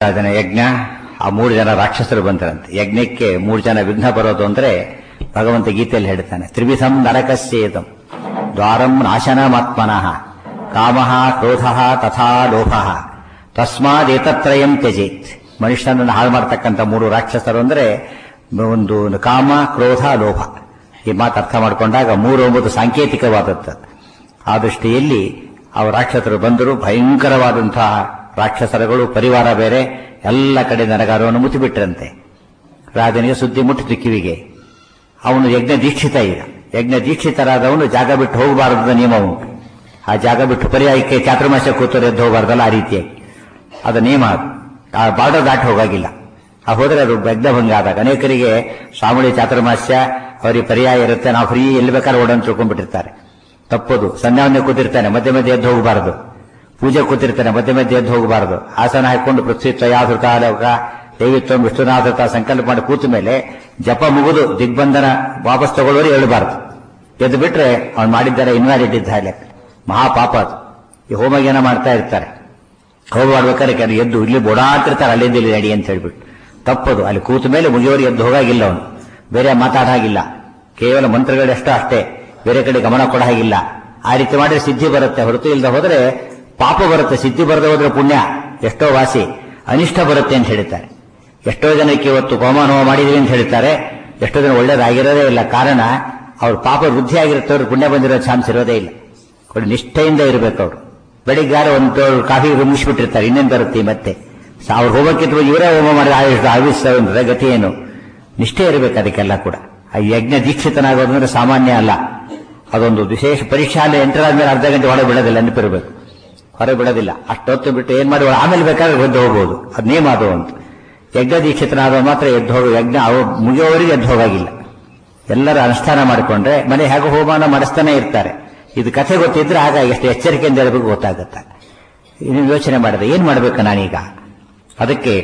ಜನ ಯಜ್ಞ, ಆ 3 ಜನ ರಾಕ್ಷಸರು ಬಂದರಂತೆ. ಯಜ್ಞಕ್ಕೆ 3 ಜನ ವಿಘ್ನ ಬರೋದು ಅಂದ್ರೆ ಭಗವಂತ ಗೀತೆಯಲ್ಲಿ ಹೇಳ್ತಾನೆ, ತ್ರಿವಿಧಂ ನರಕಸ್ಯೇದಂ ದ್ವಾರಂ ನಾಶನಮಾತ್ಮನಃ ಕಾಮಃ ಕ್ರೋಧಃ ತಥಾ ಲೋಭಃ ತಸ್ಮಾದೇತತ್ರಯಂ ತ್ಯಜೇತ್. ಮನುಷ್ಯನನ್ನು ಹಾಳು ಮಾಡ್ತಕ್ಕಂಥ 3 ರಾಕ್ಷಸರು ಅಂದ್ರೆ ಒಂದು ಕಾಮ, ಕ್ರೋಧ, ಲೋಭ. ಈ ಮಾತು ಅರ್ಥ ಮಾಡಿಕೊಂಡಾಗ 3 ಎಂಬುದು ಸಾಂಕೇತಿಕವಾದದ್ದು. ಆ ದೃಷ್ಟಿಯಲ್ಲಿ ಅವ ರಾಕ್ಷಸರು ಬಂದರು. ಭಯಂಕರವಾದಂತಹ ರಾಕ್ಷಸರುಗಳು, ಪರಿವಾರ ಬೇರೆ, ಎಲ್ಲ ಕಡೆ ನರಗಾರವನ್ನು ಮುತ್ತಿಬಿಟ್ರಂತೆ. ರಾಜನಿಗೆ ಸುದ್ದಿ ಮುಟ್ಟಿತು ಕಿವಿಗೆ. ಅವನು ಯಜ್ಞ ದೀಕ್ಷಿತ. ಈಗ ಯಜ್ಞ ದೀಕ್ಷಿತರಾದವನು ಜಾಗ ಬಿಟ್ಟು ಹೋಗಬಾರದು ನಿಯಮ ಉಂಟು. ಆ ಜಾಗ ಬಿಟ್ಟು ಪರ್ಯಾಯಕ್ಕೆ ಚಾತುರ್ಮಾಸ್ಯ ಕೂತರು ಎದ್ದು ಹೋಗಬಾರ್ದಲ್ಲ, ಆ ರೀತಿಯಾಗಿ ಅದು ನಿಯಮ. ಆ ಬಾರ್ಡರ್ ದಾಟಿ ಹೋಗಾಗಿಲ್ಲ. ಆ ಹೋದರೆ ಅದು ಯಜ್ಞಭಂಗ ಆದಾಗ ಅನೇಕರಿಗೆ ಶ್ರಾವಣಿ ಚಾತುರ್ಮಾಸ್ಯ ಅವರಿಗೆ ಪರ್ಯಾಯ ಇರುತ್ತೆ, ನಾವು ಫ್ರೀ ಎಲ್ಲಿ ಬೇಕಾದ್ರೆ ಓಡನ್ನು ತಿಳ್ಕೊಂಡ್ಬಿಟ್ಟಿರ್ತಾರೆ. ತಪ್ಪದು. ಸಂಧ್ಯಾವಂದ್ಯ ಕೂತಿರ್ತಾನೆ, ಮಧ್ಯೆ ಮಧ್ಯೆ ಎದ್ದು ಹೋಗಬಾರದು. ಪೂಜೆ ಕೂತಿರ್ತಾನೆ, ಮಧ್ಯೆ ಮಧ್ಯೆ ಎದ್ದು ಹೋಗಬಾರದು. ಆಸನ ಹಾಕೊಂಡು ಪೃಥ್ವಿತ್ವಯಾಧೃತಾಲೋಕ ದೈವಿತ್ವ ವಿಷ್ಣುನಾಥತ ಸಂಕಲ್ಪ ಮಾಡಿ ಕೂತ ಮೇಲೆ ಜಪ ಮುಗಿದು ದಿಗ್ಬಂಧನ ವಾಪಸ್ ತಗೊಳ್ಳೋರು ಹೇಳಬಾರದು. ಎದ್ದು ಬಿಟ್ರೆ ಅವ್ನು ಮಾಡಿದ್ದಾರೆ ಇನ್ವ್ಯಾಲಿಡ್ ಇದ್ದ ಹಾಗೆ ಮಹಾಪಾಪ ಅದು. ಈ ಹೋಮಗೇನ ಮಾಡ್ತಾ ಇರ್ತಾರೆ, ಹೋಮ ಮಾಡ್ಬೇಕಾದ್ರೆ ಕೆಲವು ಎದ್ದು ಇಲ್ಲಿ ಓಡಾಡ್ತಿರ್ತಾರೆ, ಅಲ್ಲಿಂದ ಇಲ್ಲಿ ನಡಿ ಅಂತ ಹೇಳ್ಬಿಟ್ಟು. ತಪ್ಪದು. ಅಲ್ಲಿ ಕೂತ ಮೇಲೆ ಮುಗಿಯೋರು ಎದ್ದು ಹೋಗಾಗಿಲ್ಲ. ಅವನು ಬೇರೆ ಮಾತಾಡಾಗಿಲ್ಲ. ಕೇವಲ ಮಂತ್ರಗಳೆಷ್ಟೋ ಅಷ್ಟೇ, ಬೇರೆ ಕಡೆ ಗಮನ ಕೊಡ ಹಾಗಿಲ್ಲ. ಆ ರೀತಿ ಮಾಡಿದ್ರೆ ಸಿದ್ಧಿ ಬರುತ್ತೆ, ಹೊರತು ಇಲ್ಲದೆ ಹೋದ್ರೆ ಪಾಪ ಬರುತ್ತೆ. ಸಿದ್ಧಿ ಬರದೆ ಹೋದ್ರೆ ಪುಣ್ಯ ಎಷ್ಟೋ ವಾಸಿ, ಅನಿಷ್ಟ ಬರುತ್ತೆ ಅಂತ ಹೇಳ್ತಾರೆ. ಎಷ್ಟೋ ಜನಕ್ಕೆ ಇವತ್ತು ಹೋಮ ಮಾಡಿದೀವಿ ಅಂತ ಹೇಳ್ತಾರೆ, ಎಷ್ಟೋ ಜನ ಒಳ್ಳೇದಾಗಿರೋದೇ ಇಲ್ಲ. ಕಾರಣ ಅವ್ರ ಪಾಪ ವೃದ್ಧಿ ಆಗಿರುತ್ತೆ, ಅವ್ರು ಪುಣ್ಯ ಬಂದಿರೋ ಚಾನ್ಸ್ ಇರೋದೇ ಇಲ್ಲ. ಅವ್ರು ನಿಷ್ಠೆಯಿಂದ ಇರಬೇಕು. ಅವರು ಬೆಳಿಗ್ಗೆ ಒಂದು ಕಾಫಿ ಮುಗಿಸ್ಬಿಟ್ಟಿರ್ತಾರೆ, ಇನ್ನೇನು ಬರುತ್ತೆ ಮತ್ತೆ ಅವ್ರು ಹೋಮಕ್ಕಿಂತ ಇವರೇ ಹೋಮ ಮಾಡಿದ ಆವಿಸ್ತಂದ್ರೆ ಗತಿ ಏನು? ನಿಷ್ಠೆ ಇರಬೇಕು ಅದಕ್ಕೆಲ್ಲ ಕೂಡ. ಆ ಯಜ್ಞ ದೀಕ್ಷಿತನಾಗೋದಂದ್ರೆ ಸಾಮಾನ್ಯ ಅಲ್ಲ. ಅದೊಂದು ವಿಶೇಷ ಪರೀಕ್ಷಾಲೆ ಎಂಟರಾದ್ಮೇಲೆ ಅರ್ಧ ಗಂಟೆ ಹೊರಗೆ ಬಿಡೋದಿಲ್ಲ, ನೆನಪಿರಬೇಕು. ಹೊರಗೆ ಬಿಡೋದಿಲ್ಲ. ಅಷ್ಟೊತ್ತು ಬಿಟ್ಟು ಏನ್ ಮಾಡಿ ಆಮೇಲೆ ಬೇಕಾದ್ರೆ ಎದ್ದು ಹೋಗ್ಬೋದು. ಅದು ನೇಮ ಅದು ಅಂತ. ಯಜ್ಞ ದೀಕ್ಷಿತನಾದ ಮಾತ್ರ ಎದ್ದು ಹೋಗೋ, ಯಜ್ಞ ಮುಗಿಯೋವರೆಗೆ ಎದ್ದು ಹೋಗಾಗಿಲ್ಲ. ಎಲ್ಲರೂ ಅನುಷ್ಠಾನ ಮಾಡಿಕೊಂಡ್ರೆ ಮನೆ ಹೇಗೆ ಹೋಮಾನ ಮಾಡಿಸ್ತಾನೆ ಇರ್ತಾರೆ. ಇದು ಕಥೆ ಗೊತ್ತಿದ್ರೆ ಆಗ ಎಷ್ಟು ಎಚ್ಚರಿಕೆಯಿಂದ ಇರಬೇಕು ಗೊತ್ತಾಗುತ್ತೆ. ನೀವು ಯೋಚನೆ ಮಾಡಿದ್ರೆ ಏನ್ ಮಾಡ್ಬೇಕು ನಾನೀಗ? ಅದಕ್ಕೆ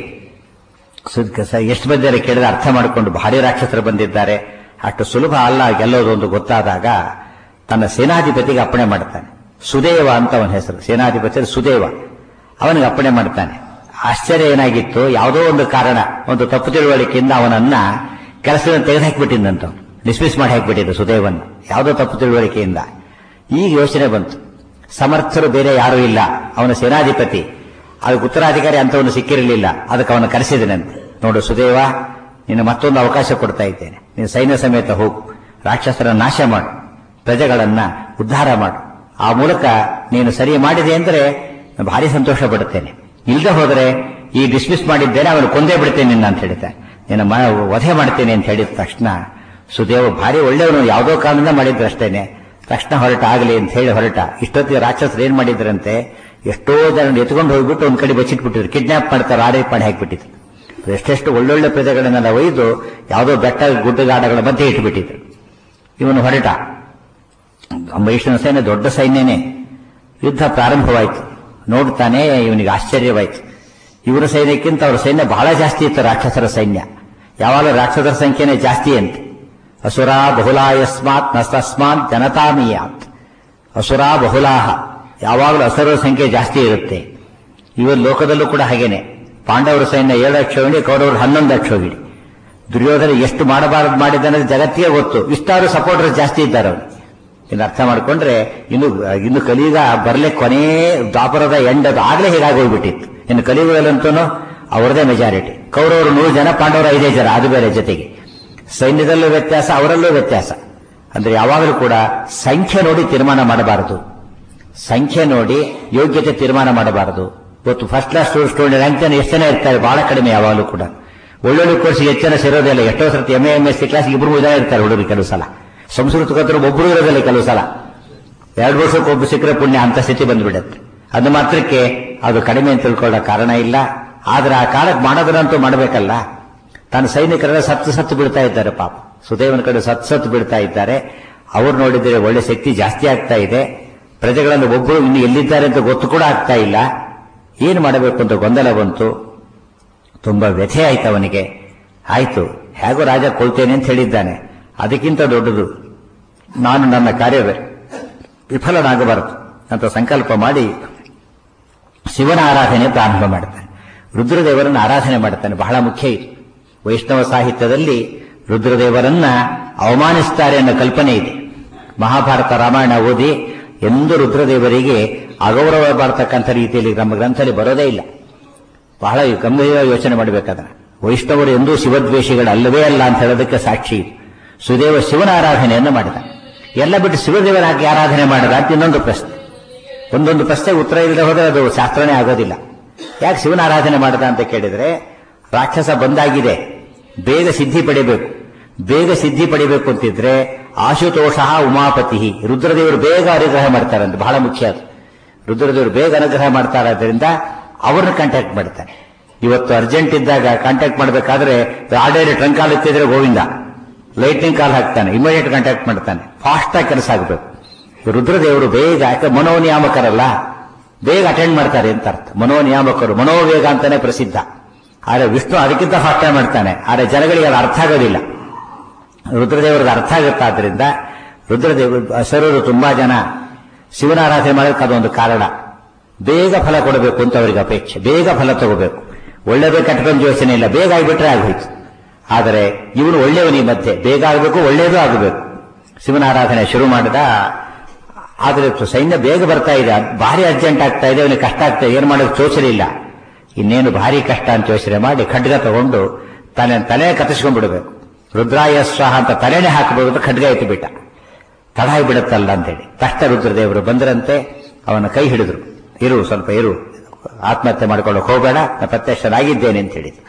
ಎಷ್ಟು ಮಂದಿ ಕೇಳಿದ್ರೆ ಅರ್ಥ ಮಾಡಿಕೊಂಡು ಭಾರಿ ರಾಕ್ಷಸರು ಬಂದಿದ್ದಾರೆ, ಅಷ್ಟು ಸುಲಭ ಅಲ್ಲ ಗೆಲ್ಲೋದೊಂದು ಗೊತ್ತಾದಾಗ ತನ್ನ ಸೇನಾಧಿಪತಿಗೆ ಅಪ್ಪಣೆ ಮಾಡ್ತಾನೆ. ಸುದೇವ ಅಂತ ಅವನ ಹೆಸರು. ಸೇನಾಧಿಪತಿ ಸುದೇವ. ಅವನಿಗೆ ಅಪ್ಪಣೆ ಮಾಡ್ತಾನೆ. ಆಶ್ಚರ್ಯ ಏನಾಗಿತ್ತು, ಯಾವುದೋ ಒಂದು ಕಾರಣ, ಒಂದು ತಪ್ಪು ತಿಳುವಳಿಕೆಯಿಂದ ಅವನನ್ನ ಕೆಲಸದಿಂದ ತೆಗೆದುಹಾಕಿಬಿಟ್ಟಿದ್ದಂತ, ಡಿಸ್ಮಿಸ್ ಮಾಡಿ ಹಾಕಿಬಿಟ್ಟಿದ್ದ ಸುದೇವನ್ನ, ಯಾವುದೋ ತಪ್ಪು ತಿಳುವಳಿಕೆಯಿಂದ. ಈಗ ಯೋಚನೆ ಬಂತು, ಸಮರ್ಥರು ಬೇರೆ ಯಾರೂ ಇಲ್ಲ, ಅವನ ಸೇನಾಧಿಪತಿ, ಅದಕ್ಕೆ ಉತ್ತರಾಧಿಕಾರಿ ಅಂತವನು ಸಿಕ್ಕಿರಲಿಲ್ಲ. ಅದಕ್ಕೆ ಅವನು ಕರೆಸಿದನಂತೆ. ನೋಡು ಸುದೇವ, ನೀನು ಮತ್ತೊಂದು ಅವಕಾಶ ಕೊಡ್ತಾ ಇದ್ದೇನೆ. ನೀನು ಸೈನ್ಯ ಸಮೇತ ಹೋಗು, ರಾಕ್ಷಸರ ನಾಶ ಮಾಡು, ಪ್ರಜೆಗಳನ್ನ ಉದ್ಧಾರ ಮಾಡು. ಆ ಮೂಲಕ ನೀನು ಸರಿ ಮಾಡಿದೆ ಅಂದ್ರೆ ಭಾರಿ ಸಂತೋಷ ಪಡುತ್ತೇನೆ. ಇಲ್ಲದೆ ಹೋದರೆ ಈ ಡಿಸ್ಮಿಸ್ ಮಾಡಿದ್ದೇನೆ, ಅವನು ಕೊಂದೇ ಬಿಡ್ತೇನೆ ಅಂತ ಹೇಳ್ತಾನೆ. ನಿನ್ನ ವಧೆ ಮಾಡ್ತೇನೆ ಅಂತ ಹೇಳಿದ ತಕ್ಷಣ ಸುದೇವ ಭಾರಿ ಒಳ್ಳೆಯವನು, ಯಾವುದೋ ಕಾರಣದಿಂದ ಮಾಡಿದ್ರಷ್ಟೇನೆ. ತಕ್ಷಣ ಹೊರಟ, ಆಗಲಿ ಅಂತ ಹೇಳಿ ಹೊರಟ. ಇಷ್ಟೊತ್ತಿಗೆ ರಾಕ್ಷಸರು ಏನ್ ಮಾಡಿದ್ರಂತೆ, ಎಷ್ಟೋ ಜನ ಎತ್ಕೊಂಡು ಹೋಗ್ಬಿಟ್ಟು ಒಂದ್ ಕಡೆ ಬಚ್ಚಿಟ್ಬಿಟ್ಟಿದ್ರು, ಕಿಡ್ನಾಪ್ ಮಾಡ್ತಾರೆ, ಆರೇಪ್ ಮಾಡಿ ಹಾಕಿಬಿಟ್ಟಿದ್ರು. ಎಷ್ಟೆಷ್ಟು ಒಳ್ಳೊಳ್ಳೆ ಪ್ರಜೆಗಳನ್ನೆಲ್ಲ ಒಯ್ದು ಯಾವುದೋ ಬೆಟ್ಟ ಗುಡ್ಡಗಾಡಗಳ ಮಧ್ಯೆ ಇಟ್ಟುಬಿಟ್ಟಿದ್ರು. ಇವನು ಹೊರಟ. ಅಂಬರೀಷನ ಸೈನ್ಯ ದೊಡ್ಡ ಸೈನ್ಯನೇ. ಯುದ್ಧ ಪ್ರಾರಂಭವಾಯಿತು. ನೋಡ್ತಾನೆ ಇವನಿಗೆ ಆಶ್ಚರ್ಯವಾಯಿತು. ಇವರ ಸೈನ್ಯಕ್ಕಿಂತ ಅವರ ಸೈನ್ಯ ಬಹಳ ಜಾಸ್ತಿ ಇತ್ತು, ರಾಕ್ಷಸರ ಸೈನ್ಯ. ಯಾವಾಗಲೂ ರಾಕ್ಷಸರ ಸಂಖ್ಯೆನೇ ಜಾಸ್ತಿ ಅಂತೆ. ಅಸುರಾ ಬಹುಲಾಯಸ್ಮಾತ್ ನ ತಸ್ಮಾತ್ ಜನತಾಮೀಯಾತ್. ಅಸುರಾ ಬಹುಲಾಹ, ಯಾವಾಗಲೂ ಅಸುರರ ಸಂಖ್ಯೆ ಜಾಸ್ತಿ ಇರುತ್ತೆ. ಇವರ ಲೋಕದಲ್ಲೂ ಕೂಡ ಹಾಗೇನೆ. ಪಾಂಡವರ ಸೈನ್ಯ 7 ಲಕ್ಷ ಹೋಗಿ, ಕೌರವರು 11 ಲಕ್ಷ ಹೋಗಿ. ದುರ್ಯೋಧನ ಎಷ್ಟು ಮಾಡಬಾರದು ಮಾಡಿದ್ದಾನೆ ಜಗತ್ತಿಗೆ ಗೊತ್ತು. ಇಷ್ಟಾರು ಸಪೋರ್ಟರ್ಸ್ ಜಾಸ್ತಿ ಇದ್ದಾರೆ ಅವರು. ಇನ್ನು ಅರ್ಥ ಮಾಡಿಕೊಂಡ್ರೆ ಇನ್ನು ಕಲಿಯುಗ ಬರಲೇ ಕೊನೆ ದ್ವಾಪರದ ಎಂಡದು ಆಗ್ಲೇ ಹೀಗಾಗೋಗ್ಬಿಟ್ಟಿತ್ತು. ಇನ್ನು ಕಲಿಯುಗದಲ್ಲಂತೂ ಅವರದೇ ಮೆಜಾರಿಟಿ. ಕೌರವರು 100 ಜನ, ಪಾಂಡವರು 5 ಜನ, ಅದು ಬೇರೆ. ಜೊತೆಗೆ ಸೈನ್ಯದಲ್ಲೂ ವ್ಯತ್ಯಾಸ, ಅವರಲ್ಲೂ ವ್ಯತ್ಯಾಸ. ಅಂದ್ರೆ ಯಾವಾಗಲೂ ಕೂಡ ಸಂಖ್ಯೆ ನೋಡಿ ತೀರ್ಮಾನ ಮಾಡಬಾರದು. ಸಂಖ್ಯೆ ನೋಡಿ ಯೋಗ್ಯತೆ ತೀರ್ಮಾನ ಮಾಡಬಾರದು. ಇವತ್ತು ಫಸ್ಟ್ ಕ್ಲಾಸ್ ಸ್ಟೂಡೆಂಟ್ ರ್ಯಾಂಕ್ ಜನ ಎಷ್ಟು ಜನ ಇರ್ತಾರೆ, ಬಹಳ ಕಡಿಮೆ. ಯಾವಾಗಲೂ ಕೂಡ ಒಳ್ಳೊಳ್ಳೆ ಕೋರ್ಸ್ಗೆ ಹೆಚ್ಚು ಜನ ಸೇರೋದಿಲ್ಲ. ಎಷ್ಟೋ ಸರ್ತಿ MA MSc ಕ್ಲಾಸ್ 2-3 ಜನ ಇರ್ತಾರೆ ಹುಡುಗರು. ಕೆಲವು ಸಲ ಸಂಸ್ಕೃತ ಕತ್ತರು ಒಬ್ಬರು ಇರೋದಿಲ್ಲ. ಕೆಲವು ಸಲ 2 ವರ್ಷಕ್ಕೆ ಒಬ್ಬ ಸಿಕ್ಕರೆ ಪುಣ್ಯ ಅಂತ ಸ್ಥಿತಿ ಬಂದ್ಬಿಡುತ್ತೆ. ಅದು ಮಾತ್ರಕ್ಕೆ ಅದು ಕಡಿಮೆ ಅಂತ ತಿಳ್ಕೊಳ್ಳೋ ಕಾರಣ ಇಲ್ಲ. ಆದ್ರೆ ಆ ಕಾಲಕ್ಕೆ ಮಾಡೋದನ್ನಂತೂ ಮಾಡಬೇಕಲ್ಲ. ತನ್ನ ಸೈನಿಕರೆಲ್ಲ ಸತ್ತು ಬಿಡ್ತಾ ಇದ್ದಾರೆ. ಪಾಪ ಸುದೇವನ ಕಡೆ ಸತ್ತು ಬಿಡ್ತಾ ಇದ್ದಾರೆ. ಅವ್ರು ನೋಡಿದ್ರೆ ಒಳ್ಳೆ ಶಕ್ತಿ ಜಾಸ್ತಿ ಆಗ್ತಾ ಇದೆ. ಪ್ರಜೆಗಳನ್ನು ಒಬ್ಬರು ಇನ್ನು ಎಲ್ಲಿದ್ದಾರೆ ಅಂತ ಗೊತ್ತು ಕೂಡ ಆಗ್ತಾ ಇಲ್ಲ. ಏನು ಮಾಡಬೇಕು ಅಂತ ಗೊಂದಲ ಬಂತು. ತುಂಬಾ ವ್ಯಥೆ ಆಯ್ತು ಅವನಿಗೆ. ಆಯ್ತು, ಹೇಗೋ ರಾಜ ಕೊಳ್ತೇನೆ ಅಂತ ಹೇಳಿದ್ದಾನೆ. ಅದಕ್ಕಿಂತ ದೊಡ್ಡದು ನಾನು ನನ್ನ ಕಾರ್ಯವೇ ವಿಫಲನಾಗಬಾರದು ಅಂತ ಸಂಕಲ್ಪ ಮಾಡಿ ಶಿವನ ಆರಾಧನೆ ಪ್ರಾರಂಭ ಮಾಡ್ತಾನೆ. ರುದ್ರದೇವರನ್ನು ಆರಾಧನೆ ಮಾಡ್ತಾನೆ. ಬಹಳ ಮುಖ್ಯ ಇದು. ವೈಷ್ಣವ ಸಾಹಿತ್ಯದಲ್ಲಿ ರುದ್ರದೇವರನ್ನ ಅವಮಾನಿಸ್ತಾರೆ ಅನ್ನೋ ಕಲ್ಪನೆ ಇದೆ. ಮಹಾಭಾರತ ರಾಮಾಯಣ ಓದಿ ಎಂದೂ ರುದ್ರದೇವರಿಗೆ ಅಗೌರವ ಮಾಡತಕ್ಕಂಥ ರೀತಿಯಲ್ಲಿ ನಮ್ಮ ಗ್ರಂಥದಲ್ಲಿ ಬರೋದೇ ಇಲ್ಲ. ಬಹಳ ಗಂಭೀರ ಯೋಚನೆ ಮಾಡಬೇಕಾದ್ರೆ ವೈಷ್ಣವರು ಎಂದೂ ಶಿವದ್ವೇಷಿಗಳಲ್ಲವೇ ಅಲ್ಲ ಅಂತ ಹೇಳೋದಕ್ಕೆ ಸಾಕ್ಷಿ ಇದು. ಸುದೇವ ಶಿವನ ಆರಾಧನೆಯನ್ನು ಮಾಡಿದ, ಎಲ್ಲ ಬಿಟ್ಟು ಶಿವದೇವರ ಆರಾಧನೆ ಮಾಡಿದ ಅಂತ ಇನ್ನೊಂದು ಪ್ರಶ್ನೆ. ಒಂದೊಂದು ಪ್ರಶ್ನೆಗೆ ಉತ್ತರ ಇಲ್ಲದೆ ಹೋದರೆ ಅದು ಶಾಸ್ತ್ರನೇ ಆಗೋದಿಲ್ಲ. ಯಾಕೆ ಶಿವನ ಆರಾಧನೆ ಮಾಡಿದ ಅಂತ ಕೇಳಿದ್ರೆ, ರಾಕ್ಷಸ ಬಂದಾಗಿದೆ, ಬೇಗ ಸಿದ್ಧಿ ಪಡಿಬೇಕು. ಬೇಗ ಸಿದ್ಧಿ ಪಡಿಬೇಕು ಅಂತಿದ್ರೆ ಆಶುತೋಷ ಉಮಾಪತಿ, ರುದ್ರದೇವರು ಬೇಗ ಅನುಗ್ರಹ ಮಾಡ್ತಾರಂತೆ. ಬಹಳ ಮುಖ್ಯ ಅದು. ರುದ್ರದೇವರು ಬೇಗ ಅನುಗ್ರಹ ಮಾಡ್ತಾರಾದ್ರಿಂದ ಅವ್ರನ್ನ ಕಾಂಟ್ಯಾಕ್ಟ್ ಮಾಡ್ತಾನೆ. ಇವತ್ತು ಅರ್ಜೆಂಟ್ ಇದ್ದಾಗ ಕಾಂಟ್ಯಾಕ್ಟ್ ಮಾಡಬೇಕಾದ್ರೆ ಆರ್ಡರ್ ಟ್ರಂಕ್ ಕಾಲ್ ಎತ್ತಿದ್ರೆ ಗೋವಿಂದ ಲೈಟ್ನಿಂಗ್ ಕಾಲ್ ಹಾಕ್ತಾನೆ, ಇಮಿಡಿಯೇಟ್ ಕಾಂಟ್ಯಾಕ್ಟ್ ಮಾಡ್ತಾನೆ. ಫಾಸ್ಟ್ ಆಗಿ ಕೆಲಸ ಆಗಬೇಕು. ರುದ್ರದೇವರು ಬೇಗ, ಯಾಕೆ ಮನೋನಿಯಾಮಕರಲ್ಲ, ಬೇಗ ಅಟೆಂಡ್ ಮಾಡ್ತಾರೆ ಅಂತ ಅರ್ಥ. ಮನೋನಿಯಾಮಕರು, ಮನೋವೇಗ ಅಂತಾನೆ ಪ್ರಸಿದ್ಧ. ಆದರೆ ವಿಷ್ಣು ಅದಕ್ಕಿಂತ ಫಾಸ್ಟ್ ಆಗಿ ಮಾಡ್ತಾನೆ. ಆದರೆ ಜನಗಳಿಗೆ ಅದು ಅರ್ಥ ಆಗೋದಿಲ್ಲ. ರುದ್ರದೇವರಿಗೆ ಅರ್ಥ ಆಗುತ್ತಾದ್ರಿಂದ ರುದ್ರದೇವರು ಅಸರರು ತುಂಬಾ ಜನ ಶಿವನ ಆರಾಧನೆ ಮಾಡೋದಕ್ಕೆ ಅದೊಂದು ಕಾರಣ. ಬೇಗ ಫಲ ಕೊಡಬೇಕು ಅಂತ ಅವರಿಗೆ ಅಪೇಕ್ಷೆ, ಬೇಗ ಫಲ ತಗೋಬೇಕು. ಒಳ್ಳೆಯದು ಕೆಟ್ಟದೊಂದು ಯೋಚನೆ ಇಲ್ಲ, ಬೇಗ ಆಗಿಬಿಟ್ರೆ ಆಗೋಯ್ತು. ಆದರೆ ಇವನು ಒಳ್ಳೆಯವನು, ಈ ಮಧ್ಯೆ ಬೇಗ ಆಗಬೇಕು, ಒಳ್ಳೆಯದು ಆಗಬೇಕು. ಶಿವನ ಆರಾಧನೆ ಶುರು ಮಾಡಿದ. ಆದರೆ ಸೈನ್ಯ ಬೇಗ ಬರ್ತಾ ಇದೆ, ಭಾರಿ ಅರ್ಜೆಂಟ್ ಆಗ್ತಾ ಇದೆ, ಅವನಿಗೆ ಕಷ್ಟ ಆಗ್ತಾ ಇದೆ, ಏನು ಮಾಡೋದು ತೋಚಲಿಲ್ಲ. ಇನ್ನೇನು ಭಾರಿ ಕಷ್ಟ ಅಂತ ಯೋಚನೆ ಮಾಡಿ ಖಡ್ಗ ತಗೊಂಡು ತಲೆ ಕತ್ತಿಸ್ಕೊಂಡ್ಬಿಡ್ಬೇಕು. ರುದ್ರಾಯ ಸ್ವಾಹ ಅಂತ ತಲೆನೇ ಹಾಕಬಹುದು, ಖಡ್ಗ ಎತ್ತಿ ಬಿಟ್ಟ. ತಡ ಬಿಡುತ್ತಲ್ಲ ಅಂತೇಳಿ ತಕ್ಷಣ ರುದ್ರದೇವರು ಬಂದರಂತೆ. ಅವನ ಕೈ ಹಿಡಿದ್ರು, ಇರು ಸ್ವಲ್ಪ ಇರು, ಆತ್ಮಹತ್ಯೆ ಮಾಡ್ಕೊಳ್ಳೋಕೆ ಹೋಗಬೇಡ, ನಾನು ಪ್ರತ್ಯಕ್ಷನಾಗಿದ್ದೇನೆ ಅಂತ ಹೇಳಿದ್ರು.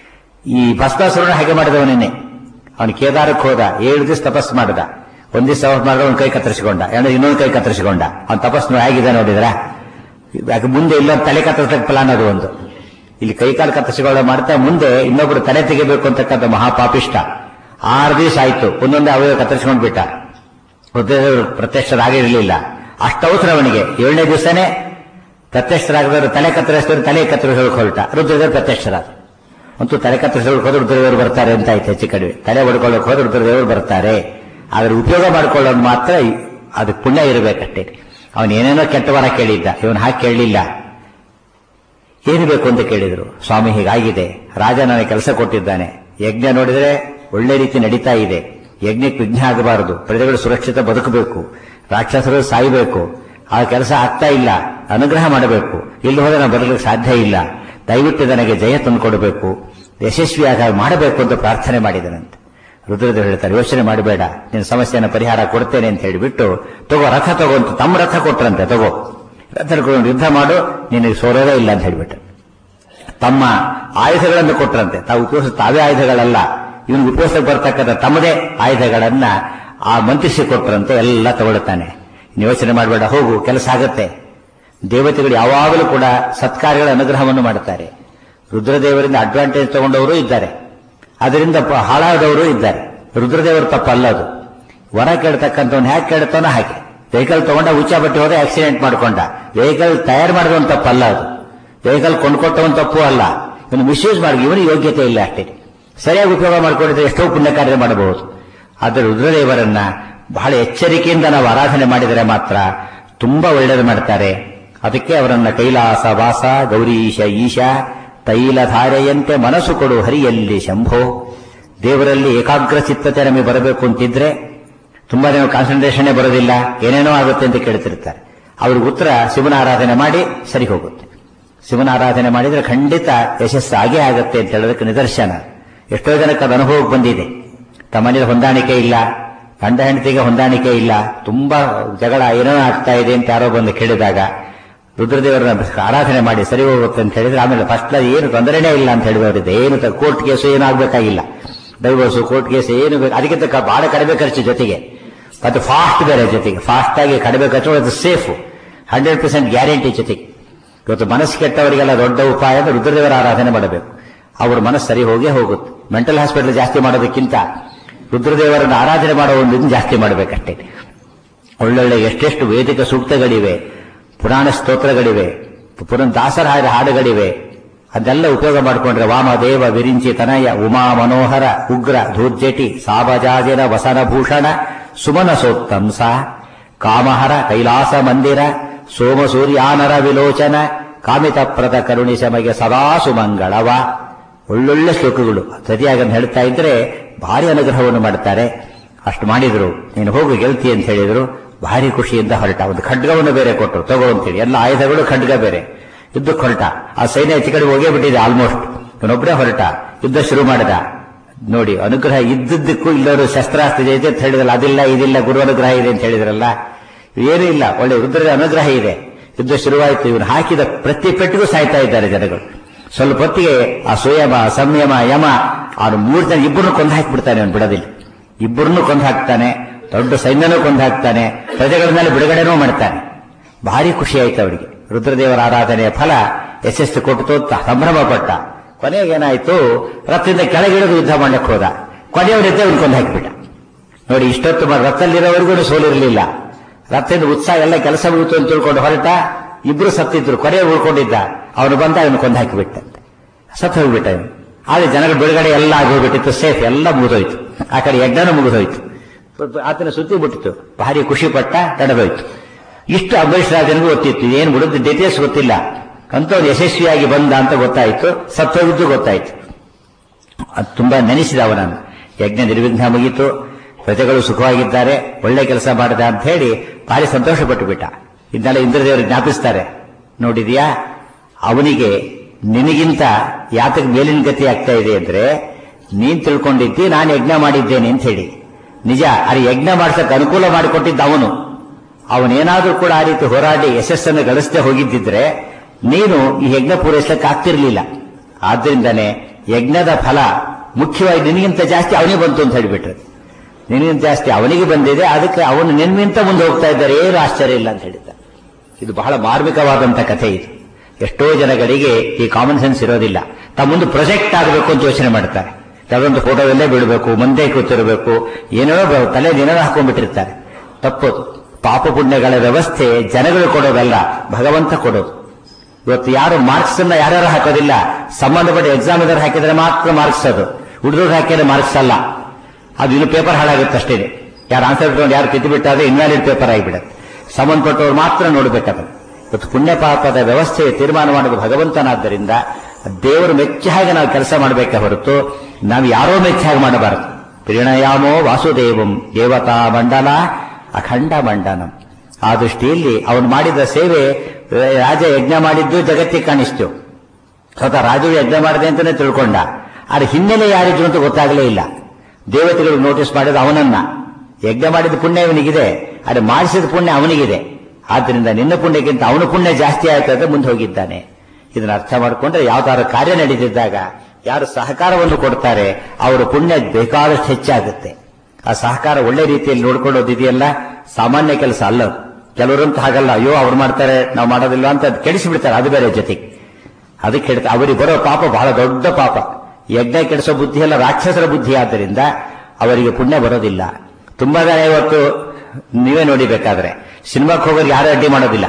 ಈ ಭಸ್ಮಾಸುರನ ಹಾಗೆ ಮಾಡಿದವನೇನೆ. ಅವನು ಕೇದಾರಕ್ಕೆ ಹೋದ, 7 ದಿವಸ ತಪಸ್ಸು ಮಾಡಿದ. ಒಂದ್ ದಿವಸ ತಪಸ್ಸು ಮಾಡಿದ, ಒಂದು ಕೈ ಕತ್ತರಿಸಿಕೊಂಡ, ಇನ್ನೊಂದು ಕೈ ಕತ್ತರಿಸಿಕೊಂಡ. ಅವನ ತಪಸ್ಸು ಹೇಗಿದೆ ನೋಡಿದ್ರ? ಯಾಕೆ ಮುಂದೆ ಇಲ್ಲೊಂದು ತಲೆ ಕತ್ತರಿಸಕ್ಕೆ ಪ್ಲಾನ್ ಅದು ಒಂದು. ಇಲ್ಲಿ ಕೈಕಾಲು ಕತ್ತರಿಸಿಕೊಳ್ಳೋ ಮಾಡ್ತಾ ಮುಂದೆ ಇನ್ನೊಬ್ರು ತಲೆ ತೆಗಿಬೇಕು ಅಂತಕ್ಕಂಥ ಮಹಾಪಾಪಿಷ್ಟ. 6 ದಿವಸ ಆಯ್ತು, ಒಂದೊಂದೇ ಅವಯವ ಕತ್ತರಿಸಿಕೊಂಡು ಬಿಟ್ಟ. ರುದ್ರದೇವರು ಪ್ರತ್ಯಕ್ಷರಾಗಿರಲಿಲ್ಲ. ಅಷ್ಟವಸರ ಅವನಿಗೆ. 7ನೇ ದಿವಸನೇ ಪ್ರತ್ಯಕ್ಷರಾಗದವರು ತಲೆ ಕತ್ತರಿಸಿದವರು ತಲೆ ಕತ್ತರಿಸೋಕೆ ಹೊರಟ. ರುದ್ರದೇವರು ಪ್ರತ್ಯಕ್ಷರಾದ. ಅಂತೂ ತಲೆ ಕತ್ತರಿಸೋಕೆ ಹೋದ್ರೆ ರುದ್ರದೇವರು ಬರ್ತಾರೆ ಅಂತ ಆಯ್ತು. ಹೆಚ್ಚು ಕಡಿಮೆ ತಲೆ ಹೊಡ್ಕೊಳ್ಳೋಕೆ ಹೋದ್ರೆ ರುದ್ರದೇವರು ಬರ್ತಾರೆ. ಆದ್ರೆ ಉಪಯೋಗ ಮಾಡ್ಕೊಳ್ಳೋದು ಮಾತ್ರ ಅದಕ್ಕೆ ಪುಣ್ಯ ಇರಬೇಕಷ್ಟೇ. ಅವನು ಏನೇನೋ ಕೆಟ್ಟ ವರ ಕೇಳಿದ್ದ, ಇವನು ಹಾಗೆ ಕೇಳಲಿಲ್ಲ. ಏನು ಬೇಕು ಅಂತ ಕೇಳಿದ್ರು. ಸ್ವಾಮಿ, ಹೀಗಾಗಿದೆ, ರಾಜ ನನಗೆ ಕೆಲಸ ಕೊಟ್ಟಿದ್ದಾನೆ, ಯಜ್ಞ ನೋಡಿದ್ರೆ ಒಳ್ಳೆ ರೀತಿ ನಡೀತಾ ಇದೆ, ಯಜ್ಞಕ್ಕೆ ವಿಘ್ನ ಆಗಬಾರದು, ಪ್ರಜೆಗಳು ಸುರಕ್ಷಿತ ಬದುಕಬೇಕು, ರಾಕ್ಷಸರು ಸಾಯಬೇಕು, ಆ ಕೆಲಸ ಆಗ್ತಾ ಇಲ್ಲ, ಅನುಗ್ರಹ ಮಾಡಬೇಕು, ಇಲ್ಲಿ ಹೋದ್ರೆ ನಾನು ಬರಲಿಕ್ಕೆ ಸಾಧ್ಯ ಇಲ್ಲ, ದಯವಿಟ್ಟು ನನಗೆ ಜಯ ತಂದುಕೊಡಬೇಕು, ಯಶಸ್ವಿಯಾಗಿ ಮಾಡಬೇಕು ಅಂತ ಪ್ರಾರ್ಥನೆ ಮಾಡಿದನಂತೆ. ರುದ್ರದೇವರು ಹೇಳ್ತಾರೆ, ಯೋಚನೆ ಮಾಡಬೇಡ, ನಿನ್ನ ಸಮಸ್ಯೆಯನ್ನು ಪರಿಹಾರ ಕೊಡ್ತೇನೆ ಅಂತ ಹೇಳಿಬಿಟ್ಟು, ತಗೋ ರಥ ತಗೋ ಅಂತ ತಮ್ಮ ರಥ ಕೊಟ್ರಂತೆ. ತಗೋ ರಥ ತಗೊಂಡು ಯುದ್ಧ ಮಾಡು, ನಿನಗೆ ಸೋರೋದೇ ಇಲ್ಲ ಅಂತ ಹೇಳಿಬಿಟ್ಟು ತಮ್ಮ ಆಯುಧಗಳನ್ನು ಕೊಟ್ರಂತೆ. ತಾವು ಉಪಯೋಗಿಸ ತಾವೇ ಆಯುಧಗಳಲ್ಲ, ಇವನಿಗೆ ಉಪಯೋಗಕ್ಕೆ ಬರ್ತಕ್ಕಂಥ ತಮ್ಮದೇ ಆಯುಧಗಳನ್ನ ಆ ಮಂತ್ರಿಸಿ ಕೊಟ್ರಂತೆ. ಎಲ್ಲ ತಗೊಳ್ತಾನೆ. ಯೋಚನೆ ಮಾಡಬೇಡ, ಹೋಗು, ಕೆಲಸ ಆಗತ್ತೆ. ದೇವತೆಗಳು ಯಾವಾಗಲೂ ಕೂಡ ಸತ್ಕಾರ್ಯಗಳ ಅನುಗ್ರಹವನ್ನು ಮಾಡುತ್ತಾರೆ. ರುದ್ರದೇವರಿಂದ ಅಡ್ವಾಂಟೇಜ್ ತಗೊಂಡವರು ಇದ್ದಾರೆ, ಅದರಿಂದ ಹಾಳಾದವರು ಇದ್ದಾರೆ. ರುದ್ರದೇವರು ತಪ್ಪಲ್ಲ ಅದು. ವರ ಕೇಳ್ತಕ್ಕಂಥವ್ನು ಹೇಗೆ ಕೇಳ್ತಾನೋ ಹಾಗೆ. ವೆಹಿಕಲ್ ತಗೊಂಡ ಉಚ್ಚ ಬಟ್ಟೆ ಹೋದ, ಆಕ್ಸಿಡೆಂಟ್ ಮಾಡ್ಕೊಂಡ. ವೆಹಿಕಲ್ ತಯಾರು ಮಾಡಿದವನ್ ತಪ್ಪಲ್ಲ ಅದು. ವೆಹಿಕಲ್ ಕೊಂಡ್ಕೊಟ್ಟವನ್ ತಪ್ಪು ಅಲ್ಲ. ಇವನು ಮಿಸ್ಯೂಸ್ ಮಾಡಿ, ಇವನಿಗೆ ಯೋಗ್ಯತೆ ಇಲ್ಲ ಅಷ್ಟೇ. ಸರಿಯಾಗಿ ಉಪಯೋಗ ಮಾಡಿಕೊಂಡಿದ್ರೆ ಎಷ್ಟೋ ಪುಣ್ಯ ಕಾರ್ಯ ಮಾಡಬಹುದು. ಆದರೆ ರುದ್ರದೇವರನ್ನ ಬಹಳ ಎಚ್ಚರಿಕೆಯಿಂದ ನಾವು ಆರಾಧನೆ ಮಾಡಿದರೆ ಮಾತ್ರ ತುಂಬಾ ಒಳ್ಳೆಯದು ಮಾಡ್ತಾರೆ. ಅದಕ್ಕೆ ಅವರನ್ನ ಕೈಲಾಸ ವಾಸ ಗೌರೀಶ ಈಶ ತೈಲಧಾರೆಯಂತೆ ಮನಸ್ಸು ಕೊಡು ಹರಿಯಲ್ಲಿ ಶಂಭೋ. ದೇವರಲ್ಲಿ ಏಕಾಗ್ರ ಚಿತ್ತತೆ ನಮಗೆ ಬರಬೇಕು ಅಂತಿದ್ರೆ ತುಂಬಾ ಜನ ಕಾನ್ಸಂಟ್ರೇಷನ್ನೇ ಬರೋದಿಲ್ಲ, ಏನೇನೋ ಆಗುತ್ತೆ ಅಂತ ಕೇಳ್ತಿರ್ತಾರೆ. ಅವ್ರಿಗೆ ಉತ್ತರ ಶಿವನ ಆರಾಧನೆ ಮಾಡಿ ಸರಿ ಹೋಗುತ್ತೆ. ಶಿವನ ಆರಾಧನೆ ಮಾಡಿದ್ರೆ ಖಂಡಿತ ಯಶಸ್ಸು ಆಗೇ ಆಗುತ್ತೆ ಅಂತ ಹೇಳೋದಕ್ಕೆ ನಿದರ್ಶನ. ಎಷ್ಟೋ ಜನಕ್ಕೆ ಅದು ಅನುಭವಕ್ಕೆ ಬಂದಿದೆ. ತಮ್ಮನೇಲಿ ಹೊಂದಾಣಿಕೆ ಇಲ್ಲ, ಗಂಡ ಹೆಂಡತಿಗೆ ಹೊಂದಾಣಿಕೆ ಇಲ್ಲ, ತುಂಬಾ ಜಗಳ ಏನೋ ಆಗ್ತಾ ಇದೆ ಅಂತ ಯಾರೋ ಬಂದು ಕೇಳಿದಾಗ ರುದ್ರದೇವರನ್ನ ಆರಾಧನೆ ಮಾಡಿ ಸರಿ ಹೋಗುತ್ತೆ ಅಂತ ಹೇಳಿದ್ರೆ ಆಮೇಲೆ ಫಸ್ಟ್ ಏನು ತೊಂದರೆನೇ ಇಲ್ಲ ಅಂತ ಹೇಳಿದವರಿದೆ. ಏನು ಕೋರ್ಟ್ ಕೇಸು ಏನೂ ಆಗ್ಬೇಕಾಗಿಲ್ಲ, ಡೈವೋರ್ಸು ಕೋರ್ಟ್ ಕೇಸ್ ಏನು ಬೇಕು, ಅದಕ್ಕಿಂತ ಬಹಳ ಕಡಿಮೆ ಖರ್ಚು ಜೊತೆಗೆ, ಮತ್ತು ಫಾಸ್ಟ್ ಬೇರೆ ಜೊತೆಗೆ. ಫಾಸ್ಟ್ ಆಗಿ ಕಡಿಮೆ ಖರ್ಚು, ಅದು ಸೇಫ್, 100% ಗ್ಯಾರಂಟಿ ಜೊತೆಗೆ. ಇವತ್ತು ಮನಸ್ಸು ಕೆಟ್ಟವರಿಗೆಲ್ಲ ದೊಡ್ಡ ಉಪಾಯ ಅಂದ್ರೆ ರುದ್ರದೇವರ ಆರಾಧನೆ ಮಾಡಬೇಕು. ಅವ್ರ ಮನಸ್ಸು ಸರಿ ಹೋಗೇ ಹೋಗುತ್ತೆ. ಮೆಂಟಲ್ ಹಾಸ್ಪಿಟಲ್ ಜಾಸ್ತಿ ಮಾಡೋದಕ್ಕಿಂತ ರುದ್ರದೇವರನ್ನು ಆರಾಧನೆ ಮಾಡೋ ಒಂದು ಜಾಸ್ತಿ ಮಾಡಬೇಕಷ್ಟೇ. ಒಳ್ಳೊಳ್ಳೆ ಎಷ್ಟೆಷ್ಟು ವೇದಿಕ ಸೂಕ್ತಗಳಿವೆ, ಪುರಾಣ ಸ್ತೋತ್ರಗಳಿವೆ, ದಾಸರ ಹಾಡುಗಳಿವೆ. ಅದೆಲ್ಲ ಉಪಯೋಗ ಮಾಡಿಕೊಂಡ್ರೆ ವಾಮದೇವ ವಿರಿಂಚಿ ತನಯ ಉಮಾ ಮನೋಹರ ಉಗ್ರ ಧೂರ್ಜಟಿ ಸಾಬಜಾಜಿನ ವಸನಭೂಷಣ ಸುಮನ ಸೋತ್ತಂಸ ಕಾಮಹರ ಕೈಲಾಸ ಮಂದಿರ ಸೋಮ ಸೂರ್ಯಾನರ ವಿಲೋಚನ ಕಾಮಿತಪ್ರದ ಕರುಣಿಸಮಗೆ ಸದಾ ಸುಮಂಗಳವ. ಒಳ್ಳೊಳ್ಳೆ ಶ್ಲೋಕಗಳು ಸರಿಯಾಗಿ ಹೇಳ್ತಾ ಇದ್ರೆ ಭಾರಿ ಅನುಗ್ರಹವನ್ನು ಮಾಡ್ತಾರೆ. ಅಷ್ಟು ಮಾಡಿದ್ರು. ನೀನು ಹೋಗು ಗೆಲ್ತಿ ಅಂತ ಹೇಳಿದ್ರು. ಭಾರಿ ಖುಷಿಯಿಂದ ಹೊರಟ. ಒಂದು ಖಡ್ಗವನ್ನು ಬೇರೆ ಕೊಟ್ಟರು, ತಗೋ ಅಂತೇಳಿ. ಎಲ್ಲ ಆಯುಧಗಳು ಖಡ್ಗ ಬೇರೆ. ಯುದ್ಧಕ್ಕೆ ಹೊರಟ. ಆ ಸೈನ್ಯ ಹೆಚ್ಚು ಕಡೆ ಹೋಗೇ ಬಿಟ್ಟಿದೆ ಆಲ್ಮೋಸ್ಟ್. ಇವನೊಬ್ಬರೇ ಹೊರಟ, ಯುದ್ಧ ಶುರು ಮಾಡಿದ. ನೋಡಿ, ಅನುಗ್ರಹ ಇದ್ದದ್ದಕ್ಕೂ ಇಲ್ಲವರು ಶಸ್ತ್ರಾಸ್ತ್ರ ಜಯಿತೆ ಅಂತ ಹೇಳಿದ್ರಲ್ಲ, ಅದಿಲ್ಲ ಇದಿಲ್ಲ, ಗುರು ಅನುಗ್ರಹ ಇದೆ ಅಂತ ಹೇಳಿದ್ರಲ್ಲ, ಏನೂ ಇಲ್ಲ. ಒಳ್ಳೆ ರುದ್ರದ ಅನುಗ್ರಹ ಇದೆ. ಯುದ್ಧ ಶುರುವಾಯಿತು. ಇವನು ಹಾಕಿದ ಪ್ರತಿ ಪೆಟ್ಟಿಗೂ ಸಾಯ್ತಾ ಇದ್ದಾರೆ ಜನಗಳು. ಸ್ವಲ್ಪ ಹೊತ್ತಿಗೆ ಆ ಸುಯಮ, ಸಂಯಮ, ಯಮ ಅವನು 3 ಜನ ಇಬ್ಬರನ್ನು ಕೊಂದು ಹಾಕಿಬಿಡ್ತಾನೆ. ಅವನು ಬಿಡೋದಿಲ್ಲ. ಇಬ್ಬರನ್ನು ಕೊಂದು ಹಾಕ್ತಾನೆ. ದೊಡ್ಡ ಸೈನ್ಯನೂ ಕೊಂದು ಹಾಕ್ತಾನೆ. ಪ್ರಜೆಗಳ ಮೇಲೆ ಬಿಡುಗಡೆನೂ ಮಾಡ್ತಾನೆ. ಭಾರಿ ಖುಷಿ ಆಯ್ತು ಅವರಿಗೆ. ರುದ್ರದೇವರ ಆರಾಧನೆಯ ಫಲ ಯಶಸ್ಸು ಕೊಟ್ಟು ಸಂಭ್ರಮ ಪಟ್ಟ. ಕೊನೆಗೇನಾಯ್ತು, ರಥದಿಂದ ಕೆಳಗಿಳಿದು ಯುದ್ಧ ಮಾಡಕ್ಕೆ ಹೋದ. ಕೊನೆಯವರಿದ್ದೇ ಅವನು ಕೊಂದು ಹಾಕಿಬಿಟ್ಟ. ನೋಡಿ, ಇಷ್ಟೊತ್ತು ರಥದಲ್ಲಿರೋವರೆಗೂ ಸೋಲಿರಲಿಲ್ಲ. ರಥದಿಂದ ಉತ್ಸಾಹ ಎಲ್ಲ ಕೆಲಸ ಮುಗಿತು ಅಂತ ತಿಳ್ಕೊಂಡು ಹೊರಟ. ಇಬ್ರು ಸತ್ತಿದ್ರು. ಕೊನೆಯ ಉಳ್ಕೊಂಡಿದ್ದ. ಅವನು ಬಂದ ಅವನು ಕೊಂದು ಹಾಕಿಬಿಟ್ಟ. ಸತ್ತು ಹೋಗ್ಬಿಟ್ಟ ಇವನು. ಆದ್ರೆ ಜನಗಳ ಬಿಡುಗಡೆ ಎಲ್ಲ ಆಗೋಗ್ಬಿಟ್ಟಿತ್ತು. ಸೇಫ್, ಎಲ್ಲ ಮುಗಿದೋಯ್ತು. ಆ ಕಡೆ ಯಜ್ಞನೂ ಮುಗಿದೋಯ್ತು. ಆತನ ಸುದ್ದಿ ಬಿಟ್ಟಿತ್ತು. ಭಾರಿ ಖುಷಿ ಪಟ್ಟ, ನಡೆದೋಯ್ತು. ಇಷ್ಟು ಅಂಬರೀಷ್ ರಾಜನಿಗೂ ಗೊತ್ತಿತ್ತು. ಏನು ಬಿಡುದು ಡೀಟೇಲ್ಸ್ ಗೊತ್ತಿಲ್ಲ. ಅಂತವ್ರು ಯಶಸ್ವಿಯಾಗಿ ಬಂದ ಅಂತ ಗೊತ್ತಾಯ್ತು. ಸತ್ತೋಗಿದ್ದು ಗೊತ್ತಾಯ್ತು. ಅದು ತುಂಬಾ ನೆನೆಸಿದ ಅವನನ್ನು. ಯಜ್ಞ ನಿರ್ವಿಘ್ನ ಮುಗಿತು. ಪ್ರಜೆಗಳು ಸುಖವಾಗಿದ್ದಾರೆ, ಒಳ್ಳೆ ಕೆಲಸ ಮಾಡಿದ ಅಂತ ಹೇಳಿ ಭಾರಿ ಸಂತೋಷ ಪಟ್ಟು ಬಿಟ್ಟ. ಇದನ್ನೆಲ್ಲ ಇಂದ್ರದೇವರು ಜ್ಞಾಪಿಸ್ತಾರೆ. ನೋಡಿದ್ಯಾ, ಅವನಿಗೆ ನಿನಗಿಂತ ಯಾತಕ್ಕೆ ಮೇಲಿನ ಗತಿ ಆಗ್ತಾ ಇದೆ ಅಂದ್ರೆ, ನೀನ್ ತಿಳ್ಕೊಂಡಿದ್ದಿ ನಾನು ಯಜ್ಞ ಮಾಡಿದ್ದೇನೆ ಅಂತ ಹೇಳಿ. ನಿಜ, ಅದು ಯಜ್ಞ ಮಾಡ್ಸಕ್ಕೆ ಅನುಕೂಲ ಮಾಡಿಕೊಟ್ಟಿದ್ದ ಅವನು. ಅವನೇನಾದ್ರೂ ಕೂಡ ಆ ರೀತಿ ಹೋರಾಡಿ ಯಶಸ್ಸನ್ನು ಗಳಿಸದೆ ಹೋಗಿದ್ದಿದ್ರೆ ನೀನು ಈ ಯಜ್ಞ ಪೂರೈಸಲಿಕ್ಕೆ ಆಗ್ತಿರ್ಲಿಲ್ಲ. ಆದ್ರಿಂದನೇ ಯಜ್ಞದ ಫಲ ಮುಖ್ಯವಾಗಿ ನಿನಗಿಂತ ಜಾಸ್ತಿ ಅವನಿಗೆ ಬಂತು ಅಂತ ಹೇಳಿಬಿಟ್ರೆ, ನಿನಗಿಂತ ಜಾಸ್ತಿ ಅವನಿಗೆ ಬಂದಿದೆ, ಅದಕ್ಕೆ ಅವನು ನಿನ್ನಿಂತ ಮುಂದೆ ಹೋಗ್ತಾ ಇದ್ದಾರೆ, ಏನು ಆಶ್ಚರ್ಯ ಇಲ್ಲ ಅಂತ ಹೇಳಿದ್ದ. ಇದು ಬಹಳ ಮಾರ್ಮಿಕವಾದಂತ ಕಥೆ. ಇದು ಎಷ್ಟೋ ಜನಗಳಿಗೆ ಈ ಕಾಮನ್ ಸೆನ್ಸ್ ಇರೋದಿಲ್ಲ. ತಮ್ಮ ಮುಂದೆ ಪ್ರೊಜೆಕ್ಟ್ ಆಗಬೇಕು ಅಂತ ಯೋಚನೆ ಮಾಡ್ತಾರೆ. ಯಾವುದೊಂದು ಫೋಟೋದಲ್ಲೇ ಬಿಡಬೇಕು, ಮುಂದೆ ಕೂತಿರಬೇಕು, ಏನೇನೋ ತಲೆ ದಿನ ಹಾಕೊಂಡ್ಬಿಟ್ಟಿರ್ತಾರೆ. ತಪ್ಪೋದು. ಪಾಪ ಪುಣ್ಯಗಳ ವ್ಯವಸ್ಥೆ ಜನಗಳು ಕೊಡೋದಲ್ಲ, ಭಗವಂತ ಕೊಡೋದು. ಇವತ್ತು ಯಾರು ಮಾರ್ಕ್ಸ್ ಅನ್ನ ಯಾರ್ಯಾರು ಹಾಕೋದಿಲ್ಲ. ಸಂಬಂಧಪಟ್ಟ ಎಕ್ಸಾಮ್ ಇದಾರೆ ಹಾಕಿದ್ರೆ ಮಾತ್ರ ಮಾರ್ಕ್ಸ್. ಅದು ಹುಡುಗರು ಹಾಕಿದ್ರೆ ಮಾರ್ಕ್ಸ್ ಅಲ್ಲ. ಅದು ಇನ್ನು ಪೇಪರ್ ಹಾಳಾಗುತ್ತೆ ಅಷ್ಟೇ. ಯಾರು ಆನ್ಸರ್ ಇಟ್ಕೊಂಡು ಯಾರು ಕಿತ್ತು ಬಿಟ್ಟಾದ್ರೆ ಇನ್ವ್ಯಾಲಿಡ್ ಪೇಪರ್ ಆಗಿಬಿಡುತ್ತೆ. ಸಂಬಂಧಪಟ್ಟವ್ರು ಮಾತ್ರ ನೋಡ್ಬೇಕಾದ್ರೆ. ಇವತ್ತು ಪುಣ್ಯ ಪಾಪದ ವ್ಯವಸ್ಥೆ ತೀರ್ಮಾನ ಮಾಡೋದು ಭಗವಂತನಾದ್ದರಿಂದ ದೇವರು ಮೆಚ್ಚ ಹಾಗೆ ನಾವು ಕೆಲಸ ಮಾಡಬೇಕೆ ಹೊರತು ನಾವು ಯಾರೋ ಮೆಚ್ಚ ಹಾಗೆ ಮಾಡಬಾರದು. ಪ್ರೀಣಯಾಮೋ ವಾಸುದೇವಂ ದೇವತಾ ಮಂಡಲ ಅಖಂಡ ಮಂಡನಂ. ಆ ದೃಷ್ಟಿಯಲ್ಲಿ ಅವನು ಮಾಡಿದ ಸೇವೆ, ರಾಜ ಯಜ್ಞ ಮಾಡಿದ್ದು ಜಗತ್ತಿಗೆ ಕಾಣಿಸ್ತು. ಸ್ವತಃ ರಾಜು ಯಜ್ಞ ಮಾಡಿದೆ ಅಂತಾನೆ ತಿಳ್ಕೊಂಡ. ಆದ್ರೆ ಹಿನ್ನೆಲೆ ಯಾರಿದ್ರು ಅಂತ ಗೊತ್ತಾಗಲೇ ಇಲ್ಲ. ದೇವತೆಗಳು ನೋಟಿಸ್ ಮಾಡಿದ ಅವನನ್ನ. ಯಜ್ಞ ಮಾಡಿದ ಪುಣ್ಯ ಇವನಿಗಿದೆ, ಆದರೆ ಮಾಡಿಸಿದ ಪುಣ್ಯ ಅವನಿಗಿದೆ. ಆದ್ದರಿಂದ ನಿನ್ನ ಪುಣ್ಯಕ್ಕಿಂತ ಅವನ ಪುಣ್ಯ ಜಾಸ್ತಿ ಆಯ್ತಂದ್ರೆ ಮುಂದೆ ಹೋಗಿದ್ದಾನೆ. ಇದನ್ನ ಅರ್ಥ ಮಾಡಿಕೊಂಡ್ರೆ ಯಾವ್ದಾದ್ರು ಕಾರ್ಯ ನಡೆದಿದ್ದಾಗ ಯಾರು ಸಹಕಾರವನ್ನು ಕೊಡ್ತಾರೆ ಅವರ ಪುಣ್ಯ ಬೇಕಾದಷ್ಟು ಹೆಚ್ಚಾಗುತ್ತೆ. ಆ ಸಹಕಾರ ಒಳ್ಳೆ ರೀತಿಯಲ್ಲಿ ನೋಡ್ಕೊಳ್ಳೋದಿದೆಯಲ್ಲ, ಸಾಮಾನ್ಯ ಕೆಲಸ ಅಲ್ಲ. ಕೆಲವರಂತೂ ಹಾಗಲ್ಲ, ಅಯ್ಯೋ ಅವ್ರು ಮಾಡ್ತಾರೆ ನಾವು ಮಾಡೋದಿಲ್ಲ ಅಂತ ಕೆಡಿಸಿಬಿಡ್ತಾರೆ. ಅದು ಬೇರೆ ಜೊತೆಗೆ ಅದಕ್ಕೆ ಹೇಳ್ತಾರೆ. ಅವರಿಗೆ ಬರೋ ಪಾಪ ಬಹಳ ದೊಡ್ಡ ಪಾಪ. ಯಜ್ಞ ಕೆಡಿಸೋ ಬುದ್ಧಿ ಎಲ್ಲ ರಾಕ್ಷಸರ ಬುದ್ಧಿ. ಆದ್ದರಿಂದ ಅವರಿಗೆ ಪುಣ್ಯ ಬರೋದಿಲ್ಲ. ತುಂಬಾ ಜನ ಇವತ್ತು ನೀವೇ ನೋಡಿಬೇಕಾದ್ರೆ ಸಿನಿಮಾಕ್ಕೆ ಹೋಗೋರು ಯಾರು ಅಡ್ಡಿ ಮಾಡೋದಿಲ್ಲ.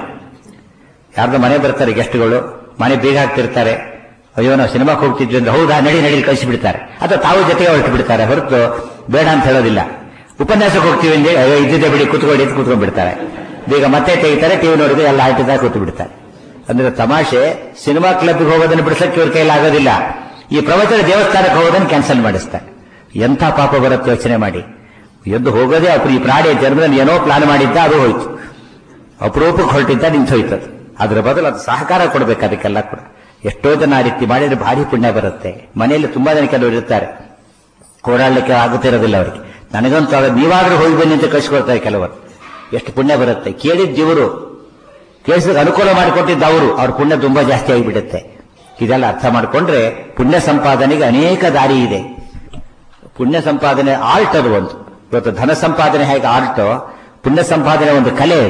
ಯಾರ್ದು ಮನೆ ಬರ್ತಾರೆ ಗೆಸ್ಟ್ಗಳು, ಮನೆ ಬೀಗ ಹಾಕ್ತಿರ್ತಾರೆ. ಅಯ್ಯೋ ನಾವು ಸಿನಿಮಾಕ್ಕೆ ಹೋಗ್ತಿದ್ವಿ ಅಂದ್ರೆ ಹೌದಾ ನಡಿ ನಡಿ ಕಳಿಸಿಬಿಡ್ತಾರೆ. ಅಥವಾ ತಾವು ಜೊತೆಗೆ ಹೊರಟು ಬಿಡ್ತಾರೆ, ಹೊರತು ಬೇಡ ಅಂತ ಹೇಳೋದಿಲ್ಲ. ಉಪನ್ಯಾಸಕ್ಕೆ ಹೋಗ್ತೀವಿ ಅಂದ್ರೆ ಅಯ್ಯೋ ಇದ್ದಿದ್ದೆ ಬಿಡಿ ಕೂತ್ಕೊಳ್ಳಿ ಅಂತ ಕೂತ್ಕೊಂಡ್ ಬಿಡ್ತಾರೆ. ಬೇಗ ಮತ್ತೆ ತೆಗಿತಾರೆ, ಟಿವಿ ನೋಡಿದ್ರೆ ಎಲ್ಲ ಆಯ್ತಿದ್ದಾಗ ಕೂತು ಬಿಡ್ತಾರೆ. ಅಂದ್ರೆ ತಮಾಷೆ, ಸಿನಿಮಾ ಕ್ಲಬ್ಗೆ ಹೋಗೋದನ್ನು ಬಿಡಿಸಕ್ಕೆ ಇವ್ರ ಕೈಲಿ ಆಗೋದಿಲ್ಲ. ಈ ಪ್ರವಚನ ದೇವಸ್ಥಾನಕ್ಕೆ ಹೋಗೋದನ್ನು ಕ್ಯಾನ್ಸಲ್ ಮಾಡಿಸ್ತಾರೆ. ಎಂಥ ಪಾಪ ಬರುತ್ತೆ ಯೋಚನೆ ಮಾಡಿ. ಎದ್ದು ಹೋಗೋದೇ ಈ ಪ್ರಾಣಿ ಜನ್ಮದಲ್ಲಿ ಏನೋ ಪ್ಲಾನ್ ಮಾಡಿದ್ದ, ಅದು ಹೋಯ್ತು. ಅಪರೂಪಕ್ಕೆ ಹೊರಟಿದ್ದ, ನಿಂತು ಹೋಯ್ತದು. ಅದ್ರ ಬದಲು ಅದು ಸಹಕಾರ ಕೊಡ್ಬೇಕು ಅದಕ್ಕೆಲ್ಲ ಕೂಡ. ಎಷ್ಟೋ ಜನ ಆ ರೀತಿ ಮಾಡಿದ್ರೆ ಭಾರಿ ಪುಣ್ಯ ಬರುತ್ತೆ. ಮನೆಯಲ್ಲಿ ತುಂಬಾ ಜನ ಕೆಲವರು ಇರ್ತಾರೆ, ಓಡಾಡ್ಲಿಕ್ಕೆ ಆಗುತ್ತಿರೋದಿಲ್ಲ ಅವರಿಗೆ. ನನಗಂತೂ ಅದ ನೀವಾದ್ರೂ ಹೋಗಿ ಬನ್ನಿ ಅಂತ ಕಳಿಸ್ಕೊಡ್ತಾರೆ ಕೆಲವರು. ಎಷ್ಟು ಪುಣ್ಯ ಬರುತ್ತೆ. ಕೇಳಿದ್ದಿವರು, ಕೇಳಿಸಿದ್ರೆ ಅನುಕೂಲ ಮಾಡಿಕೊಟ್ಟಿದ್ದ ಅವ್ರ ಪುಣ್ಯ ತುಂಬಾ ಜಾಸ್ತಿ ಆಗಿಬಿಡುತ್ತೆ. ಇದೆಲ್ಲ ಅರ್ಥ ಮಾಡಿಕೊಂಡ್ರೆ ಪುಣ್ಯ ಸಂಪಾದನೆಗೆ ಅನೇಕ ದಾರಿ ಇದೆ. ಪುಣ್ಯ ಸಂಪಾದನೆ ಆರ್ಟ್ ಅದು ಒಂದು. ಇವತ್ತು ಧನ ಸಂಪಾದನೆ ಹೇಗೆ ಆರ್ಟ್, ಪುಣ್ಯ ಸಂಪಾದನೆ ಒಂದು ಕಲೆ.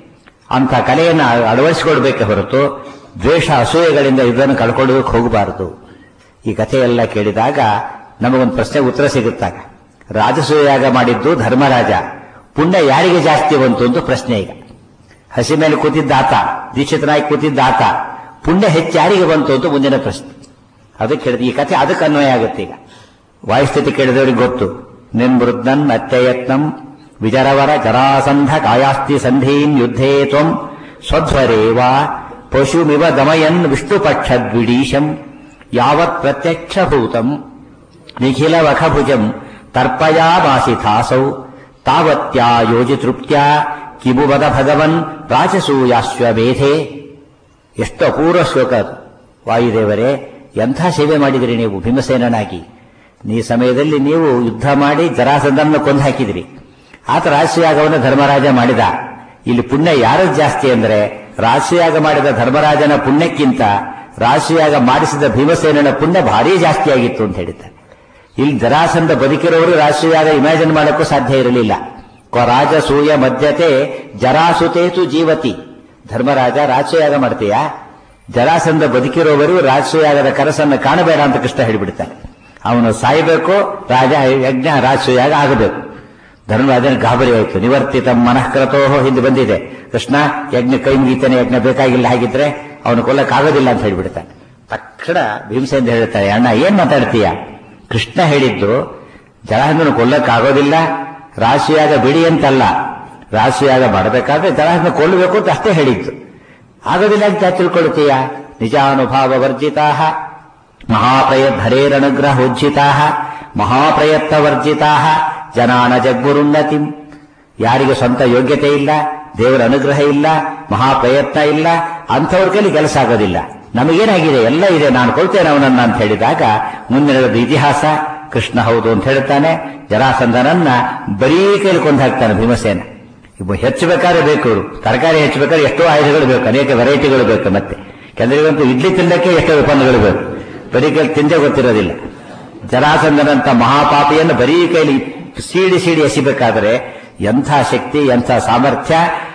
ಅಂತ ಕಲೆಯನ್ನು ಅಳವಡಿಸಿಕೊಡ್ಬೇಕೆ ಹೊರತು ದ್ವೇಷ ಅಸೂಯೆಗಳಿಂದ ಇದನ್ನು ಕಳ್ಕೊಳ್ಳೋದಕ್ಕೆ ಹೋಗಬಾರದು. ಈ ಕಥೆಯೆಲ್ಲ ಕೇಳಿದಾಗ ನಮಗೊಂದು ಪ್ರಶ್ನೆ ಉತ್ತರ ಸಿಗುತ್ತಾಗ. ರಾಜಸೂಯಾಗ ಮಾಡಿದ್ದು ಧರ್ಮರಾಜ, ಪುಣ್ಯ ಯಾರಿಗೆ ಜಾಸ್ತಿ ಬಂತು ಅಂತ ಪ್ರಶ್ನೆ. ಈಗ ಹಸಿ ಮೇಲೆ ಕೂತಿದ್ದ ಆತ, ದೀಕ್ಷಿತನಾಗಿ ಕೂತಿದ್ದ ಆತ, ಪುಣ್ಯ ಹೆಚ್ಚು ಯಾರಿಗೆ ಬಂತು ಅಂತ ಮುಂದಿನ ಪ್ರಶ್ನೆ. ಅದಕ್ಕೆ ಹೇಳಿದ ಈ ಕಥೆ ಅದಕ್ಕೆ ಅನ್ವಯ ಆಗುತ್ತೆ. ಈಗ ವಾಯುಸ್ಥಿತಿ ಕೇಳಿದವರಿಗೆ ಗೊತ್ತು. ನಿರ್ಮೃದ್ನನ್ ಅತ್ಯಯತ್ನಂ ವಿಜರವರ ಜರಾಸಂಧ ಕಾಯಾಸ್ತಿ ಸಂಧೀನ್ ಯುದ್ಧೇ ತ್ವಂ ಸ್ವಧ್ವರೇವ ಪಶುಮಿವ ದಮಯನ್ ವಿಷ್ಣುಪಕ್ಷದ್ವಿಡೀಶಂ ಯಾವತ್ ಪ್ರತ್ಯಕ್ಷಭೂತಂ ನಿಖಿಲವಖಭುಜಂ ತರ್ಪಯಾಮಾಸಿಥಾಸೌ ತಾವತ್ಯಾ ಯೋಜಿತೃಪ್ತ್ಯಾ ಕಿಮುವದ ಭಗವನ್ ರಾಜಸೂಯಾಶ್ವಮೇಧೆ. ಎಷ್ಟು ಅಪೂರ್ವ ಶ್ಲೋಕ ಅದು. ವಾಯುದೇವರೇ, ಎಂಥ ಸೇವೆ ಮಾಡಿದಿರಿ ನೀವು ಭೀಮಸೇನನಾಗಿ. ಈ ಸಮಯದಲ್ಲಿ ನೀವು ಯುದ್ಧ ಮಾಡಿ ಜರಾಸಂಧನನ್ನು ಕೊಂದು ಹಾಕಿದಿರಿ. ಆತ ರಾಜಸೂಯಾಗವನ್ನು ಧರ್ಮರಾಜ ಮಾಡಿದ. ಇಲ್ಲಿ ಪುಣ್ಯ ಯಾರದ್ದು ಜಾಸ್ತಿ ಅಂದ್ರೆ, ರಾಜಸೂಯಾಗ ಮಾಡಿದ ಧರ್ಮರಾಜನ ಪುಣ್ಯಕ್ಕಿಂತ ರಾಜಸೂಯಾಗ ಮಾಡಿಸಿದ ಭೀಮಸೇನನ ಪುಣ್ಯ ಭಾರೀ ಜಾಸ್ತಿ ಆಗಿತ್ತು ಅಂತ ಹೇಳಿದ್ದಾರೆ. ಇಲ್ಲಿ ಜರಾಸಂಧ ಬದುಕಿರೋರು ರಾಜಸೂಯಾಗ ಇಮ್ಯಾಜಿನ್ ಮಾಡೋಕ್ಕೂ ಸಾಧ್ಯ ಇರಲಿಲ್ಲ. ರಾಜಸೂಯ ಮಧ್ಯತೆ ಜರಾಸುತೇತು ಜೀವತಿ. ಧರ್ಮರಾಜ ರಾಜಸೂಯಾಗ ಮಾಡ್ತೀಯಾ? ಜರಾಸಂಧ ಬದುಕಿರೋವರು ರಾಜಸೂಯಾಗದ ಕನಸನ್ನು ಕಾಣಬೇಡ ಅಂತ ಕೃಷ್ಣ ಹೇಳಿಬಿಡ್ತಾನೆ. ಅವನು ಸಾಯಬೇಕು, ರಾಜ ಯಜ್ಞ ರಾಜಸೂಯಾಗ ಆಗಬೇಕು. ಧರ್ಮರಾಜನ ಗಾಬರಿ ಆಯಿತು. ನಿವರ್ತಿತ ಮನಃಕ್ರತೋಹೋ ಹಿಂದೆ ಬಂದಿದೆ. ಕೃಷ್ಣ ಯಜ್ಞ ಕೈ ಮುಗಿತಾನೆ, ಯಜ್ಞ ಬೇಕಾಗಿಲ್ಲ, ಹಾಗಿದ್ರೆ ಅವನು ಕೊಲ್ಲಕ್ಕಾಗೋದಿಲ್ಲ ಅಂತ ಹೇಳಿಬಿಡ್ತಾನೆ. ತಕ್ಷಣ ಭೀಮಸೇನ ಹೇಳ್ತಾನೆ, ಅಣ್ಣ ಏನ್ ಮಾತಾಡ್ತೀಯ? ಕೃಷ್ಣ ಹೇಳಿದ್ದು ಜರಾಸಂಧನ ಕೊಲ್ಲಕ್ಕಾಗೋದಿಲ್ಲ, ರಾಜಸೂಯಾಗ ಬಿಡಿ ಅಂತಲ್ಲ. ರಾಜಸೂಯಾಗ ಮಾಡಬೇಕಾದ್ರೆ ಜರಾಸಂಧ ಕೊಲ್ಲಬೇಕು ಅಂತ ಅಷ್ಟೇ ಹೇಳಿದ್ದು. ಆಗೋದಿಲ್ಲ ಅಂತ ತಿಳ್ಕೊಳ್ತೀಯ? ನಿಜಾನುಭಾವ ವರ್ಜಿತಾ ಮಹಾಪ್ರಯದ್ಧರೇರನುಗ್ರಹೋಜ್ಜಿತಾ ಮಹಾಪ್ರಯತ್ನ ವರ್ಜಿತಾ ಜನಾನ ಜಗ್ಗುರುನ್ನತಿಂ. ಯಾರಿಗೆ ಸ್ವಂತ ಯೋಗ್ಯತೆ ಇಲ್ಲ, ದೇವರ ಅನುಗ್ರಹ ಇಲ್ಲ, ಮಹಾಪ್ರಯತ್ನ ಇಲ್ಲ, ಅಂಥವ್ರ ಕೈಲಿ ಕೆಲಸ ಆಗೋದಿಲ್ಲ. ನಮಗೇನಾಗಿದೆ? ಎಲ್ಲ ಇದೆ, ನಾನು ಕೊಳ್ತೇನೆ ಅವನನ್ನ ಅಂತ ಹೇಳಿದಾಗ ಮುಂದೆ ನಡೆದ ಇತಿಹಾಸ. ಕೃಷ್ಣ ಹೌದು ಅಂತ ಹೇಳ್ತಾನೆ. ಜರಾಸಂಧನನ್ನ ಬರೀ ಕೈಲಿ ಕೊಂದು ಹಾಕ್ತಾನೆ ಭೀಮಸೇನ. ಹೆಚ್ಚಬೇಕಾದ್ರೆ ಬೇಕು, ತರಕಾರಿ ಹೆಚ್ಚಬೇಕಾದ್ರೆ ಎಷ್ಟೋ ಆಯುಧಗಳು ಬೇಕು, ಅನೇಕ ವೆರೈಟಿಗಳು ಬೇಕು. ಮತ್ತೆ ಕೆಲವರಿಗಂತೂ ಇಡ್ಲಿ ತಿನ್ನಕ್ಕೆ ಎಷ್ಟೋ ವಿಪನ್ನಗಳು ಬೇಕು, ಬರೀ ಕೈಲಿ ತಿಂದೇ ಗೊತ್ತಿರೋದಿಲ್ಲ. ಜರಾಸಂಧನಂತ ಮಹಾಪಾಪಿಯನ್ನು ಬರೀ ಕೈಲಿ ಸೀಡಿ ಎಸಿಬೇಕಾದ್ರೆ ಎಂಥ ಶಕ್ತಿ, ಎಂಥ ಸಾಮರ್ಥ್ಯ.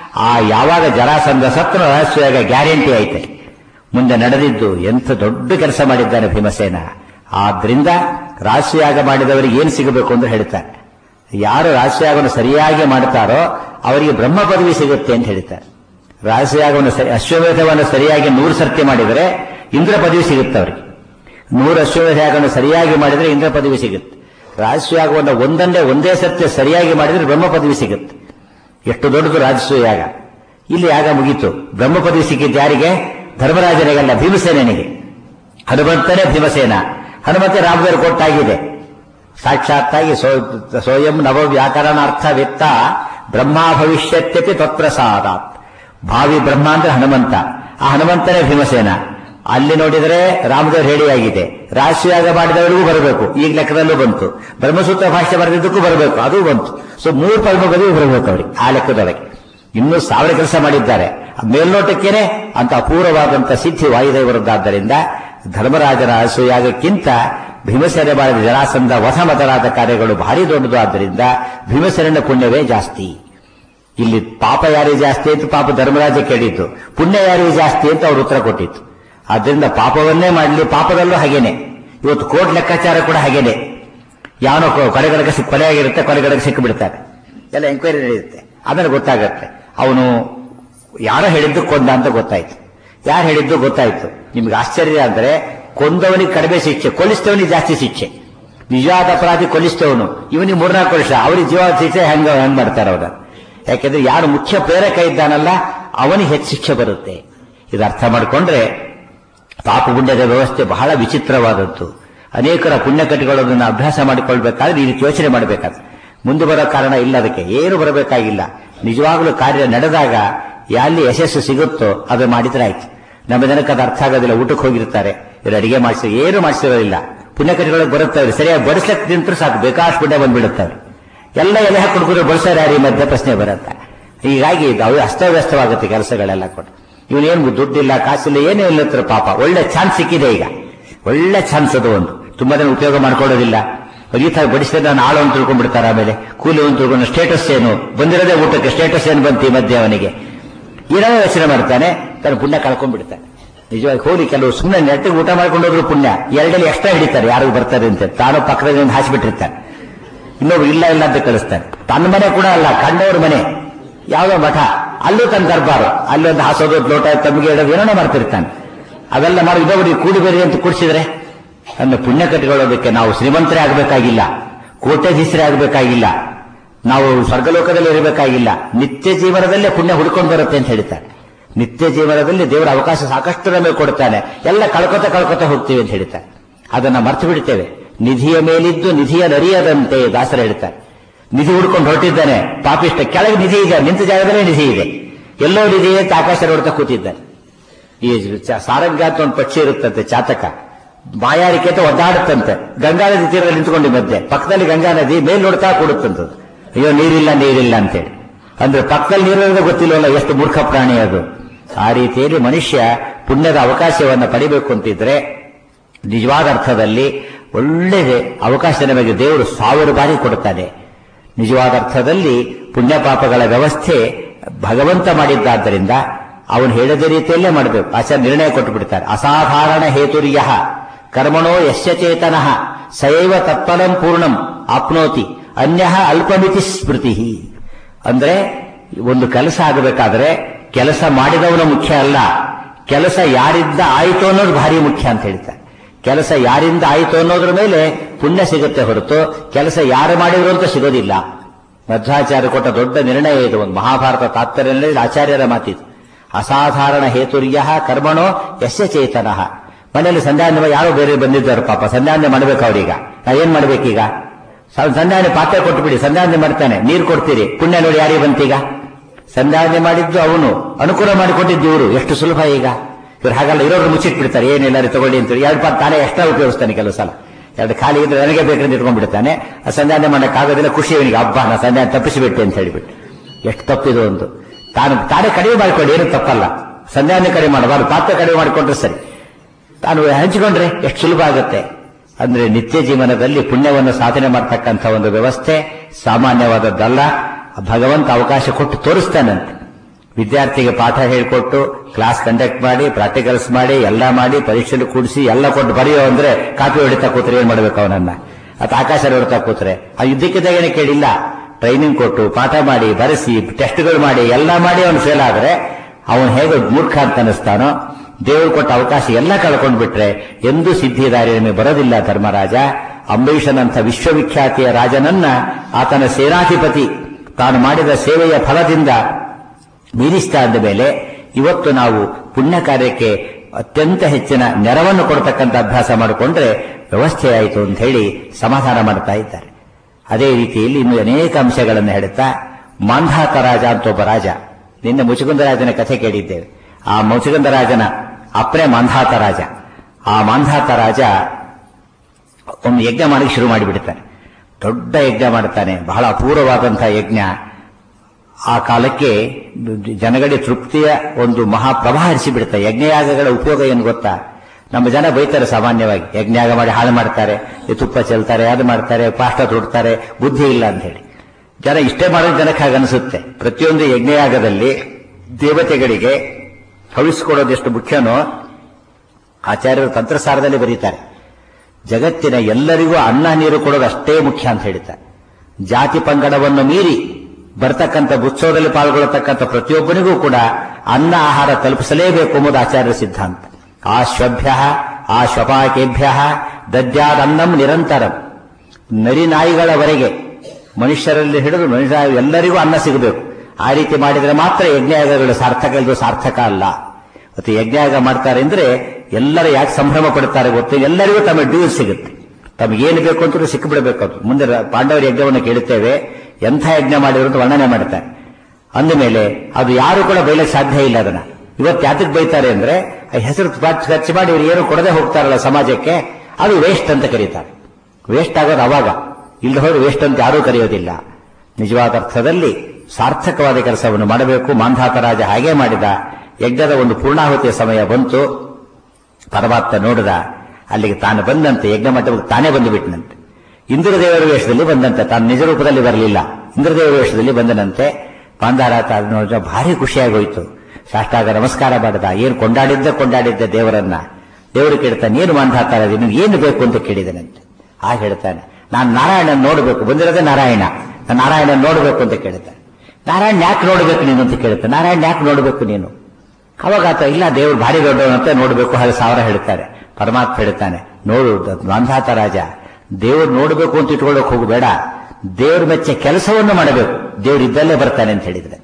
ಯಾವಾಗ ಜರಾಸಂಧ ಸತ್ರ ರಾಜಸೂಯಾಗ ಗ್ಯಾರಂಟಿ ಐತೆ. ಮುಂದೆ ನಡೆದಿದ್ದು ಎಂಥ ದೊಡ್ಡ ಕೆಲಸ ಮಾಡಿದ್ದಾನೆ ಭೀಮಸೇನ. ಆದ್ರಿಂದ ರಾಜಸೂಯಾಗ ಮಾಡಿದವರಿಗೆ ಏನು ಸಿಗಬೇಕು ಅಂತ ಹೇಳ್ತಾರೆ. ಯಾರು ರಾಜಸೂಯಾಗವನ್ನು ಸರಿಯಾಗಿ ಮಾಡ್ತಾರೋ ಅವರಿಗೆ ಬ್ರಹ್ಮ ಪದವಿ ಸಿಗುತ್ತೆ ಅಂತ ಹೇಳ್ತಾರೆ. ರಾಜಸೂಯಾಗವನ್ನು ಅಶ್ವಮೇಧವನ್ನು ಸರಿಯಾಗಿ 100 ಸರ್ತಿ ಮಾಡಿದರೆ ಇಂದ್ರ ಪದವಿ ಸಿಗುತ್ತೆ ಅವರಿಗೆ. 100 ಅಶ್ವಮೇಧವನ್ನು ಸರಿಯಾಗಿ ಮಾಡಿದರೆ ಇಂದ್ರ ಪದವಿ ಸಿಗುತ್ತೆ. ರಾಜಸೂಯಾಗವನ್ನು ಒಂದೇ ಸರ್ತಿ ಸರಿಯಾಗಿ ಮಾಡಿದರೆ ಬ್ರಹ್ಮ ಪದವಿ ಸಿಗುತ್ತೆ. ಎಷ್ಟು ದೊಡ್ಡದು ರಾಜಸೂಯಾಗ. ಇಲ್ಲಿ ಯಾಗ ಮುಗೀತು. ಬ್ರಹ್ಮ ಪದವಿ ಸಿಕ್ಕಿದ್ದು ಯಾರಿಗೆ? ಧರ್ಮರಾಜನಿಗಲ್ಲ, ಭೀಮಸೇನಿಗೆ. ಹನುಮಂತನೇ ಭೀಮಸೇನ. ಹನುಮಂತ ರಾಮದೇವರು ಕೊಟ್ಟಾಗಿದೆ. ಸಾಕ್ಷಾತ್ತಾಗಿ ಸ್ವಯಂ ನವ ವ್ಯಾಕರಣಾರ್ಥ ವಿತ್ತ ಬ್ರಹ್ಮ ಭವಿಷ್ಯತ್ಯಪಿ ತತ್ಪ್ರಸಾದಾತ್. ಭಾವಿ ಬ್ರಹ್ಮ ಅಂದ್ರೆ ಹನುಮಂತ. ಆ ಹನುಮಂತನೇ ಭೀಮಸೇನ. ಅಲ್ಲಿ ನೋಡಿದರೆ ರಾಮದೇವರು ಹೇಳಿಯಾಗಿದೆ. ರಾಜಸೂಯಾಗ ಮಾಡಿದವರಿಗೂ ಬರಬೇಕು, ಈಗ ಲೆಕ್ಕದಲ್ಲೂ ಬಂತು. ಬ್ರಹ್ಮಸೂತ್ರ ಭಾಷೆ ಬರೆದಿದ್ದಕ್ಕೂ ಬರಬೇಕು, ಅದು ಬಂತು. ಸೊ 3 ಪದವಿ ಬರಬೇಕು ಅವರಿಗೆ ಆ ಲೆಕ್ಕದೊಳಗೆ. ಇನ್ನೂ 1000 ಕೆಲಸ ಮಾಡಿದ್ದಾರೆ. ಮೇಲ್ನೋಟಕ್ಕೇನೆ ಅಂತ ಅಪೂರ್ವವಾದಂಥ ಸಿದ್ಧಿ ವಾಯುದೇವರದ್ದಾದ್ದರಿಂದ ಧರ್ಮರಾಜನ ರಾಜಸೂಯಾಗಕ್ಕಿಂತ ಭೀಮಸೇನ ಮಾಡಿದ ಜರಾಸಂಧ ವಧ ಮೊದಲಾದ ಕಾರ್ಯಗಳು ಭಾರಿ ದೊಡ್ಡದು. ಆದ್ದರಿಂದ ಭೀಮಸೇನ ಪುಣ್ಯವೇ ಜಾಸ್ತಿ. ಇಲ್ಲಿ ಪಾಪ ಯಾರಿಗೆ ಜಾಸ್ತಿ ಅಂತ ಪಾಪ ಧರ್ಮರಾಜ ಕೇಳಿದ್ದು, ಪುಣ್ಯ ಯಾರಿಗೆ ಜಾಸ್ತಿ ಅಂತ ಅವರು ಉತ್ತರ ಕೊಟ್ಟಿತ್ತು. ಆದ್ದರಿಂದ ಪಾಪವನ್ನೇ ಮಾಡಲಿ, ಪಾಪದಲ್ಲೂ ಹಾಗೇನೆ. ಇವತ್ತು ಕೋರ್ಟ್ ಲೆಕ್ಕಾಚಾರ ಕೂಡ ಹಾಗೇನೆ. ಯಾವನೋ ಕೊಲೆಗಡಗೆ ಕೊಲೆಯಾಗಿರುತ್ತೆ, ಕೊಲೆಗಡಗೆ ಸಿಕ್ಕಿಬಿಡ್ತಾರೆ, ಎಲ್ಲ ಎಂಕ್ವೈರಿ ನಡೆಯುತ್ತೆ. ಆಮೇಲೆ ಗೊತ್ತಾಗತ್ತೆ ಅವನು ಯಾರೋ ಹೇಳಿದ್ದು ಕೊಂದ ಅಂತ ಗೊತ್ತಾಯ್ತು. ಯಾರು ಹೇಳಿದ್ದು ಗೊತ್ತಾಯ್ತು. ನಿಮ್ಗೆ ಆಶ್ಚರ್ಯ ಅಂದ್ರೆ ಕೊಂದವನಿಗೆ ಕಡಿಮೆ ಶಿಕ್ಷೆ, ಕೊಲ್ಲಿಸ್ತವನಿಗೆ ಜಾಸ್ತಿ ಶಿಕ್ಷೆ. ನಿಜವಾದ ಅಪರಾಧಿ ಕೊಲ್ಲಿಸ್ತವನು, ಇವನಿಗೆ 3-4 ವರ್ಷ, ಅವನಿಗೆ ಜೀವಾದ ಶಿಕ್ಷೆ ಹೆಂಗ್ ಮಾಡ್ತಾರೆ ಅವರ. ಯಾಕೆಂದ್ರೆ ಯಾರು ಮುಖ್ಯ ಪ್ರೇರಕ ಇದ್ದಾನಲ್ಲ ಅವನಿಗೆ ಹೆಚ್ಚು ಶಿಕ್ಷೆ ಬರುತ್ತೆ. ಇದು ಅರ್ಥ ಮಾಡಿಕೊಂಡ್ರೆ ಪಾಪ ಪುಣ್ಯದ ವ್ಯವಸ್ಥೆ ಬಹಳ ವಿಚಿತ್ರವಾದದ್ದು. ಅನೇಕರ ಪುಣ್ಯ ಕಟ್ಟಿಕೊಳ್ಳೋದನ್ನು ಅಭ್ಯಾಸ ಮಾಡಿಕೊಳ್ಬೇಕಾದ್ರೆ ಈ ರೀತಿ ಯೋಚನೆ ಮಾಡಬೇಕಾದ್ರೆ ಮುಂದೆ ಬರೋ ಕಾರಣ ಇಲ್ಲ. ಅದಕ್ಕೆ ಏನು ಬರಬೇಕಾಗಿಲ್ಲ. ನಿಜವಾಗಲೂ ಕಾರ್ಯ ನಡೆದಾಗ ಎಲ್ಲಿ ಯಶಸ್ಸು ಸಿಗುತ್ತೋ ಅದು ಮಾಡಿದ್ರೆ ಆಯ್ತು. ನಮ್ಮ ಜನಕ್ಕೆ ಅದು ಅರ್ಥ ಆಗೋದಿಲ್ಲ. ಊಟಕ್ಕೆ ಹೋಗಿರ್ತಾರೆ, ಇವರು ಅಡಿಗೆ ಮಾಡಿಸಿ ಏನು ಮಾಡಿಸಿರೋದಿಲ್ಲ, ಪುಣ್ಯ ಕಟ್ಟಿಕೊಳ್ಳೋಕೆ ಬರುತ್ತವ್ರು, ಸರಿಯಾಗಿ ಬಡಿಸ್ಲಕ್ಕೆ ನಿಂತರೂ ಸಾಕು, ಬೇಕಾಷ್ಟು ಪುಣ್ಯ ಬಂದ್ಬಿಡುತ್ತವ್ರು. ಎಲ್ಲ ಎಲೆ ಹಾಕೊಂಡು ಬಳಸೋರು ಯಾರು ಈ ಮಧ್ಯೆ ಪ್ರಶ್ನೆ ಬರುತ್ತೆ. ಹೀಗಾಗಿ ಅವು ಅಸ್ತವ್ಯಸ್ತವಾಗುತ್ತೆ ಕೆಲಸಗಳೆಲ್ಲ ಕೂಡ. ಇವನೇನು ದುಡ್ಡಿಲ್ಲ, ಕಾಸಿಲ್ಲ, ಏನೂ ಇಲ್ಲತ್ರ ಪಾಪ ಒಳ್ಳೆ ಚಾನ್ಸ್ ಸಿಕ್ಕಿದೆ. ಈಗ ಒಳ್ಳೆ ಚಾನ್ಸ್ ಅದು. ಒಂದು ತುಂಬಾ ಜನ ಉಪಯೋಗ ಮಾಡ್ಕೊಳ್ಳೋದಿಲ್ಲ. ಈ ತರ ಬಡಿಸಿದ್ರೆ ನಾನು ಆಳು ಅಂತ ತಿಳ್ಕೊಂಡ್ಬಿಡ್ತಾರೆ. ಆಮೇಲೆ ಕೂಲಿ ಅಂತ ತಿಳ್ಕೊಂಡು ಸ್ಟೇಟಸ್ ಏನು ಬಂದಿರೋದೇ ಊಟಕ್ಕೆ, ಸ್ಟೇಟಸ್ ಏನು ಬಂತು ಈ ಮಧ್ಯೆ ಅವನಿಗೆ, ಏನೋ ಯೋಚನೆ ಮಾಡ್ತಾನೆ, ತನ್ನ ಪುಣ್ಯ ಕಳ್ಕೊಂಡ್ಬಿಡ್ತಾನೆ. ನಿಜವಾಗಿ ಹೋಗಿ ಕೆಲವು ಸುಮ್ಮನೆ ನೆಟ್ಟಿಗೆ ಊಟ ಮಾಡ್ಕೊಂಡೋದ್ರು ಪುಣ್ಯ 2 ಎಕ್ಸ್ಟ್ರಾ ಹಿಡಿತಾರೆ, ಯಾರಿಗೂ ಬರ್ತಾರೆ ಅಂತ. ತಾನು ಪಕ್ಕದಲ್ಲಿ ಹಾಸಿಬಿಟ್ಟಿರ್ತಾನೆ, ಇನ್ನೊಬ್ರು ಇಲ್ಲ ಅಂತ ಕಳಿಸ್ತಾನೆ. ತನ್ನ ಮನೆ ಕೂಡ ಅಲ್ಲ, ಕಂಡವ್ರ ಮನೆ, ಯಾವುದೋ ಮಠ, ಅಲ್ಲೂ ತನ್ನ ದರ್ಬಾರು, ಅಲ್ಲೊಂದು ಹಾಸೋದು, ಲೋಟ ತಮ್ಗೆ ಇಡೋದು, ಏನೋ ಮಾಡ್ತಿರ್ತಾನೆ. ಅವೆಲ್ಲ ಮಾಡಿ ಇನ್ನೊಬ್ಬರಿಗೆ ಕೂಡಿಬೇರಿ ಅಂತ ಕೂಡಿಸಿದ್ರೆ ಅನ್ನ ಪುಣ್ಯ ಕಟ್ಟಿಕೊಳ್ಳೋದಕ್ಕೆ ನಾವು ಶ್ರೀಮಂತರೇ ಆಗಬೇಕಾಗಿಲ್ಲ, ಕೋಟ್ಯಾಧೀಶರೇ ಆಗಬೇಕಾಗಿಲ್ಲ, ನಾವು ಸ್ವರ್ಗಲೋಕದಲ್ಲಿ ಇರಬೇಕಾಗಿಲ್ಲ. ನಿತ್ಯ ಜೀವನದಲ್ಲೇ ಪುಣ್ಯ ಹುಡ್ಕೊಂಡು ಬರುತ್ತೆ ಅಂತ ಹೇಳ್ತಾರೆ. ನಿತ್ಯ ಜೀವನದಲ್ಲಿ ದೇವರ ಅವಕಾಶ ಸಾಕಷ್ಟು ನಮಗೆ ಕೊಡ್ತಾನೆ, ಎಲ್ಲ ಕಳ್ಕೊತ ಹೋಗ್ತೀವಿ ಅಂತ ಹೇಳ್ತಾರೆ. ಅದನ್ನ ಮರ್ತು ಬಿಡ್ತೇವೆ. ನಿಧಿಯ ಮೇಲಿದ್ದು ನಿಧಿಯ ನರಿಯದಂತೆ ದಾಸರ ಹೇಳ್ತಾರೆ. ನಿಧಿ ಹುಡ್ಕೊಂಡು ಹೊರಟಿದ್ದಾನೆ ಪಾಪಿಷ್ಟ, ಕೆಳಗೆ ನಿಧಿ ಇದೆ, ನಿಂತ ಜಾಗದಲ್ಲೇ ನಿಧಿ ಇದೆ, ಎಲ್ಲೋ ನಿಧಿ ಅಂತ ಆಕಾಶ ನೋಡ್ತಾ ಕೂತಿದ್ದಾನೆ. ಈ ಸಾರಂಗ ಅಂತ ಒಂದು ಪಕ್ಷಿ ಇರುತ್ತಂತೆ, ಚಾತಕ, ಬಾಯಾರಿಕೆ ಅಂತ ಒದ್ದಾಡುತ್ತಂತೆ. ಗಂಗಾ ನದಿ ತೀರದಲ್ಲಿ ನಿಂತ್ಕೊಂಡು ಮಧ್ಯೆ, ಪಕ್ಕದಲ್ಲಿ ಗಂಗಾ ನದಿ, ಮೇಲ್ ನೋಡ್ತಾ ಕೂಡುತ್ತಂತದ್ದು. ಅಯ್ಯೋ ನೀರಿಲ್ಲ ಅಂತೇಳಿ. ಅಂದ್ರೆ ಪಕ್ಕದಲ್ಲಿ ನೀರಿರೋದು ಗೊತ್ತಿಲ್ಲವಲ್ಲ, ಎಷ್ಟು ಮೂರ್ಖ ಪ್ರಾಣಿ ಅದು. ಆ ರೀತಿಯಲ್ಲಿ ಮನುಷ್ಯ ಪುಣ್ಯದ ಅವಕಾಶವನ್ನು ಪಡಿಬೇಕು ಅಂತಿದ್ರೆ ನಿಜವಾದ ಅರ್ಥದಲ್ಲಿ ಒಳ್ಳೆಯ ಅವಕಾಶ ನಮಗೆ ದೇವರು 1000 ಬಾರಿ ಕೊಡುತ್ತಾನೆ. ನಿಜವಾದ ಅರ್ಥದಲ್ಲಿ ಪುಣ್ಯ ಪಾಪಗಳ ವ್ಯವಸ್ಥೆ ಭಗವಂತ ಮಾಡಿದ್ದಾದ್ದರಿಂದ ಅವನು ಹೇಳಿದ ರೀತಿಯಲ್ಲೇ ಮಾಡಬೇಕು. ಆಚಾರ್ಯ ನಿರ್ಣಯ ಕೊಟ್ಟು ಬಿಡ್ತಾರೆ. ಅಸಾಧಾರಣ ಹೇತುರ್ಯ ಕರ್ಮಣೋ ಯಸ್ಯ ಚೇತನಃ ಸಯೈವ ತತ್ಫಲಂ ಪೂರ್ಣಂ ಆಪ್ನೋತಿ ಅನ್ಯ ಅಲ್ಪಮಿತಿ ಸ್ಮೃತಿ. ಅಂದ್ರೆ ಒಂದು ಕೆಲಸ ಆಗಬೇಕಾದ್ರೆ ಕೆಲಸ ಮಾಡಿದವನು ಮುಖ್ಯ ಅಲ್ಲ, ಕೆಲಸ ಯಾರಿಂದ ಆಯಿತು ಅನ್ನೋದು ಭಾರಿ ಮುಖ್ಯ ಅಂತ ಹೇಳ್ತಾರೆ. ಕೆಲಸ ಯಾರಿಂದ ಆಯಿತು ಅನ್ನೋದ್ರ ಮೇಲೆ ಪುಣ್ಯ ಸಿಗುತ್ತೆ ಹೊರತು ಕೆಲಸ ಯಾರು ಮಾಡಿದ್ರು ಅಂತ ಸಿಗೋದಿಲ್ಲ. ಮಧ್ವಾಚಾರ್ಯ ಕೊಟ್ಟ ದೊಡ್ಡ ನಿರ್ಣಯ ಇದು, ಒಂದು ಮಹಾಭಾರತ ತಾತ್ಪರ್ಯ ಆಚಾರ್ಯರ ಮಾತಿದು. ಅಸಾಧಾರಣ ಹೇತುರ್ಯ ಕರ್ಮಣೋ ಯಸ್ಯ ಚೇತನಃ. ಮನೆಯಲ್ಲಿ ಸಂಧ್ಯಾನ್ಯ ಯಾರೋ ಬೇರೆ ಬಂದಿದ್ದಾರೆ ಪಾಪ, ಸಂಧ್ಯಾನ್ಯ ಮಾಡ್ಬೇಕು ಅವ್ರೀಗ. ನಾ ಏನ್ ಮಾಡ್ಬೇಕೀಗ? ಸಂಧ್ಯಾನ್ಯ ಪಾತ್ರೆ ಕೊಟ್ಟುಬಿಡಿ, ಸಂಧ್ಯಾನ್ಯ ಮಾಡ್ತಾನೆ, ನೀರು ಕೊಡ್ತೀರಿ, ಪುಣ್ಯ ನೋಡಿ ಯಾರಿಗೆ ಬಂತೀಗ? ಸಂಧ್ಯಾನ್ಯ ಮಾಡಿದ್ದು ಅವನು, ಅನುಕೂಲ ಮಾಡಿಕೊಟ್ಟಿದ್ದು ಇವರು. ಎಷ್ಟು ಸುಲಭ ಈಗ. ಇವ್ರು ಹಾಗಲ್ಲ, ಇರೋರು ಮುಚ್ಚಿಟ್ಬಿಡ್ತಾರೆ, ಏನಿಲ್ಲ ತಗೊಳ್ಳಿ ಅಂತೇಳಿ. 2 ಪಾತ್ ತಾನೇ ಎಕ್ಸ್ಟ್ರಾ ಉಪಯೋಗಿಸ್ತಾನೆ ಕೆಲವು ಸಲ. 2 ಖಾಲಿ ಇದ್ರೆ ನನಗೆ ಬೇಕಂತ ಇಟ್ಕೊಂಡ್ಬಿಡ್ತಾನೆ. ಸಂಧ್ಯಾನ್ಯ ಮಾಡೋಕ್ಕಾಗೋದಿಲ್ಲ, ಖುಷಿ ಅವನಿಗೆ, ಹಬ್ಬ ನಾ ಸಂಧ್ಯಾನ್ಯ ತಪ್ಪಿಸಿಬಿಟ್ಟೆ ಅಂತ ಹೇಳಿಬಿಟ್ಟು. ಎಷ್ಟು ತಪ್ಪಿದು ಒಂದು. ತಾನೇ ಕಡಿಮೆ ಮಾಡಿಕೊಂಡು ಏನು ತಪ್ಪಲ್ಲ, ಸಂಧ್ಯಾನ್ಯ ಕಡಿಮೆ ಮಾಡಬಾರ್ದು, ಪಾತ್ರೆ ಕಡಿಮೆ ಮಾಡಿಕೊಂಡ್ರೆ ಸರಿ. ತಾನು ಹಂಚಿಕೊಂಡ್ರೆ ಎಷ್ಟು ಸುಲಭ ಆಗುತ್ತೆ. ಅಂದ್ರೆ ನಿತ್ಯ ಜೀವನದಲ್ಲಿ ಪುಣ್ಯವನ್ನು ಸಾಧನೆ ಮಾಡತಕ್ಕಂಥ ಒಂದು ವ್ಯವಸ್ಥೆ ಸಾಮಾನ್ಯವಾದದ್ದಲ್ಲ. ಭಗವಂತ ಅವಕಾಶ ಕೊಟ್ಟು ತೋರಿಸ್ತಾನಂತೆ. ವಿದ್ಯಾರ್ಥಿಗೆ ಪಾಠ ಹೇಳಿಕೊಟ್ಟು ಕ್ಲಾಸ್ ಕಂಡಕ್ಟ್ ಮಾಡಿ ಪ್ರಾಕ್ಟಿಕಲ್ಸ್ ಮಾಡಿ ಎಲ್ಲ ಮಾಡಿ ಪರೀಕ್ಷೆಯಲ್ಲಿ ಕೂಡಿಸಿ ಎಲ್ಲ ಕೊಟ್ಟು ಬರೆಯೋ ಅಂದ್ರೆ ಕಾಪಿ ಹೊಡಿತಾ ಕೂತ್ರೆ ಏನ್ ಮಾಡ್ಬೇಕು ಅವನನ್ನ? ಅಥವಾ ಆಕಾಶ ಹೊಡಿತಾ ಕೂತ್ರೆ ಆ ಯುದ್ಧಕ್ಕಿದ್ದಾಗೇನೆ ಕೇಳಿಲ್ಲ. ಟ್ರೈನಿಂಗ್ ಕೊಟ್ಟು ಪಾಠ ಮಾಡಿ ಬರೆಸಿ ಟೆಸ್ಟ್ಗಳು ಮಾಡಿ ಎಲ್ಲ ಮಾಡಿ ಅವನು ಫೇಲ್ ಆದ್ರೆ ಅವನು ಹೇಗೆ ಮೂರ್ಖ ಅಂತ ಅನಿಸ್ತಾನೋ. ದೇವರು ಕೊಟ್ಟ ಅವಕಾಶ ಎಲ್ಲ ಕಳ್ಕೊಂಡು ಬಿಟ್ರೆ ಎಂದೂ ಸಿದ್ಧಿದಾರಿ ನಿಮಗೆ ಬರೋದಿಲ್ಲ. ಧರ್ಮರಾಜ ಅಂಬರೀಷನಂಥ ವಿಶ್ವವಿಖ್ಯಾತಿಯ ರಾಜನನ್ನ ಆತನ ಸೇನಾಧಿಪತಿ ತಾನು ಮಾಡಿದ ಸೇವೆಯ ಫಲದಿಂದ ಮೀರಿಸ್ತಾ ಅಂದ ಮೇಲೆ ಇವತ್ತು ನಾವು ಪುಣ್ಯ ಕಾರ್ಯಕ್ಕೆ ಅತ್ಯಂತ ಹೆಚ್ಚಿನ ನೆರವನ್ನು ಕೊಡ್ತಕ್ಕಂಥ ಅಭ್ಯಾಸ ಮಾಡಿಕೊಂಡ್ರೆ ವ್ಯವಸ್ಥೆ ಆಯಿತು ಅಂತ ಹೇಳಿ ಸಮಾಧಾನ ಮಾಡ್ತಾ ಇದ್ದಾರೆ. ಅದೇ ರೀತಿಯಲ್ಲಿ ಇನ್ನು ಅನೇಕ ಅಂಶಗಳನ್ನು ಹೇಳುತ್ತಾ, ಮಾಂಧಾತ ರಾಜ ಅಂತ ಒಬ್ಬ ರಾಜ, ನಿನ್ನೆ ಮುಚುಕುಂದ ರಾಜನ ಕಥೆ ಕೇಳಿದ್ದೇವೆ. ಆ ಮುಚುಕುಂದ ರಾಜನ ಅಪ್ರೇ ಮಾಂಧಾತ ರಾಜ. ಆ ಮಾಂಧಾತ ರಾಜ ಒಂದು ಯಜ್ಞ ಮಾಡಲಿಕ್ಕೆ ಶುರು ಮಾಡಿಬಿಡ್ತಾನೆ. ದೊಡ್ಡ ಯಜ್ಞ ಮಾಡ್ತಾನೆ, ಬಹಳ ಅಪೂರ್ವವಾದಂತಹ ಯಜ್ಞ. ಆ ಕಾಲಕ್ಕೆ ಜನಗಳಿಗೆ ತೃಪ್ತಿಯ ಒಂದು ಮಹಾಪ್ರಭಾ ಹರಿಸಿಬಿಡ್ತಾರೆ. ಯಜ್ಞಯಾಗಗಳ ಉಪಯೋಗ ಏನು ಗೊತ್ತಾ? ನಮ್ಮ ಜನ ಬೈತಾರೆ ಸಾಮಾನ್ಯವಾಗಿ, ಯಜ್ಞಯಾಗ ಮಾಡಿ ಹಾಳು ಮಾಡ್ತಾರೆ, ತುಪ್ಪ ಚೆಲ್ತಾರೆ, ಅದು ಮಾಡ್ತಾರೆ, ಪಾಷ್ಟ ತೊಡ್ತಾರೆ, ಬುದ್ಧಿ ಇಲ್ಲ ಅಂತ ಹೇಳಿ. ಜನ ಇಷ್ಟೇ ಮಾಡೋದು ಜನಕ್ಕೆ ಹಾಗೆ ಅನಿಸುತ್ತೆ. ಪ್ರತಿಯೊಂದು ಯಜ್ಞಯಾಗದಲ್ಲಿ ದೇವತೆಗಳಿಗೆ ಹವಿಸ್ಕೊಡೋದು ಎಷ್ಟು ಮುಖ್ಯನೋ ಆಚಾರ್ಯರು ತಂತ್ರಸಾರದಲ್ಲಿ ಬರೀತಾರೆ. ಜಗತ್ತಿನ ಎಲ್ಲರಿಗೂ ಅನ್ನ ನೀರು ಕೊಡೋದು ಅಷ್ಟೇ ಮುಖ್ಯ ಅಂತ ಹೇಳ್ತಾರೆ. ಜಾತಿ ಪಂಗಡವನ್ನು ಮೀರಿ ಬರ್ತಕ್ಕಂಥ ಉತ್ಸವದಲ್ಲಿ ಪಾಲ್ಗೊಳ್ಳತಕ್ಕಂಥ ಪ್ರತಿಯೊಬ್ಬನಿಗೂ ಕೂಡ ಅನ್ನ ಆಹಾರ ತಲುಪಿಸಲೇಬೇಕು ಎಂಬುದು ಆಚಾರ್ಯರ ಸಿದ್ಧಾಂತ. ಆಶ್ವಭ್ಯ ಆಶ್ವಪಾಕೇಭ್ಯ ದದ್ಯಾದನ್ನಂ ನಿರಂತರಂ. ನರಿನಾಯಿಗಳವರೆಗೆ ಮನುಷ್ಯರಲ್ಲಿ ಹಿಡಿದು ಮನುಷ್ಯ ಎಲ್ಲರಿಗೂ ಅನ್ನ ಸಿಗಬೇಕು. ಆ ರೀತಿ ಮಾಡಿದರೆ ಮಾತ್ರ ಯಜ್ಞಯಾಗಗಳು ಸಾರ್ಥಕ, ಇದು ಸಾರ್ಥಕ ಅಲ್ಲ. ಮತ್ತು ಯಜ್ಞಯಾಗ ಮಾಡ್ತಾರೆ ಅಂದ್ರೆ ಎಲ್ಲರೂ ಯಾಕೆ ಸಂಭ್ರಮ ಪಡ್ತಾರೆ ಗೊತ್ತು? ಎಲ್ಲರಿಗೂ ತಮ್ಮ ಡ್ಯೂ ಸಿಗುತ್ತೆ. ತಮಗೇನು ಬೇಕು ಅಂತ ಸಿಕ್ಕಿಬಿಡಬೇಕು. ಅದು ಮುಂದೆ ಪಾಂಡವರ ಯಜ್ಞವನ್ನು ಕೇಳುತ್ತೇವೆ, ಎಂಥ ಯಜ್ಞ ಮಾಡಿದ್ರು ಅಂತ ವರ್ಣನೆ ಮಾಡ್ತಾರೆ. ಅಂದಮೇಲೆ ಅದು ಯಾರು ಕೂಡ ಬೈಲಕ್ಕೆ ಸಾಧ್ಯ ಇಲ್ಲ. ಅದನ್ನ ಇವತ್ತು ಯಾತಕ್ಕೆ ಬೈತಾರೆ ಅಂದ್ರೆ ಹೆಸರು ಖರ್ಚು ಮಾಡಿ ಇವರು ಏನು ಕೊಡದೆ ಹೋಗ್ತಾರಲ್ಲ ಸಮಾಜಕ್ಕೆ, ಅದು ವೇಸ್ಟ್ ಅಂತ ಕರೀತಾರೆ. ವೇಸ್ಟ್ ಆಗೋದು ಅವಾಗ, ಇಲ್ಲ ಹೋದ್ರೆ ವೇಸ್ಟ್ ಅಂತ ಯಾರೂ ಕರೆಯೋದಿಲ್ಲ. ನಿಜವಾದ ಅರ್ಥದಲ್ಲಿ ಸಾರ್ಥಕವಾದ ಕೆಲಸವನ್ನು ಮಾಡಬೇಕು. ಮಾಂಧಾತ ರಾಜ ಹಾಗೇ ಮಾಡಿದ. ಯಜ್ಞದ ಒಂದು ಪೂರ್ಣಾಹುತಿಯ ಸಮಯ ಬಂತು. ಪರಮಾತ್ಮ ನೋಡಿದ, ಅಲ್ಲಿಗೆ ತಾನು ಬಂದಂತೆ, ಯಜ್ಞ ಮಂಟಪಕ್ಕೆ ತಾನೇ ಬಂದುಬಿಟ್ಟನಂತೆ. ಇಂದ್ರದೇವರ ವೇಷದಲ್ಲಿ ಬಂದಂತೆ, ತಾನು ನಿಜ ರೂಪದಲ್ಲಿ ಬರಲಿಲ್ಲ, ಇಂದ್ರದೇವರ ವೇಷದಲ್ಲಿ ಬಂದನಂತೆ. ಮಾಂಧಾತ ನೋಡಿದ, ಭಾರಿ ಖುಷಿಯಾಗೋಯ್ತು. ಸಾಷ್ಟಾಂಗ ನಮಸ್ಕಾರ ಮಾಡಿದ. ಏನು ಕೊಂಡಾಡಿದ್ದ ದೇವರನ್ನ. ದೇವರು ಕೇಳ್ತಾನೆ, ಏನು ಮಾಂಧಾತ ರಾಜ, ನಿಮ್ಗೆ ಏನು ಬೇಕು ಅಂತ ಕೇಳಿದನಂತೆ. ಆಗ ಹೇಳ್ತಾನೆ, ನಾನು ನಾರಾಯಣನ್ ನೋಡಬೇಕು, ಬಂದಿರೋದೇ ನಾರಾಯಣ, ನಾನು ನಾರಾಯಣನ್ ನೋಡಬೇಕು ಅಂತ ಕೇಳ್ತಾನೆ. ನಾರಾಯಣ ಯಾಕೆ ನೋಡಬೇಕು ನೀನು ಅಂತ ಕೇಳ್ತಾನೆ. ನಾರಾಯಣ ಯಾಕೆ ನೋಡಬೇಕು ನೀನು? ಅವಾಗ ಆತ, ಇಲ್ಲ ದೇವ್ರು ಭಾರಿ ದೊಡ್ಡವನಂತೆ ನೋಡಬೇಕು, 10,000 ಹೇಳ್ತಾರೆ. ಪರಮಾತ್ಮ ಹೇಳ್ತಾನೆ, ನೋಡು ಮಾಂಧಾತ ರಾಜ, ದೇವ್ರು ನೋಡಬೇಕು ಅಂತ ಇಟ್ಕೊಳ್ಳೋಕೆ ಹೋಗಬೇಡ, ದೇವ್ರ ಮೆಚ್ಚ ಕೆಲಸವನ್ನು ಮಾಡಬೇಕು, ದೇವ್ರು ಇದ್ದಲ್ಲೇ ಬರ್ತಾನೆ ಅಂತ ಹೇಳಿದ್ರೆ.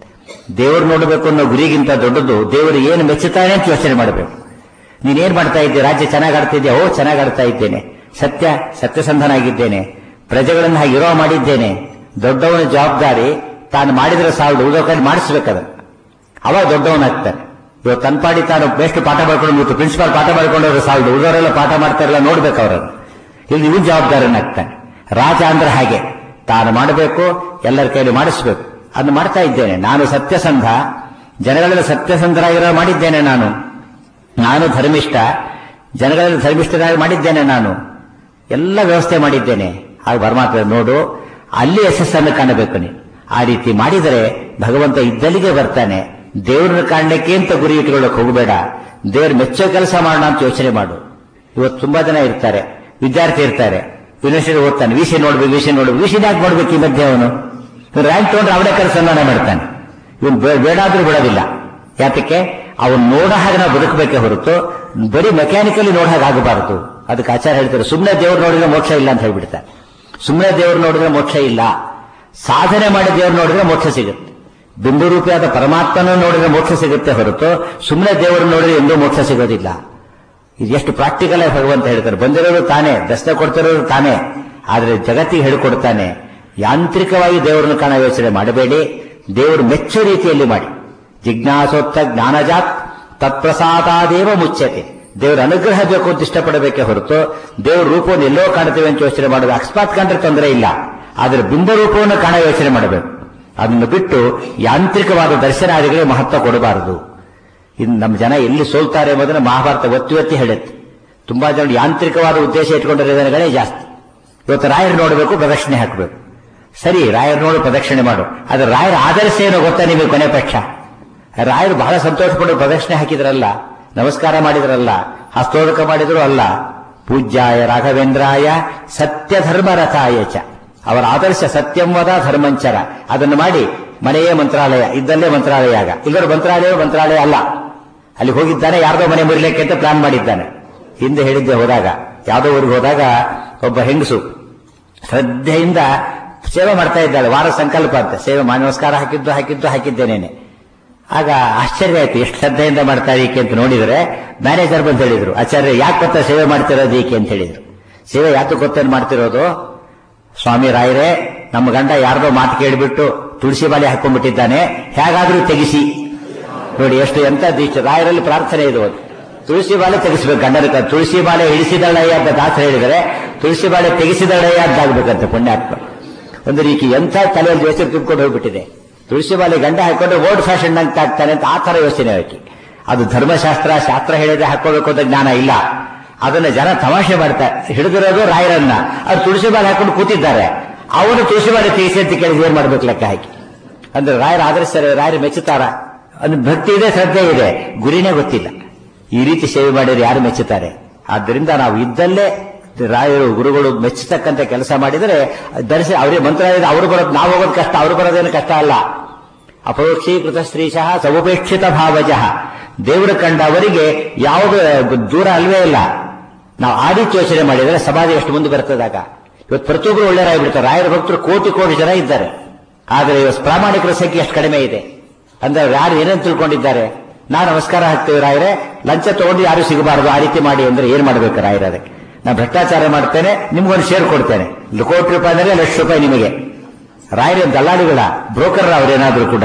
ದೇವರು ನೋಡಬೇಕು ಅನ್ನೋ ಗುರಿಗಿಂತ ದೊಡ್ಡದು ದೇವರು ಏನು ಮೆಚ್ಚುತ್ತಾನೆ ಅಂತ ಯೋಚನೆ ಮಾಡಬೇಕು. ನೀನೇನ್ ಮಾಡ್ತಾ ಇದ್ದೆ? ರಾಜ್ಯ ಚೆನ್ನಾಗಿ ಆಡ್ತಾ ಇದೆಯಾ? ಓ, ಚೆನ್ನಾಗಿ ಆಡ್ತಾ ಇದ್ದೇನೆ. ಸತ್ಯಸಂಧನಾಗಿದ್ದೇನೆ. ಪ್ರಜೆಗಳನ್ನು ಹಾಗೆ ಇರೋ ಮಾಡಿದ್ದೇನೆ. ದೊಡ್ಡವನ ಜವಾಬ್ದಾರಿ ತಾನು ಮಾಡಿದ್ರೆ ಸಾಲದು, ಉಳಿದೋಕಲ್ಲಿ ಮಾಡಿಸ್ಬೇಕದ. ಅವಾಗ ದೊಡ್ಡವನಾಗ್ತಾನೆ. ಇವತ್ತು ತನ್ನ ಪಾಡಿ ತಾನು ಬೆಸ್ಟ್ ಪಾಠ ಮಾಡ್ಕೊಂಡು ಪ್ರಿನ್ಸಿಪಾಲ್ ಪಾಠ ಮಾಡ್ಕೊಂಡವ್ರು ಸಾಲದು, ಉಳಿದವರೆಲ್ಲ ಪಾಠ ಮಾಡ್ತಾರಲ್ಲ ನೋಡ್ಬೇಕು ಅವರನ್ನು. ಇಲ್ಲಿ ಇವನ್ ಜವಾಬ್ದಾರನಾಗ್ತಾನೆ. ರಾಜ ಅಂದ್ರೆ ಹಾಗೆ ತಾನು ಮಾಡಬೇಕು, ಎಲ್ಲರ ಕೈಲಿ ಮಾಡಿಸ್ಬೇಕು. ಅದನ್ನು ಮಾಡ್ತಾ ಇದ್ದೇನೆ. ನಾನು ಸತ್ಯಸಂಧ, ಜನಗಳೆಲ್ಲ ಸತ್ಯಸಂಧರಾಗಿರೋ ಮಾಡಿದ್ದೇನೆ. ನಾನು ಧರ್ಮಿಷ್ಠ, ಜನಗಳೆಲ್ಲ ಧರ್ಮಿಷ್ಠರಾಗಿ ಮಾಡಿದ್ದೇನೆ. ನಾನು ಎಲ್ಲ ವ್ಯವಸ್ಥೆ ಮಾಡಿದ್ದೇನೆ. ಆಗ ಪರಮಾತ್ಮ ನೋಡು, ಅಲ್ಲಿ ಯಶಸ್ಸನ್ನು ಕಾಣಬೇಕು ನೀನು. ಆ ರೀತಿ ಮಾಡಿದರೆ ಭಗವಂತ ಇದ್ದಲ್ಲಿಗೆ ಬರ್ತಾನೆ. ದೇವ್ರನ್ನ ಕಾಣಲಿಕ್ಕೆ ಅಂತ ಗುರಿ ಇಟ್ಕೊಳ್ಳೋಕೆ ಹೋಗಬೇಡ. ದೇವ್ರ ಮೆಚ್ಚೋ ಕೆಲಸ ಮಾಡೋಣ ಅಂತ ಯೋಚನೆ ಮಾಡು. ಇವತ್ತು ತುಂಬಾ ಜನ ಇರ್ತಾರೆ, ವಿದ್ಯಾರ್ಥಿ ಇರ್ತಾರೆ, ಯೂನಿವರ್ಸಿಟಿ ಓದ್ತಾನೆ, ವಿಷಯ ನೋಡ್ಬೇಕು, ವಿಷಯ ಯಾಕೆ ನೋಡ್ಬೇಕು? ಈ ಮಧ್ಯೆ ಅವನು ರ್ಯಾಂಕ್ ತಗೊಂಡ್ರೆ ಅವನೇ ಕೆಲಸವನ್ನ ಮಾಡ್ತಾನೆ. ಇವನು ಬೇಡಾದ್ರೂ ಬಿಡೋದಿಲ್ಲ. ಯಾತಕ್ಕೆ? ಅವನು ನೋಡ ಹಾಗೆ ನಾವು ಬದುಕಬೇಕೇ ಹೊರತು ಬರೀ ಮೆಕ್ಯಾನಿಕಲಿ ನೋಡ ಹಾಗೆ ಆಗಬಾರದು. ಅದಕ್ಕೆ ಆಚಾರ್ಯ ಹೇಳ್ತಾರೆ, ಸುಮ್ಮನೆ ದೇವ್ರು ನೋಡಿದ್ರೆ ಮೋಕ್ಷ ಇಲ್ಲ ಅಂತ ಹೇಳ್ಬಿಡ್ತಾರೆ. ಸುಮ್ಮನೆ ದೇವ್ರು ನೋಡಿದ್ರೆ ಮೋಕ್ಷ ಇಲ್ಲ, ಸಾಧನೆ ಮಾಡಿ ದೇವ್ರು ನೋಡಿದ್ರೆ ಮೋಕ್ಷ ಸಿಗುತ್ತೆ. ಬಿಂದು ರೂಪಿಯಾದ ಪರಮಾತ್ಮನ ನೋಡಿದ್ರೆ ಮೋಕ್ಷ ಸಿಗುತ್ತೆ ಹೊರತು ಸುಮ್ಮನೆ ದೇವರು ನೋಡಿದ್ರೆ ಎಂದೂ ಮೋಕ್ಷ ಸಿಗೋದಿಲ್ಲ. ಇದು ಎಷ್ಟು ಪ್ರಾಕ್ಟಿಕಲ್ ಆಗಿ ಭಗವಂತ ಹೇಳ್ತಾರೆ. ಬಂದಿರೋದು ತಾನೇ, ದರ್ಶನ ಕೊಡ್ತಿರೋದು ತಾನೇ, ಆದ್ರೆ ಜಗತ್ತಿಗೆ ಹೇಳಿಕೊಡ್ತಾನೆ. ಯಾಂತ್ರಿಕವಾಗಿ ದೇವರನ್ನು ಕಾಣ ಯೋಚನೆ ಮಾಡಬೇಡಿ, ದೇವರು ಮೆಚ್ಚೋ ರೀತಿಯಲ್ಲಿ ಮಾಡಿ. ಜಿಜ್ಞಾಸೋತ್ತ ಜ್ಞಾನಜಾತ್ ತತ್ಪ್ರಸಾದಾದೇವ ಮುಚ್ಯತೆ. ದೇವರ ಅನುಗ್ರಹ ಬೇಕು ಅಂತ ಇಷ್ಟಪಡಬೇಕೇ ಹೊರತು ದೇವರ ರೂಪವನ್ನು ಎಲ್ಲೋ ಕಾಣ್ತೇವೆ ಅಂತ ಯೋಚನೆ ಮಾಡೋದು. ಅಕಸ್ಮಾತ್ ಕಂಡ್ರೆ ತೊಂದರೆ ಇಲ್ಲ, ಆದರೆ ಬಿಂಬ ರೂಪವನ್ನು ಕಾಣ ಯೋಚನೆ ಮಾಡಬೇಕು. ಅದನ್ನು ಬಿಟ್ಟು ಯಾಂತ್ರಿಕವಾದ ದರ್ಶನಾದಿಗಳಿಗೆ ಮಹತ್ವ ಕೊಡಬಾರದು. ಇನ್ನು ನಮ್ಮ ಜನ ಎಲ್ಲಿ ಸೋಲ್ತಾರೆ ಎಂಬುದನ್ನು ಮಹಾಭಾರತ ಒತ್ತಿ ಒತ್ತಿ ಹೇಳುತ್ತೆ. ತುಂಬಾ ಜನ ಯಾಂತ್ರಿಕವಾದ ಉದ್ದೇಶ ಇಟ್ಕೊಂಡಿರೋದಗಳೇ ಜಾಸ್ತಿ. ಇವತ್ತು ರಾಯರು ನೋಡಬೇಕು, ಪ್ರದಕ್ಷಿಣೆ ಹಾಕಬೇಕು. ಸರಿ, ರಾಯರು ನೋಡು, ಪ್ರದಕ್ಷಿಣೆ ಮಾಡು. ಆದ್ರೆ ರಾಯರ ಆದರ್ಶ ಏನೋ ಗೊತ್ತಾ ನಿಮಗೆ? ಕೊನೆ ಪಕ್ಷ ರಾಯರು ಬಹಳ ಸಂತೋಷಪಟ್ಟು ಪ್ರದಕ್ಷಿಣೆ ಹಾಕಿದ್ರಲ್ಲ, ನಮಸ್ಕಾರ ಮಾಡಿದ್ರಲ್ಲ, ಹಸ್ತೋದಕ ಮಾಡಿದ್ರು ಅಲ್ಲ. ಪೂಜ್ಯಾಯ ರಾಘವೇಂದ್ರಾಯ ಸತ್ಯ ಧರ್ಮ ರಥಾಯ ಚ. ಅವರ ಆದರ್ಶ ಸತ್ಯಂವದ ಧರ್ಮಂಚರ. ಅದನ್ನು ಮಾಡಿ ಮನೆಯೇ ಮಂತ್ರಾಲಯ, ಇದ್ದಲ್ಲೇ ಮಂತ್ರಾಲಯ. ಆಗ ಇಲ್ಲರೂ ಮಂತ್ರಾಲಯ ಅಲ್ಲ, ಅಲ್ಲಿ ಹೋಗಿದ್ದಾನೆ, ಯಾರ್ದೋ ಮನೆ ಮುರಿಲಿಕ್ಕೆ ಅಂತ ಪ್ಲಾನ್ ಮಾಡಿದ್ದಾನೆ. ಹಿಂದೆ ಹೇಳಿದ್ದೆ, ಹೋದಾಗ ಯಾವುದೋ ಊರಿಗೆ ಹೋದಾಗ ಒಬ್ಬ ಹೆಂಗಸು ಶ್ರದ್ಧೆಯಿಂದ ಸೇವೆ ಮಾಡ್ತಾ ಇದ್ದಾಳೆ. ವಾರ ಸಂಕಲ್ಪ ಅಂತ ಸೇವೆ ಮಾಡಿ ನಮಸ್ಕಾರ ಹಾಕಿದ್ದೇನೇನೆ. ಆಗ ಆಶ್ಚರ್ಯ ಆಯ್ತು, ಎಷ್ಟು ಶ್ರದ್ಧೆಯಿಂದ ಮಾಡ್ತಾ ಈಕೆ ಅಂತ ನೋಡಿದ್ರೆ ಮ್ಯಾನೇಜರ್ ಬಂದು ಹೇಳಿದ್ರು, ಆಚಾರ್ಯ ಯಾಕೆ ಗೊತ್ತಾ ಸೇವೆ ಮಾಡ್ತಿರೋದು ಈಕೆ ಅಂತ ಹೇಳಿದ್ರು. ಸೇವೆ ಯಾಕೆ ಗೊತ್ತೇನು ಮಾಡ್ತಿರೋದು? ಸ್ವಾಮಿ ರಾಯರೇ, ನಮ್ಮ ಗಂಡ ಯಾರ್ದೋ ಮಾತು ಕೇಳಿಬಿಟ್ಟು ತುಳಸಿ ಬಾಲೆ ಹಾಕೊಂಡ್ಬಿಟ್ಟಿದ್ದಾನೆ, ಹೇಗಾದ್ರೂ ತೆಗಿಸಿ. ನೋಡಿ ಎಷ್ಟು ಎಂತ ದೀಕ್ಷೆ. ರಾಯರಲ್ಲಿ ಪ್ರಾರ್ಥನೆ ಇದು. ತುಳಸಿ ಬಾಲೆ ತೆಗಿಸ್ಬೇಕು ಗಂಡನ. ತುಳಸಿ ಬಾಲೆ ಇಳಿಸಿದಳಯ್ಯ ಅಂತ ದಾಸರು ಹೇಳಿದರೆ ತುಳಸಿ ಬಾಲೆ ತೆಗಿಸಿದಳಯ್ಯ ಅಂತಾಗ್ಬೇಕಂತ ಪುಣ್ಯಾತ್ಮ. ಒಂದು ರೀತಿ ಎಂಥ ತಲೆಯಲ್ಲಿ ಯೋಚನೆ ತುಂಬಿಕೊಂಡು ಹೋಗ್ಬಿಟ್ಟಿದೆ. ತುಳಸಿ ಬಾಲೆ ಗಂಡ ಹಾಕೊಂಡ್ರೆ ಓಲ್ಡ್ ಫ್ಯಾಷನ್ ಅಂತ ಆಗ್ತಾನೆ ಅಂತ ಆ ತರ ಯೋಚನೆ ಹಾಕಿ. ಅದು ಶಾಸ್ತ್ರ ಹೇಳಿದ್ರೆ ಹಾಕೋಬೇಕು ಅಂತ ಜ್ಞಾನ ಇಲ್ಲ. ಅದನ್ನ ಜನ ತಮಾಷೆ ಮಾಡ್ತಾರೆ. ಹಿಡಿದಿರೋದು ರಾಯರನ್ನ, ಅದು ತುಳಸಿ ಬಾಲೆ ಹಾಕೊಂಡು ಕೂತಿದ್ದಾರೆ. ಅವನು ತುಳಸಿ ಬಾಲೆ ತೆಗಿಸಿ ಅಂತ ಕೇಳಿದ್ರೆ ಏನ್ ಮಾಡ್ಬೇಕು ಲೆಕ್ಕ ಹಾಕಿ? ಅಂದ್ರೆ ರಾಯರ ಆದರ್ಶಿಸ್ತಾರೆ, ರಾಯರು ಮೆಚ್ಚುತ್ತಾರ? ಅದು ಭಕ್ತಿ ಇದೆ, ಶ್ರದ್ಧೆ ಇದೆ, ಗುರಿನೇ ಗೊತ್ತಿಲ್ಲ. ಈ ರೀತಿ ಸೇವೆ ಮಾಡಿದ್ರೆ ಯಾರು ಮೆಚ್ಚುತ್ತಾರೆ? ಆದ್ದರಿಂದ ನಾವು ಇದ್ದಲ್ಲೇ ರಾಯರು ಗುರುಗಳು ಮೆಚ್ಚತಕ್ಕಂಥ ಕೆಲಸ ಮಾಡಿದರೆ ಅವರೇ ಮಂತ್ರಾಲಯದ ಅವರು ಬರೋದು, ನಾವು ಹೋಗೋದು ಕಷ್ಟ, ಅವರು ಬರೋದೇನು ಕಷ್ಟ ಅಲ್ಲ. ಅಪರೋಕ್ಷೀಕೃತ ಶ್ರೀಶಃ ಸಮುಪೇಕ್ಷಿತ ಭಾವಜಃ. ದೇವರು ಕಂಡವರಿಗೆ ಯಾವುದು ದೂರ ಅಲ್ವೇ ಇಲ್ಲ. ನಾವು ಆ ರೀತಿ ಯೋಚನೆ ಮಾಡಿದರೆ ಸಮಾಜ ಎಷ್ಟು ಮುಂದೆ ಬರ್ತದಾಗ. ಇವತ್ತು ಪ್ರತಿಯೊಬ್ಬರು ಒಳ್ಳೆಯರಾಗಿಬಿಡ್ತಾರೆ. ರಾಯರ ಭಕ್ತರು ಕೋಟಿ ಜನ ಇದ್ದಾರೆ, ಆದರೆ ಇವತ್ತು ಪ್ರಾಮಾಣಿಕರ ಸಂಖ್ಯೆ ಎಷ್ಟು ಕಡಿಮೆ ಇದೆ. ಅಂದ್ರೆ ಯಾರು ಏನೇನು ತಿಳ್ಕೊಂಡಿದ್ದಾರೆ? ನಾವು ನಮಸ್ಕಾರ ಹಾಕ್ತೇವೆ ರಾಯರೇ, ಲಂಚ ತಗೊಂಡು ಯಾರು ಸಿಗಬಾರದು, ಆ ರೀತಿ ಮಾಡಿ ಅಂದ್ರೆ ಏನ್ ಮಾಡ್ಬೇಕು ರಾಯರ? ಅದಕ್ಕೆ ನಾನು ಭ್ರಷ್ಟಾಚಾರ ಮಾಡ್ತೇನೆ, ನಿಮ್ಗೊಂದು ಶೇರ್ ಕೊಡ್ತೇನೆ, ಕೋಟಿ ರೂಪಾಯಿ ಅಂದರೆ ₹1,00,000 ನಿಮಗೆ. ರಾಯರ ದಲ್ಲಾಳಿಗಳ ಬ್ರೋಕರ್ ಅವರೇನಾದ್ರೂ ಕೂಡ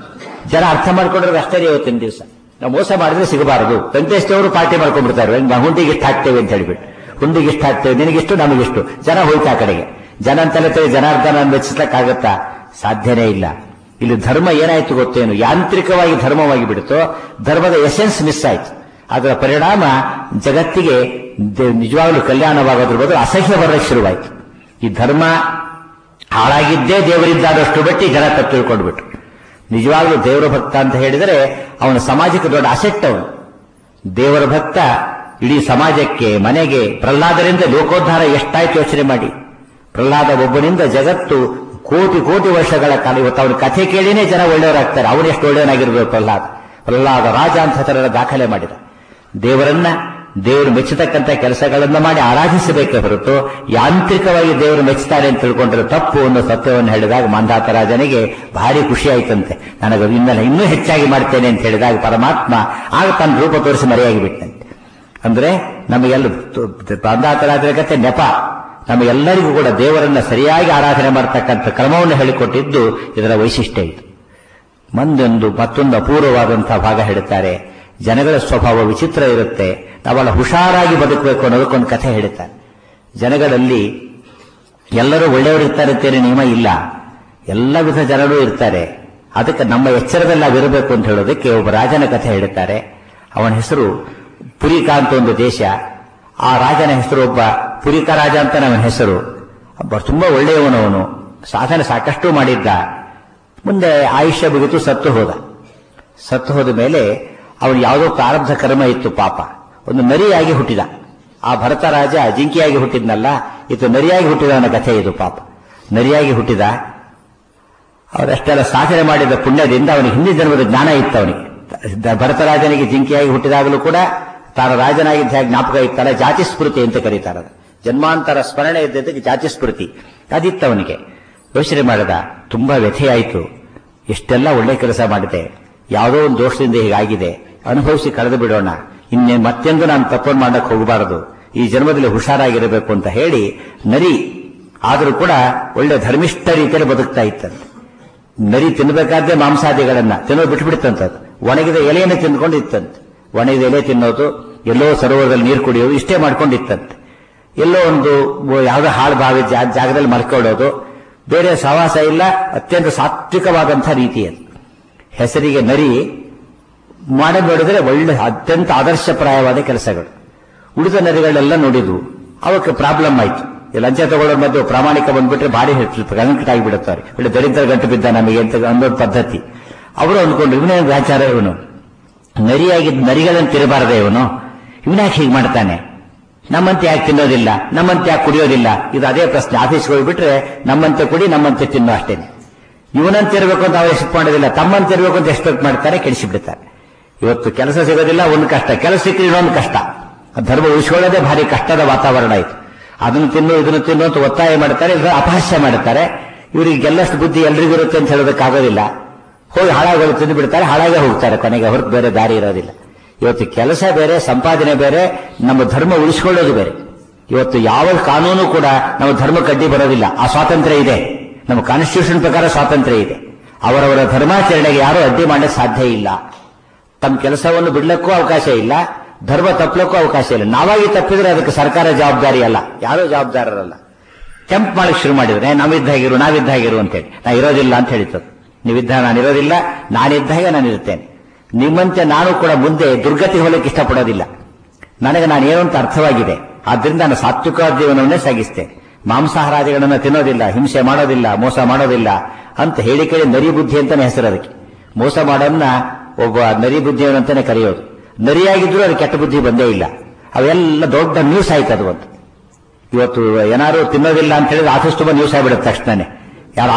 ಜನ ಅರ್ಥ ಮಾಡ್ಕೊಂಡ್ರೆ ಅಷ್ಟೇ. ಇವತ್ತಿನ ದಿವಸ ನಾವು ಮೋಸ ಮಾಡಿದ್ರೆ ಸಿಗಬಾರದು. ವೆಂಕಟೇಶ್ವರು ಪಾರ್ಟಿ ಮಾಡ್ಕೊಂಡ್ಬಿಡ್ತಾರೆ, ಹುಂಡಿಗೆ ಇಷ್ಟ ಹಾಕ್ತೇವೆ ಅಂತ ಹೇಳ್ಬಿಟ್ಟು. ಹುಂಡಿಗೆ ಇಷ್ಟ ಹಾಕ್ತೇವೆ, ನಿನಗಿಷ್ಟು ನಮಗಿಷ್ಟು. ಜನ ಹೋಯ್ತು ಆ ಕಡೆಗೆ. ಜನ ಅಂತಲೇ ಜನಾರ್ದನ ಮೆಚ್ಚಿಸಕ್ಕಾಗತ್ತಾ? ಸಾಧ್ಯನೇ ಇಲ್ಲ. ಇಲ್ಲಿ ಧರ್ಮ ಏನಾಯ್ತು ಗೊತ್ತೇನು? ಯಾಂತ್ರಿಕವಾಗಿ ಧರ್ಮವಾಗಿ ಬಿಡ್ತು. ಧರ್ಮದ ಎಸೆನ್ಸ್ ಮಿಸ್ ಆಯ್ತು. ಅದರ ಪರಿಣಾಮ ಜಗತ್ತಿಗೆ ನಿಜವಾಗ್ಲೂ ಕಲ್ಯಾಣವಾಗೋದ್ರ ಬದಲು ಅಸಹ್ಯ ಬರಲಿಕ್ಕೆ ಶುರುವಾಯಿತು. ಈ ಧರ್ಮ ಹಾಳಾಗಿದ್ದೇ ದೇವರಿದ್ದಾದಷ್ಟು ಬಟ್ಟಿ ಜನ ತಪ್ಪು ತಿಳ್ಕೊಂಡ್ಬಿಟ್ರು. ನಿಜವಾಗ್ಲೂ ದೇವರ ಭಕ್ತ ಅಂತ ಹೇಳಿದರೆ ಅವನ ಸಮಾಜಕ್ಕೆ ದೊಡ್ಡ ಅಸೆಟ್. ಅವನು ದೇವರ ಭಕ್ತ ಇಡೀ ಸಮಾಜಕ್ಕೆ, ಮನೆಗೆ. ಪ್ರಹ್ಲಾದರಿಂದ ಲೋಕೋದ್ಧಾರ ಎಷ್ಟಾಯ್ತು ಯೋಚನೆ ಮಾಡಿ. ಪ್ರಹ್ಲಾದ ಒಬ್ಬನಿಂದ ಜಗತ್ತು ಕೋಟಿ ವರ್ಷಗಳ ಕಾಲ. ಇವತ್ತು ಅವನ ಕಥೆ ಕೇಳಿನೇ ಜನ ಒಳ್ಳೆಯವರಾಗ್ತಾರೆ. ಅವನು ಎಷ್ಟು ಒಳ್ಳೆಯವನಾಗಿರ್ಬೇಕು ಪ್ರಹ್ಲಾದ ರಾಜ ಅಂತ ದಾಖಲೆ ಮಾಡಿದ. ದೇವರನ್ನ ದೇವರು ಮೆಚ್ಚತಕ್ಕಂಥ ಕೆಲಸಗಳನ್ನು ಮಾಡಿ ಆರಾಧಿಸಬೇಕೇ ಹೊರತು ಯಾಂತ್ರಿಕವಾಗಿ ದೇವರು ಮೆಚ್ಚುತ್ತಾರೆ ಅಂತ ತಿಳ್ಕೊಂಡ್ರೆ ತಪ್ಪು ಅನ್ನೋ ಸತ್ಯವನ್ನು ಹೇಳಿದಾಗ ಮಾಂಧಾತ ರಾಜನಿಗೆ ಭಾರಿ ಖುಷಿ ಆಯ್ತಂತೆ. ನನಗೆ ಇನ್ನೂ ಹೆಚ್ಚಾಗಿ ಮಾಡ್ತೇನೆ ಅಂತ ಹೇಳಿದಾಗ ಪರಮಾತ್ಮ ಆಗ ತನ್ನ ರೂಪ ತೋರಿಸಿ ಮರೆಯಾಗಿ ಬಿಟ್ಟಂತೆ. ಅಂದ್ರೆ ನಮಗೆಲ್ಲ ಮಾಂಧಾತ ರಾಜರ ಕತೆ ನೆಪ. ನಮಗೆಲ್ಲರಿಗೂ ಕೂಡ ದೇವರನ್ನ ಸರಿಯಾಗಿ ಆರಾಧನೆ ಮಾಡತಕ್ಕಂಥ ಕ್ರಮವನ್ನು ಹೇಳಿಕೊಟ್ಟಿದ್ದು ಇದರ ವೈಶಿಷ್ಟ್ಯ ಇದು. ಮತ್ತೊಂದು ಅಪೂರ್ವವಾದಂತಹ ಭಾಗ ಹೇಳುತ್ತಾರೆ. ಜನಗಳ ಸ್ವಭಾವ ವಿಚಿತ್ರ ಇರುತ್ತೆ, ನಾವೆಲ್ಲ ಹುಷಾರಾಗಿ ಬದುಕಬೇಕು ಅನ್ನೋದಕ್ಕೊಂದು ಕಥೆ ಹೇಳುತ್ತಾರೆ. ಜನಗಳಲ್ಲಿ ಎಲ್ಲರೂ ಒಳ್ಳೆಯವರು ಇರ್ತಾರೆ ಅಂತೇನೆ ನಿಯಮ ಇಲ್ಲ, ಎಲ್ಲ ವಿಧ ಜನರು ಇರ್ತಾರೆ. ಅದಕ್ಕೆ ನಮ್ಮ ಎಚ್ಚರದಲ್ಲಿ ನಾವಿರಬೇಕು ಅಂತ ಹೇಳೋದಕ್ಕೆ ಒಬ್ಬ ರಾಜನ ಕಥೆ ಹೇಳುತ್ತಾರೆ. ಅವನ ಹೆಸರು ಪುರಿಕಾ ಅಂತ ಒಂದು ದೇಶ. ಆ ರಾಜನ ಹೆಸರು ಒಬ್ಬ ಪುರಿಕಾ ರಾಜ ಅಂತ ಅವನ ಹೆಸರು. ತುಂಬಾ ಒಳ್ಳೆಯವನವನು, ಸಾಧನೆ ಸಾಕಷ್ಟು ಮಾಡಿದ್ದ. ಮುಂದೆ ಆಯುಷ್ಯ ಬಿಗಿತು ಸತ್ತು ಹೋದ ಮೇಲೆ ಅವನು ಯಾವುದೋ ಪ್ರಾರಬ್ಧ ಕರ್ಮ ಇತ್ತು ಪಾಪ. ಒಂದು ನರಿಯಾಗಿ ಹುಟ್ಟಿದ. ಆ ಭರತ ರಾಜ ಜಿಂಕಿಯಾಗಿ ಹುಟ್ಟಿದ್ನಲ್ಲ, ಇದು ನರಿಯಾಗಿ ಹುಟ್ಟಿದವನ ಕಥೆ ಇದು ಪಾಪ. ನರಿಯಾಗಿ ಹುಟ್ಟಿದ. ಅವರಷ್ಟೆಲ್ಲ ಸಾಧನೆ ಮಾಡಿದ ಪುಣ್ಯದಿಂದ ಅವನಿಗೆ ಹಿಂದಿನ ಜನ್ಮದ ಜ್ಞಾನ ಇತ್ತು. ಅವನಿಗೆ ಭರತರಾಜನಿಗೆ ಜಿಂಕಿಯಾಗಿ ಹುಟ್ಟಿದಾಗಲೂ ಕೂಡ ತಾನು ರಾಜನಾಗಿದ್ದ ಜ್ಞಾಪಕ ಇತ್ತಲ್ಲ, ಜಾತಿ ಸ್ಮೃತಿ ಅಂತ ಕರೀತಾರೆ. ಜನ್ಮಾಂತರ ಸ್ಮರಣೆ ಇದ್ದದಕ್ಕೆ ಜಾತಿ ಸ್ಮೃತಿ ಅದಿತ್ತು ಅವನಿಗೆ. ಯೋಚನೆ ಮಾಡಿದ, ತುಂಬಾ ವ್ಯಥೆಯಾಯಿತು. ಎಷ್ಟೆಲ್ಲ ಒಳ್ಳೆ ಕೆಲಸ ಮಾಡಿದೆ, ಯಾವುದೋ ಒಂದು ದೋಷದಿಂದ ಹೀಗಾಗಿದೆ, ಅನುಭವಿಸಿ ಕಳೆದು ಬಿಡೋಣ, ಮತ್ತೆಂದು ನಾನು ತಪ್ಪನ್ನು ಮಾಡಕ್ಕೆ ಹೋಗಬಾರದು, ಈ ಜನ್ಮದಲ್ಲಿ ಹುಷಾರಾಗಿರಬೇಕು ಅಂತ ಹೇಳಿ ನರಿ ಆದರೂ ಕೂಡ ಒಳ್ಳೆ ಧರ್ಮಿಷ್ಠ ರೀತಿಯಲ್ಲಿ ಬದುಕ್ತಾ ಇತ್ತಂತೆ. ನರಿ ತಿನ್ನಬೇಕಾದ್ರೆ ಮಾಂಸಾದಿಗಳನ್ನ ತಿನ್ನೋದು ಬಿಟ್ಟುಬಿಡ್ತಂತದ್ದು. ಒಣಗಿದ ಎಲೆಯನ್ನು ತಿಂದ್ಕೊಂಡು ಇತ್ತಂತೆ. ಒಣಗಿದ ಎಲೆ ತಿನ್ನೋದು, ಎಲ್ಲೋ ಸರೋವರದಲ್ಲಿ ನೀರು ಕುಡಿಯೋದು, ಇಷ್ಟೇ ಮಾಡ್ಕೊಂಡಿತ್ತಂತೆ. ಎಲ್ಲೋ ಒಂದು ಯಾವುದೋ ಹಾಳು ಬಾವಿ ಜಾಗದಲ್ಲಿ ಮಲ್ಕೊಳ್ಳೋದು, ಬೇರೆ ಸಹವಾಸ ಇಲ್ಲ. ಅತ್ಯಂತ ಸಾತ್ವಿಕವಾದಂತಹ ರೀತಿ ಅದು. ಹೆಸರಿಗೆ ನರಿ ಮಾಡಿ ನೋಡಿದ್ರೆ ಒಳ್ಳೆ ಅತ್ಯಂತ ಆದರ್ಶಪ್ರಾಯವಾದ ಕೆಲಸಗಳು. ಉಳಿದ ನರಿಗಳೆಲ್ಲ ನೋಡಿದ್ವು, ಅವಕ್ಕೆ ಪ್ರಾಬ್ಲಮ್ ಆಯ್ತು. ಲಂಚ ತಗೊಳ್ಳೋರ ಮಧ್ಯೆ ಪ್ರಾಮಾಣಿಕ ಬಂದ್ಬಿಟ್ರೆ ಭಾರಿ ಗಂಟು ಆಗಿಬಿಡುತ್ತಾರೆ. ಒಳ್ಳೆ ದರಿದ್ರ ಗಂಟು ಬಿದ್ದ ನಮಗೆ ಅಂತ ಅನ್ನೋದು ಪದ್ಧತಿ. ಅವರು ಅಂದ್ಕೊಂಡ್ರು, ಇವನೇ ವ್ಯಾಚಾರ, ಇವನು ನರಿಯಾಗಿದ್ದ ನರಿಗಳನ್ನು ತಿರಬಾರದೆ, ಇವನ್ಯಾಕೆ ಹೀಗೆ ಮಾಡ್ತಾನೆ, ನಮ್ಮಂತೆ ಯಾಕೆ ತಿನ್ನೋದಿಲ್ಲ, ನಮ್ಮಂತೆ ಯಾಕೆ ಕುಡಿಯೋದಿಲ್ಲ, ಇದು ಅದೇ ಪ್ರಶ್ನೆ. ಆಫೀಸ್ಗೆ ಹೋಗ್ಬಿಟ್ರೆ ನಮ್ಮಂತೆ ಕುಡಿ, ನಮ್ಮಂತೆ ತಿನ್ನೋ ಅಷ್ಟೇನೆ. ಇವನಂತೆ ಇರಬೇಕು ಅಂತ ಅವ್ರು ಎಕ್ಸ್ಪೆಕ್ಟ್ ಮಾಡೋದಿಲ್ಲ, ತಮ್ಮಂತೆ ಇರಬೇಕು ಅಂತ ಎಕ್ಸ್ಪೆಕ್ಟ್ ಮಾಡ್ತಾರೆ, ಕೆಡಿಸಿಬಿಡ್ತಾರೆ. ಇವತ್ತು ಕೆಲಸ ಸಿಗೋದಿಲ್ಲ, ಒಂದು ಕಷ್ಟ, ಕೆಲಸ ಸಿಕ್ಕರೆ ಇನ್ನೊಂದು ಕಷ್ಟ. ಧರ್ಮ ಉಳಿಸ್ಕೊಳ್ಳೋದೇ ಭಾರಿ ಕಷ್ಟದ ವಾತಾವರಣ ಆಯ್ತು. ಅದನ್ನು ತಿನ್ನು ಇದನ್ನು ತಿನ್ನು ಅಂತ ಒತ್ತಾಯ ಮಾಡ್ತಾರೆ, ಅಪಹಾಸ್ಯ ಮಾಡ್ತಾರೆ. ಇವರಿಗೆ ಗೆಲ್ಲಷ್ಟು ಬುದ್ಧಿ ಎಲ್ರಿಗೂ ಇರುತ್ತೆ ಅಂತ ಹೇಳೋದಕ್ಕಾಗೋದಿಲ್ಲ. ಹೋಗಿ ಹಾಳಾಗೋದು ತಿಂದು ಬಿಡ್ತಾರೆ, ಹಾಳಾಗೇ ಹೋಗ್ತಾರೆ ಕೊನೆಗೆ, ಹೊರತು ಬೇರೆ ದಾರಿ ಇರೋದಿಲ್ಲ. ಇವತ್ತು ಕೆಲಸ ಬೇರೆ, ಸಂಪಾದನೆ ಬೇರೆ, ನಮ್ಮ ಧರ್ಮ ಉಳಿಸ್ಕೊಳ್ಳೋದು ಬೇರೆ. ಇವತ್ತು ಯಾವ ಕಾನೂನು ಕೂಡ ನಮ್ಮ ಧರ್ಮಕ್ಕೆ ಅಡ್ಡಿ ಬರೋದಿಲ್ಲ. ಆ ಸ್ವಾತಂತ್ರ್ಯ ಇದೆ, ನಮ್ಮ ಕಾನ್ಸ್ಟಿಟ್ಯೂಷನ್ ಪ್ರಕಾರ ಸ್ವಾತಂತ್ರ್ಯ ಇದೆ. ಅವರವರ ಧರ್ಮಾಚರಣೆಗೆ ಯಾರೂ ಅಡ್ಡಿ ಮಾಡಕ್ಕೆ ಸಾಧ್ಯ ಇಲ್ಲ. ತಮ್ಮ ಕೆಲಸವನ್ನು ಬಿಡ್ಲಕ್ಕೂ ಅವಕಾಶ ಇಲ್ಲ, ಧರ್ಮ ತಪ್ಪಲಕ್ಕೂ ಅವಕಾಶ ಇಲ್ಲ. ನಾವಾಗಿ ತಪ್ಪಿದ್ರೆ ಅದಕ್ಕೆ ಸರ್ಕಾರ ಜವಾಬ್ದಾರಿ ಅಲ್ಲ, ಯಾರೂ ಜವಾಬ್ದಾರರಲ್ಲ. ಕೆಂಪ್ ಮಾಡಕ್ಕೆ ಶುರು ಮಾಡಿದ್ರೆ ನಾವಿದ್ದಾಗಿರು ಅಂತೇಳಿ, ನಾ ಇರೋದಿಲ್ಲ ಅಂತ ಹೇಳಿತದ್ದು. ನೀವಿದ್ದ ನಾನಿರೋದಿಲ್ಲ, ನಾನಿದ್ದಾಗ ನಾನಿರುತ್ತೇನೆ. ನಿಮ್ಮಂತೆ ನಾನು ಕೂಡ ಮುಂದೆ ದುರ್ಗತಿ ಹೋಗಲಿಕ್ಕೆ ಇಷ್ಟಪಡೋದಿಲ್ಲ. ನನಗೆ ನಾನೇನು ಅಂತ ಅರ್ಥವಾಗಿದೆ. ಆದ್ರಿಂದ ನಾನು ಸಾತ್ವಿಕ ಜೀವನವನ್ನೇ ಸಾಗಿಸ್ತೇನೆ. ಮಾಂಸಾಹಾರಾದಿಗಳನ್ನು ತಿನ್ನೋದಿಲ್ಲ, ಹಿಂಸೆ ಮಾಡೋದಿಲ್ಲ, ಮೋಸ ಮಾಡೋದಿಲ್ಲ ಅಂತ ಹೇಳಿ ಕೇಳಿ ನರಿ ಬುದ್ಧಿ ಅಂತಾನೆ ಹೆಸರು ಅದಕ್ಕೆ. ಮೋಸ ಮಾಡೋನ್ನ ಒಬ್ಬ ನರಿ ಬುದ್ಧಿಯವನಂತಾನೆ ಕರೆಯೋದು. ನರಿಯಾಗಿದ್ರು ಅದು ಕೆಟ್ಟ ಬುದ್ಧಿ ಬಂದೇ ಇಲ್ಲ. ಅವೆಲ್ಲ ದೊಡ್ಡ ನ್ಯೂಸ್ ಆಯ್ತು ಅದು ಒಂದು. ಇವತ್ತು ಏನಾರು ತಿನ್ನೋದಿಲ್ಲ ಅಂತ ಹೇಳಿದ್ರೆ ಆಫೀಸ್ ತುಂಬ ನ್ಯೂಸ್ ಆಗಿಬಿಡುತ್ತೆ ತಕ್ಷಣನೇ. ಯಾರು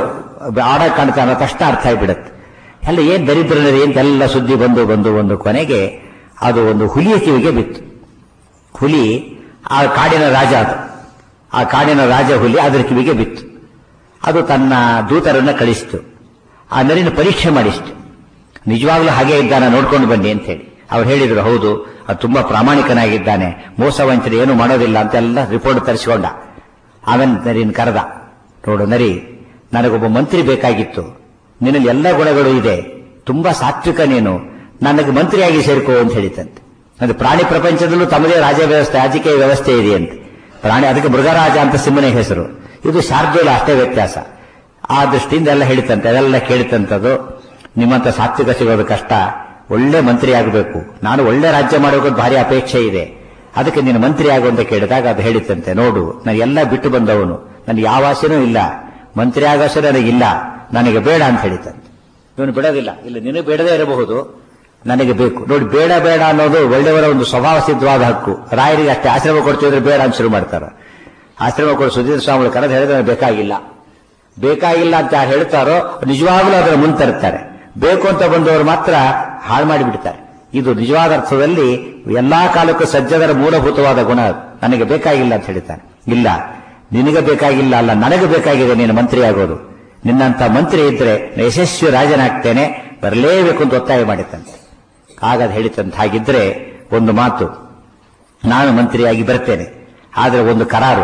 ಆಡಕ್ ಕಾಣ್ತಾ ಅನ್ನೋ ತಕ್ಷಣ ಅರ್ಥ ಆಗಿಬಿಡುತ್ತೆ. ಎಲ್ಲ ಏನ್ ದರಿದ್ರ ನರಿ ಅಂತೆಲ್ಲ ಸುದ್ದಿ ಬಂದು ಕೊನೆಗೆ ಅದು ಒಂದು ಹುಲಿಯ ಕಿವಿಗೆ ಬಿತ್ತು. ಹುಲಿ ಆ ಕಾಡಿನ ರಾಜ, ಅದು ಆ ಕಾಡಿನ ರಾಜ ಹುಲಿ ಅದರ ಕಿವಿಗೆ ಬಿತ್ತು. ಅದು ತನ್ನ ದೂತರನ್ನ ಕಳಿಸಿತು, ಆ ನರಿನ ಪರೀಕ್ಷೆ ಮಾಡಿಸ್ತು. ನಿಜವಾಗ್ಲೂ ಹಾಗೆ ಇದ್ದಾನೆ, ನೋಡ್ಕೊಂಡು ಬನ್ನಿ ಅಂತ ಹೇಳಿ. ಅವ್ರು ಹೇಳಿದ್ರು, ಹೌದು ಅದು ತುಂಬಾ ಪ್ರಾಮಾಣಿಕನಾಗಿದ್ದಾನೆ, ಮೋಸ ವಂಚನೆ ಏನು ಮಾಡೋದಿಲ್ಲ ಅಂತೆಲ್ಲ ರಿಪೋರ್ಟ್ ತರಿಸಿಕೊಂಡ. ಆಮೇಲೆ ನರಿನ ಕರೆದ, ನೋಡು ನರಿ, ನನಗೊಬ್ಬ ಮಂತ್ರಿ ಬೇಕಾಗಿತ್ತು, ನಿನ್ನಲ್ಲಿ ಎಲ್ಲ ಗುಣಗಳು ಇದೆ, ತುಂಬಾ ಸಾತ್ವಿಕ ನೀನು, ನನಗೆ ಮಂತ್ರಿಯಾಗಿ ಸೇರ್ಕೋ ಅಂತ ಹೇಳಿತಂತೆ. ಅಂದ್ರೆ ಪ್ರಾಣಿ ಪ್ರಪಂಚದಲ್ಲೂ ತಮ್ಮದೇ ರಾಜಕೀಯ ವ್ಯವಸ್ಥೆ ಇದೆ ಅಂತ. ಪ್ರಾಣಿ ಅದಕ್ಕೆ ಮೃಗರಾಜ ಅಂತ ಸಿಂಹನ ಹೆಸರು, ಇದು ಶಾರ್ದೂಲ ಅಷ್ಟೇ ವ್ಯತ್ಯಾಸ. ಆ ದೃಷ್ಟಿಯಿಂದ ಎಲ್ಲ ಹೇಳಿತಂತೆ. ಅದೆಲ್ಲ ಕೇಳಿತಂತದ್ದು, ನಿಮ್ಮಂತ ಸಾತ್ವಿಕ ಸಿಗೋದು ಕಷ್ಟ, ಒಳ್ಳೆ ಮಂತ್ರಿ ಆಗಬೇಕು, ನಾನು ಒಳ್ಳೆ ರಾಜ್ಯ ಮಾಡೋಕೆ ಭಾರಿ ಅಪೇಕ್ಷೆ ಇದೆ, ಅದಕ್ಕೆ ನೀನು ಮಂತ್ರಿ ಆಗು ಅಂತ ಕೇಳಿದಾಗ ಅದು ಹೇಳಿತಂತೆ, ನೋಡು ನಾನು ಎಲ್ಲ ಬಿಟ್ಟು ಬಂದವನು, ನನಗೆ ಯಾವ ಆಸೆನೂ ಇಲ್ಲ, ಮಂತ್ರಿ ಆಗೋ ಆಸೆ ನನಗಿಲ್ಲ, ನನಗೆ ಬೇಡ ಅಂತ ಹೇಳಿತಂತೆ. ಇವನು ಬಿಡೋದಿಲ್ಲ, ಇಲ್ಲ ನಿನಗೆ ಬೇಡದೇ ಇರಬಹುದು, ನನಗೆ ಬೇಕು. ನೋಡಿ, ಬೇಡ ಬೇಡ ಅನ್ನೋದು ಒಳ್ಳೆಯವರ ಒಂದು ಸ್ವಭಾವ ಸಿದ್ಧವಾದ ಹಕ್ಕು. ರಾಯರಿಗೆ ಅಷ್ಟೇ ಆಶ್ರಮ ಕೊಡ್ತಿದ್ರೆ ಬೇಡ ಅಂತ ಶುರು ಮಾಡ್ತಾರೆ. ಆಶ್ರಮ ಕೊಡು ಸುಧೀರ್ ಸ್ವಾಮಿಗಳು ಕರೆದು ಹೇಳಿದ್ರೆ ಬೇಕಾಗಿಲ್ಲ ಅಂತ ಹೇಳ್ತಾರೋ ನಿಜವಾಗ್ಲೂ ಅದರ ಮುಂತರ್ತಾರೆ. ಬೇಕು ಅಂತ ಬಂದವರು ಮಾತ್ರ ಹಾಳು ಮಾಡಿಬಿಡ್ತಾರೆ. ಇದು ನಿಜವಾದ ಅರ್ಥದಲ್ಲಿ ಎಲ್ಲಾ ಕಾಲಕ್ಕೂ ಸಜ್ಜದರ ಮೂಲಭೂತವಾದ ಗುಣ. ನನಗೆ ಬೇಕಾಗಿಲ್ಲ ಅಂತ ಹೇಳ್ತಾನೆ. ಇಲ್ಲ, ನಿನಗೆ ಬೇಕಾಗಿಲ್ಲ ಅಲ್ಲ, ನನಗೆ ಬೇಕಾಗಿದೆ ನೀನು ಮಂತ್ರಿ ಆಗೋದು. ನಿನ್ನಂತ ಮಂತ್ರಿ ಇದ್ರೆ ಯಶಸ್ವಿ ರಾಜನಾಗ್ತೇನೆ, ಬರಲೇಬೇಕು ಅಂತ ಒತ್ತಾಯ ಮಾಡಿತ್ತಂತೆ. ಹಾಗಾದ ಹೇಳಿತಂತ, ಹಾಗಿದ್ರೆ ಒಂದು ಮಾತು, ನಾನು ಮಂತ್ರಿಯಾಗಿ ಬರ್ತೇನೆ, ಆದರೆ ಒಂದು ಕರಾರು,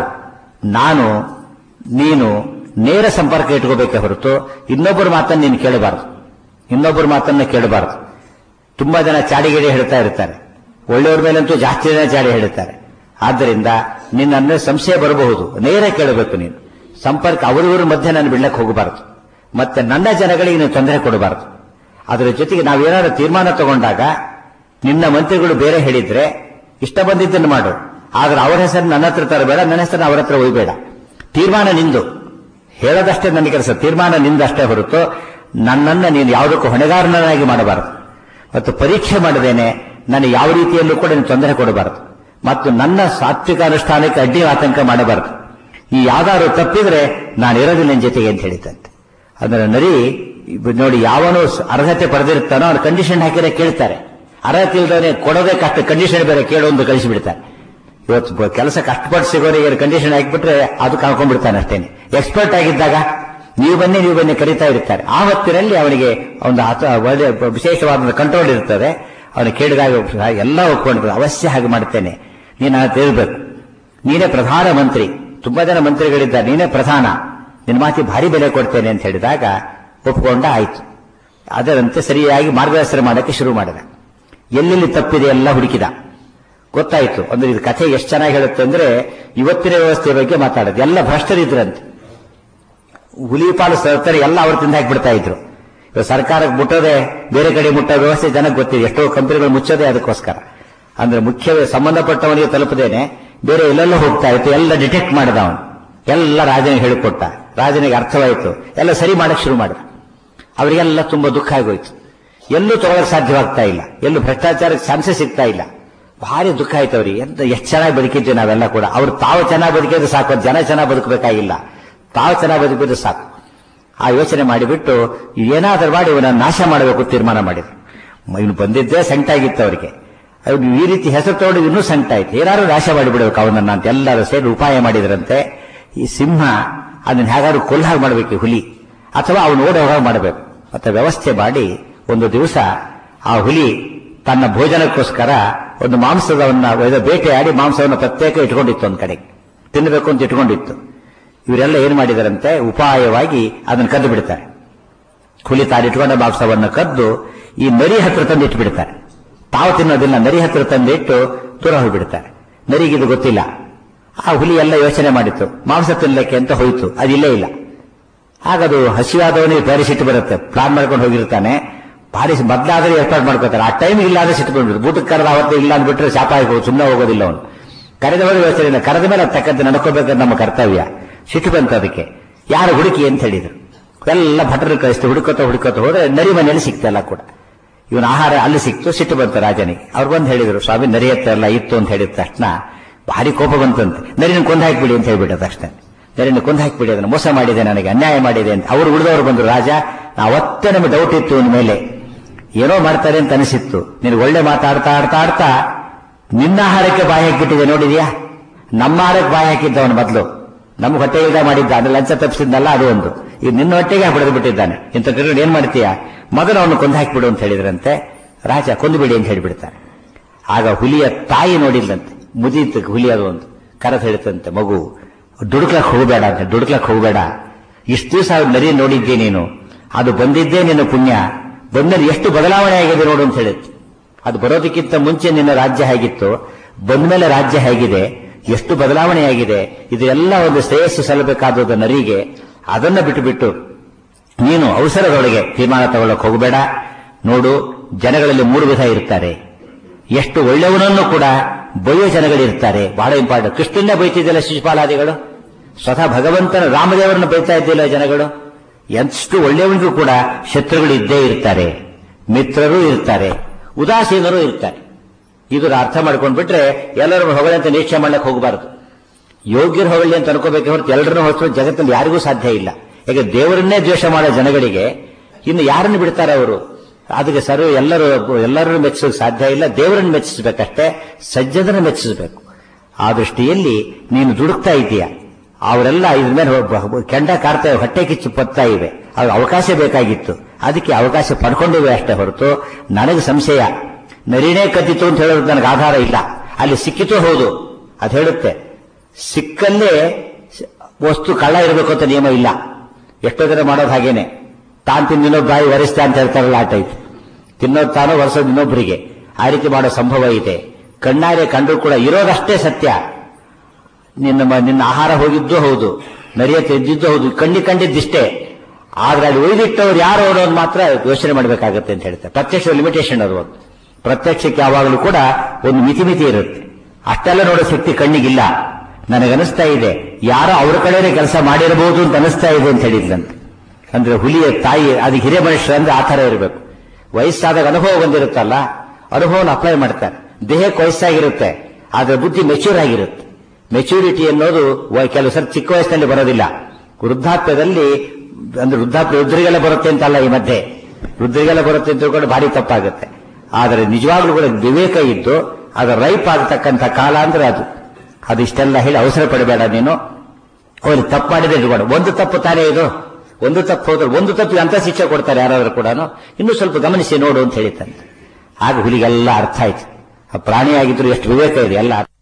ನೀನು ನೇರ ಸಂಪರ್ಕ ಇಟ್ಕೋಬೇಕೆ ಹೊರತು ಇನ್ನೊಬ್ಬರ ಮಾತನ್ನು ನೀನು ಕೇಳಬಾರದು, ಇನ್ನೊಬ್ಬರ ಮಾತನ್ನ ಕೇಳಬಾರದು. ತುಂಬಾ ಜನ ಚಾಡಿಗೇಡಿ ಹೇಳ್ತಾ ಇರ್ತಾರೆ, ಒಳ್ಳೆಯವ್ರ ಮೇಲಂತೂ ಜಾಸ್ತಿ ಜನ ಚಾಡಿ ಹೇಳ್ತಾರೆ. ಆದ್ದರಿಂದ ನಿನ್ನ ಸಂಶಯ ಬರಬಹುದು, ನೇರ ಕೇಳಬೇಕು ನೀನು. ಸಂಪರ್ಕ ಅವರಿವರ ಮಧ್ಯೆ ನಾನು ಬಿಡ್ಲಕ್ಕೆ ಹೋಗಬಾರದು, ಮತ್ತೆ ನನ್ನ ಜನಗಳಿಗೆ ನೀನು ತೊಂದರೆ ಕೊಡಬಾರದು. ಅದರ ಜೊತೆಗೆ ನಾವೇನಾದ್ರೂ ತೀರ್ಮಾನ ತಗೊಂಡಾಗ ನಿನ್ನ ಮಂತ್ರಿಗಳು ಬೇರೆ ಹೇಳಿದ್ರೆ ಇಷ್ಟ ಬಂದಿದ್ದನ್ನು ಮಾಡು, ಆದ್ರೆ ಅವರ ಹೆಸರು ನನ್ನ ಹತ್ರ ತರಬೇಡ, ನನ್ನ ಹೆಸರನ್ನು ಅವರ ಹತ್ರ ಒಯ್ಬೇಡ. ತೀರ್ಮಾನ ನಿಂದು, ಹೇಳೋದಷ್ಟೇ ನನ್ನ ಕೆಲಸ, ತೀರ್ಮಾನ ನಿಂದಷ್ಟೇ ಹೊರತು ನನ್ನನ್ನು ನೀನು ಯಾವುದಕ್ಕೂ ಹೊಣೆಗಾರನಾಗಿ ಮಾಡಬಾರದು. ಮತ್ತು ಪರೀಕ್ಷೆ ಮಾಡದೇನೆ ನನಗೆ ಯಾವ ರೀತಿಯಲ್ಲೂ ಕೂಡ ನೀನು ತೊಂದರೆ ಕೊಡಬಾರದು, ಮತ್ತು ನನ್ನ ಸಾತ್ವಿಕ ಅನುಷ್ಠಾನಕ್ಕೆ ಅಡ್ಡಿ ಆತಂಕ ಮಾಡಬಾರದು. ಈ ಯಾವ್ದಾದ್ರು ತಪ್ಪಿದ್ರೆ ನಾನು ಇರೋದಿಲ್ಲ ನಿನ್ನ ಜೊತೆಗೆ ಅಂತ ಹೇಳಿದಂತೆ. ಅಂದ್ರೆ ನರಿ ನೋಡಿ, ಯಾವನು ಅರ್ಹತೆ ಪಡೆದಿರ್ತಾನೋ ಅವ್ನು ಕಂಡೀಷನ್ ಹಾಕಿದ್ರೆ ಕೇಳ್ತಾರೆ. ಅರ್ಹತೆ ಇಲ್ದವನೇ ಕೊಡೋದೇ ಕಷ್ಟ, ಕಂಡೀಷನ್ ಬೇರೆ ಕೇಳು ಅಂತ ಕಳಿಸಿಬಿಡ್ತಾರೆ. ಇವತ್ತು ಕೆಲಸ ಕಷ್ಟಪಟ್ಟು ಸಿಗೋರಿಗೆ ಕಂಡೀಷನ್ ಹಾಕಿಬಿಟ್ರೆ ಅದು ಕಳ್ಕೊಂಡ್ಬಿಡ್ತಾನೆ ಅಷ್ಟೇನೆ. ಎಕ್ಸ್ಪರ್ಟ್ ಆಗಿದ್ದಾಗ ನೀವು ಬನ್ನಿ ಕರೀತಾ ಇರ್ತಾರೆ. ಆ ಹೊತ್ತಿನಲ್ಲಿ ಅವನಿಗೆ ಒಂದು ವಿಶೇಷವಾದ ಕಂಟ್ರೋಲ್ ಇರ್ತದೆ. ಅವನು ಕೇಳಿದಾಗ ಎಲ್ಲ ಒಪ್ಕೊಂಡು ಅವಶ್ಯ ಹಾಗೆ ಮಾಡ್ತೇನೆ, ನೀನು ತಿಳಿಬೇಕು, ನೀನೇ ಪ್ರಧಾನ ಮಂತ್ರಿ, ತುಂಬಾ ಜನ ಮಂತ್ರಿಗಳಿದ್ದಾರೆ, ನೀನೇ ಪ್ರಧಾನ, ನಿನ್ನ ಮಾತಿ ಭಾರಿ ಬೆಲೆ ಕೊಡ್ತೇನೆ ಅಂತ ಹೇಳಿದಾಗ ಒಪ್ಕೊಂಡ. ಆಯ್ತು. ಅದರಂತೆ ಸರಿಯಾಗಿ ಮಾರ್ಗದರ್ಶನ ಮಾಡಕ್ಕೆ ಶುರು ಮಾಡಿದ. ಎಲ್ಲೆಲ್ಲಿ ತಪ್ಪಿದೆ ಎಲ್ಲ ಹುಡುಕಿದ. ಗೊತ್ತಾಯ್ತು. ಅಂದ್ರೆ ಇದು ಕಥೆ ಎಷ್ಟು ಚೆನ್ನಾಗಿ ಹೇಳುತ್ತೆ ಅಂದ್ರೆ, ಇವತ್ತಿನ ವ್ಯವಸ್ಥೆ ಬಗ್ಗೆ ಮಾತಾಡೋದು. ಎಲ್ಲ ಭ್ರಷ್ಟರಿದ್ರಂತೆ, ಹುಲಿಪಾಲು ಸರ್ತಾರೆ ಎಲ್ಲ ಅವ್ರ ತಿಂದ ಹಾಕಿಬಿಡ್ತಾ ಇದ್ರು. ಸರ್ಕಾರಕ್ಕೆ ಮುಟ್ಟೋದೆ, ಬೇರೆ ಕಡೆ ಮುಟ್ಟೋ ವ್ಯವಸ್ಥೆ ಜನಕ್ಕೆ ಗೊತ್ತಿದೆ. ಎಷ್ಟೋ ಕಂಪನಿಗಳು ಮುಚ್ಚೋದೇ ಅದಕ್ಕೋಸ್ಕರ. ಅಂದ್ರೆ ಮುಖ್ಯ ಸಂಬಂಧಪಟ್ಟವನಿಗೆ ತಲುಪದೇನೆ ಬೇರೆ ಎಲ್ಲೆಲ್ಲೋ ಹೋಗ್ತಾ ಇತ್ತು. ಎಲ್ಲ ಡಿಟೆಕ್ಟ್ ಮಾಡಿದ ಅವನು, ಎಲ್ಲ ರಾಜನಿಗೆ ಹೇಳಿಕೊಟ್ಟ. ರಾಜನಿಗೆ ಅರ್ಥವಾಯಿತು, ಎಲ್ಲ ಸರಿ ಮಾಡಕ್ ಶುರು ಮಾಡಿದ. ಅವರಿಗೆಲ್ಲ ತುಂಬಾ ದುಃಖ ಆಗೋಯ್ತು. ಎಲ್ಲೂ ತಗೊಳ್ಳೋಕೆ ಸಾಧ್ಯವಾಗ್ತಾ ಇಲ್ಲ, ಎಲ್ಲೂ ಭ್ರಷ್ಟಾಚಾರಕ್ಕೆ ಚಾನ್ಸಸ್ ಸಿಗ್ತಾ ಇಲ್ಲ. ಭಾರಿ ದುಃಖ ಆಯ್ತು ಅವ್ರಿಗೆ. ಎಷ್ಟು ಚೆನ್ನಾಗಿ ಬದುಕಿದ್ವಿ ನಾವೆಲ್ಲ ಕೂಡ. ಅವ್ರು ತಾವು ಚೆನ್ನಾಗಿ ಬದುಕಿದ್ರೆ ಸಾಕು, ಜನ ಚೆನ್ನಾಗಿ ಬದುಕಬೇಕಾಗಿಲ್ಲ, ತಾವು ಚೆನ್ನಾಗಿ ಬದುಕಿದ್ರೆ ಸಾಕು. ಆ ಯೋಚನೆ ಮಾಡಿಬಿಟ್ಟು ಏನಾದರೂ ಮಾಡಿ ಇವನನ್ನು ನಾಶ ಮಾಡಬೇಕು ತೀರ್ಮಾನ ಮಾಡಿದ್ರು. ಇವನು ಬಂದಿದ್ದೇ ಸಂಕಟ ಆಗಿತ್ತು ಅವರಿಗೆ. ಈ ರೀತಿ ಹೆಸರು ತಗೊಂಡು ಇನ್ನೂ ಸಂಕಟ ಆಯ್ತು. ಏನಾದ್ರು ನಾಶ ಮಾಡಿಬಿಡಬೇಕು ಅವನನ್ನ ಅಂತ ಎಲ್ಲರೂ ಸೇರಿ ಉಪಾಯ ಮಾಡಿದ್ರಂತೆ. ಈ ಸಿಂಹ ಅದನ್ನ ಹೇಗಾದ್ರು ಕೊಲ್ಹಾಗ ಮಾಡಬೇಕು, ಹುಲಿ, ಅಥವಾ ಅವನು ಓಡ ಹೋಗ ಮಾಡಬೇಕು. ಮತ್ತೆ ವ್ಯವಸ್ಥೆ ಮಾಡಿ ಒಂದು ದಿವಸ ಆ ಹುಲಿ ತನ್ನ ಭೋಜನಕ್ಕೋಸ್ಕರ ಒಂದು ಮಾಂಸದವನ್ನ ಬೇಟೆಯಾಡಿ ಮಾಂಸವನ್ನು ಪ್ರತ್ಯೇಕ ಇಟ್ಕೊಂಡಿತ್ತು, ಒಂದ್ ಕಡೆ ತಿನ್ನಬೇಕು ಅಂತ ಇಟ್ಕೊಂಡಿತ್ತು. ಇವರೆಲ್ಲ ಏನ್ ಮಾಡಿದಾರಂತೆ, ಉಪಾಯವಾಗಿ ಅದನ್ನು ಕದ್ದು ಬಿಡ್ತಾರೆ. ಹುಲಿ ತಾನಿಟ್ಕೊಂಡ ಮಾಂಸವನ್ನು ಕದ್ದು ಈ ನರಿ ಹತ್ರ ತಂದು ಇಟ್ಬಿಡ್ತಾರೆ. ತಾವು ತಿನ್ನೋದಿಲ್ಲ, ನರಿ ಹತ್ರ ತಂದಿಟ್ಟು ದೂರ ಹೋಗ್ಬಿಡ್ತಾರೆ. ನರಿಗಿದು ಗೊತ್ತಿಲ್ಲ. ಆ ಹುಲಿ ಎಲ್ಲ ಯೋಚನೆ ಮಾಡಿತ್ತು, ಮಾಂಸ ತಿನ್ನಲಿಕ್ಕೆ ಅಂತ ಹೋಯ್ತು, ಅದಿಲ್ಲೇ ಇಲ್ಲ. ಹಾಗದು ಹಸಿವಾದವನಿಗೆ ಭಾರಿ ಸಿಟ್ಟು ಬರುತ್ತೆ. ಪ್ಲಾನ್ ಮಾಡ್ಕೊಂಡು ಹೋಗಿರ್ತಾನೆ, ಭಾರಿ ಬದಲಾದ್ರೆ ಏರ್ಪಾಡು ಮಾಡ್ಕೋತಾರೆ. ಆ ಟೈಮ್ ಇಲ್ಲಾದ್ರೆ ಸಿಟ್ಕೊಂಡ್ಬಿಡ್ತು. ಊಟಕ್ಕೆ ಕರೆದ ಅವತ್ತು ಇಲ್ಲ ಅಂದ್ಬಿಟ್ರೆ ಶಾಪ ಆಗಿ ಸುಮ್ಮನೆ ಹೋಗೋದಿಲ್ಲ ಅವನು. ಕರೆದವರು ಯೋಚನೆ, ಕರೆದ ಮೇಲೆ ತಕ್ಕಂತೆ ನಡ್ಕೋಬೇಕಂತ ನಮ್ಮ ಕರ್ತವ್ಯ. ಸಿಟ್ಟು ಬಂತು ಅದಕ್ಕೆ. ಯಾರು ಹುಡುಕಿ ಅಂತ ಹೇಳಿದ್ರು. ಎಲ್ಲ ಭಟರು ಕಳಿಸ್ತು. ಹುಡುಕೋತ ಹೋದ್ರೆ ನರಿ ಮನೆಯಲ್ಲಿ ಸಿಕ್ತಲ್ಲ ಕೂಡ. ಇವನ ಆಹಾರ ಅಲ್ಲಿ ಸಿಕ್ತು. ಸಿಟ್ಟು ಬಂತು ರಾಜನಿಗೆ. ಅವ್ರು ಬಂದು ಹೇಳಿದ್ರು, ಸ್ವಾಮಿ ನರಿ ಹತ್ರ ಎಲ್ಲ ಇತ್ತು ಅಂತ ಹೇಳಿದ ತಕ್ಷಣ ಭಾರಿ ಕೋಪ ಬಂತಂತೆ. ನರಿನ ಕೊಂದು ಹಾಕಿಬಿಡಿ ಅಂತ ಹೇಳ್ಬಿಟ್ಟ ತಕ್ಷಣ. ನರಿನ ಕೊಂದು ಹಾಕಿಬಿಡಿ, ಅದನ್ನು ಮೋಸ ಮಾಡಿದೆ, ನನಗೆ ಅನ್ಯಾಯ ಮಾಡಿದೆ ಅಂತ. ಅವರು ಉಳಿದವರು ಬಂದ್ರು. ರಾಜ, ಅವತ್ತೇ ನಮಗೆ ಡೌಟ್ ಇತ್ತು ಅವನ ಮೇಲೆ, ಏನೋ ಮಾಡ್ತಾರೆ ಅಂತ ಅನಿಸಿತ್ತು. ನೀನು ಒಳ್ಳೆ ಮಾತಾಡ್ತಾ ನಿನ್ನ ಆಹಾರಕ್ಕೆ ಬಾಯಿ ಹಾಕಿಬಿಟ್ಟಿದೆ ನೋಡಿದ್ಯಾ. ನಮ್ಮ ಆಹಾರಕ್ಕೆ ಬಾಯಿ ಹಾಕಿದ್ದವನು ಮೊದಲು, ನಮ್ಮ ಹೊಟ್ಟೆಯಿಂದ ಮಾಡಿದ್ದ, ಅದು ಲಂಚ ತಪ್ಪಿಸಿದ್ನಲ್ಲ ಅದು ಒಂದು. ಈಗ ನಿನ್ನ ಹೊಟ್ಟೆಗೆ ಹೊಡೆದು ಬಿಟ್ಟಿದ್ದಾನೆ. ಇಂಥ ಕಡೆ ಏನ್ ಮಾಡ್ತೀಯಾ, ಮೊದಲು ಅವನು ಕೊಂದು ಹಾಕಿಬಿಡು ಅಂತ ಹೇಳಿದ್ರಂತೆ. ರಾಜ ಕೊಂದು ಬಿಡಿ ಅಂತ ಹೇಳಿಬಿಡ್ತಾರೆ. ಆಗ ಹುಲಿಯ ತಾಯಿ ನೋಡಿದ್ಲಂತೆ, ಮುದಿತ ಹುಲಿ ಅದು ಒಂದು ಕರೆದು ಹೇಳ್ತಂತೆ, ಮಗು ದುಡುಕ್ಲಕ್ಕೆ ಹೋಗಬೇಡ ಅಂತ, ದುಡುಕ್ಲಕ್ಕೆ ಹೋಗಬೇಡ. ಇಷ್ಟು ದಿವಸ ಅವ್ರು ನರಿ ನೋಡಿದ್ದೆ ನೀನು, ಅದು ಬಂದಿದ್ದೇ ನಿನ್ನ ಪುಣ್ಯ. ಬಂದಲ್ಲಿ ಎಷ್ಟು ಬದಲಾವಣೆ ಆಗಿದೆ ನೋಡು ಅಂತ ಹೇಳಿತ್ತು. ಅದು ಬರೋದಕ್ಕಿಂತ ಮುಂಚೆ ನಿನ್ನ ರಾಜ್ಯ ಹೇಗಿತ್ತು, ಬಂದ್ಮೇಲೆ ರಾಜ್ಯ ಹೇಗಿದೆ, ಎಷ್ಟು ಬದಲಾವಣೆಯಾಗಿದೆ. ಇದೆಲ್ಲ ಒಂದು ಶ್ರೇಯಸ್ಸು ಸಲ್ಲಬೇಕಾದ ನರಿಗೆ ಅದನ್ನ ಬಿಟ್ಟು ನೀನು ಅವಸರದೊಳಗೆ ತೀರ್ಮಾನ ತಗೊಳ್ಳಕ್ಕೆ ಹೋಗಬೇಡ. ನೋಡು, ಜನಗಳಲ್ಲಿ 3 ವಿಧ ಇರ್ತಾರೆ. ಎಷ್ಟು ಒಳ್ಳೆಯವನನ್ನು ಕೂಡ ಬೈಯೋ ಜನಗಳಿರ್ತಾರೆ. ಬಹಳ ಇಂಪಾರ್ಟೆಂಟ್. ಕೃಷ್ಣನ್ನೇ ಬೈತಿದ್ದಿಲ್ಲ ಶಿಶುಪಾಲಾದಿಗಳು, ಸ್ವತಃ ಭಗವಂತನ ರಾಮದೇವರನ್ನು ಬೈತಾ ಇದ್ದಿಲ್ಲ ಜನಗಳು. ಎಷ್ಟು ಒಳ್ಳೆಯವನಿಗೂ ಕೂಡ ಶತ್ರುಗಳು ಇದ್ದೇ ಇರ್ತಾರೆ, ಮಿತ್ರರು ಇರ್ತಾರೆ, ಉದಾಸೀನರು ಇರ್ತಾರೆ. ಇದರ ಅರ್ಥ ಮಾಡ್ಕೊಂಡ್ಬಿಟ್ರೆ ಎಲ್ಲರೂ ಹೊಗಳಿ ಅಂತ ನಿರೀಕ್ಷೆ ಮಾಡ್ಲಿಕ್ಕೆ ಹೋಗಬಾರದು. ಯೋಗ್ಯರು ಹೊಗಳಿ ಅಂತ ಅನ್ಕೋಬೇಕೆ ಹೊರತು ಎಲ್ಲರನ್ನೂ ಹೊರತು ಜಗತ್ತಲ್ಲಿ ಯಾರಿಗೂ ಸಾಧ್ಯ ಇಲ್ಲ. ಯಾಕೆ ದೇವರನ್ನೇ ದ್ವೇಷ ಮಾಡೋ ಜನಗಳಿಗೆ ಇನ್ನು ಯಾರನ್ನು ಬಿಡ್ತಾರೆ ಅವರು? ಅದಕ್ಕೆ ಎಲ್ಲರೂ ಮೆಚ್ಚಿಸೋಕೆ ಸಾಧ್ಯ ಇಲ್ಲ, ದೇವರನ್ನು ಮೆಚ್ಚಿಸಬೇಕಷ್ಟೇ, ಸಜ್ಜನರನ್ನು ಮೆಚ್ಚಿಸಬೇಕು. ಆ ದೃಷ್ಟಿಯಲ್ಲಿ ನೀನು ದುಡುಕ್ತಾ ಇದೀಯ, ಅವರೆಲ್ಲ ಇದ್ರ ಮೇಲೆ ಕೆಂಡ ಕಾರ್ತಾ ಹೊಟ್ಟೆ ಕಿಚ್ಚು ಪತ್ತಾ ಇವೆ, ಅವ್ರಿಗೆ ಅವಕಾಶ ಬೇಕಾಗಿತ್ತು, ಅದಕ್ಕೆ ಅವಕಾಶ ಪಡ್ಕೊಂಡಿವೆ ಅಷ್ಟೇ ಹೊರತು ನನಗೆ ಸಂಶಯ. ನರಿನೇ ಕದ್ದಿತು ಅಂತ ಹೇಳೋದು ನನಗೆ ಆಧಾರ ಇಲ್ಲ. ಅಲ್ಲಿ ಸಿಕ್ಕಿತು ಹೌದು, ಅದು ಹೇಳುತ್ತೆ. ಸಿಕ್ಕಲ್ಲೇ ವಸ್ತು ಕಳ್ಳ ಇರಬೇಕು ಅಂತ ನಿಯಮ ಇಲ್ಲ. ಎಷ್ಟೋ ಜನ ಮಾಡೋದು ಹಾಗೇನೆ, ತಾನು ತಿನ್ನೋ ಬಾಯಿ ಒರೆಸ್ತಾ ಅಂತ ಹೇಳ್ತಾರಲ್ಲ, ಆ ಟೈಪ್. ತಿನ್ನೋದು ತಾನು ಒರೆಸೋದು ಇನ್ನೊಬ್ಬರಿಗೆ, ಆ ರೀತಿ ಮಾಡೋ ಸಂಭವ ಇದೆ. ಕಣ್ಣಾರೆ ಕಂಡ್ರು ಕೂಡ ಇರೋದಷ್ಟೇ ಸತ್ಯ. ನಿನ್ನ ಆಹಾರ ಹೋಗಿದ್ದು ಹೌದು, ನರಿಯ ತೆಗೆದಿದ್ದು ಹೌದು, ಕಂಡಿದ್ದಿಷ್ಟೇ. ಆದ್ರೆ ಅಲ್ಲಿ ಒಯ್ದಿಟ್ಟವ್ರು ಯಾರು ಓಡೋದು ಮಾತ್ರ ಯೋಚನೆ ಮಾಡಬೇಕಾಗತ್ತೆ ಅಂತ ಹೇಳ್ತಾರೆ. ಪ್ರತ್ಯಕ್ಷ ಲಿಮಿಟೇಷನ್ ಅದು. ಪ್ರತ್ಯಕ್ಷಕ್ಕೆ ಯಾವಾಗಲೂ ಕೂಡ ಒಂದು ಮಿತಿ ಇರುತ್ತೆ. ಅಷ್ಟೆಲ್ಲ ನೋಡೋ ಶಕ್ತಿ ಕಣ್ಣಿಗಿಲ್ಲ. ನನಗನಿಸ್ತಾ ಇದೆ ಯಾರೋ ಅವ್ರ ಕಡೆನೇ ಕೆಲಸ ಮಾಡಿರಬಹುದು ಅಂತ ಅನಿಸ್ತಾ ಇದೆ ಅಂತ ಹೇಳಿದ್ಲಂತೆ. ಅಂದ್ರೆ ಹುಲಿಯ ತಾಯಿ ಅದಕ್ಕೆ ಹಿರಿಯ ಮನುಷ್ಯರು ಅಂದ್ರೆ ಆ ಥರ ಇರಬೇಕು. ವಯಸ್ಸಾದಾಗ ಅನುಭವ ಬಂದಿರುತ್ತಲ್ಲ, ಅನುಭವನ ಅಪ್ಲೈ ಮಾಡ್ತಾರೆ. ದೇಹಕ್ಕೆ ವಯಸ್ಸಾಗಿರುತ್ತೆ, ಆದ್ರೆ ಬುದ್ಧಿ ಮೆಚ್ಯೂರ್ ಆಗಿರುತ್ತೆ. ಮೆಚ್ಯೂರಿಟಿ ಅನ್ನೋದು ಕೆಲವು ಸರಿ ಚಿಕ್ಕ ವಯಸ್ಸಿನಲ್ಲಿ ಬರೋದಿಲ್ಲ. ವೃದ್ಧಾಪ್ಯದಲ್ಲಿ, ಅಂದ್ರೆ ವೃದ್ಧಾಪ್ಯ ವೃದ್ಧರಿಗೆಲ್ಲ ಬರುತ್ತೆ ಅಂತಲ್ಲ, ಈ ಮಧ್ಯೆ ವೃದ್ಧರಿಗೆಲ್ಲ ಬರುತ್ತೆ ಅಂತ ಕೂಡ ಭಾರಿ ತಪ್ಪಾಗುತ್ತೆ. ಆದರೆ ನಿಜವಾಗ್ಲೂ ಕೂಡ ವಿವೇಕ ಇದ್ದು ಅದರ ರೈಪ್ ಆಗತಕ್ಕಂಥ ಕಾಲ ಅಂದ್ರೆ ಅದು ಇಷ್ಟೆಲ್ಲ ಹೇಳಿ ಅವಸರ ಪಡಬೇಡ ನೀನು. ಅವ್ರು ತಪ್ಪು ಮಾಡಿದ್ರೆ ಇಟ್ಕೊಂಡು, ಒಂದು ತಪ್ಪು ತಾನೇ ಇದು, ಒಂದು ತಪ್ಪು ಹೋದ್ರೆ ಒಂದು ತಪ್ಪಿಗೆ ಅಂತ ಶಿಕ್ಷೆ ಕೊಡ್ತಾರೆ ಯಾರಾದ್ರೂ ಕೂಡ. ಇನ್ನೂ ಸ್ವಲ್ಪ ಗಮನಿಸಿ ನೋಡು ಅಂತ ಹೇಳಿತ್ತಂತೆ. ಆಗ ಹುಲಿಗೆಲ್ಲ ಅರ್ಥ ಆಯ್ತು, ಆ ಪ್ರಾಣಿಯಾಗಿದ್ರು ಎಷ್ಟು ವಿವೇಕ ಇದೆ ಎಲ್ಲ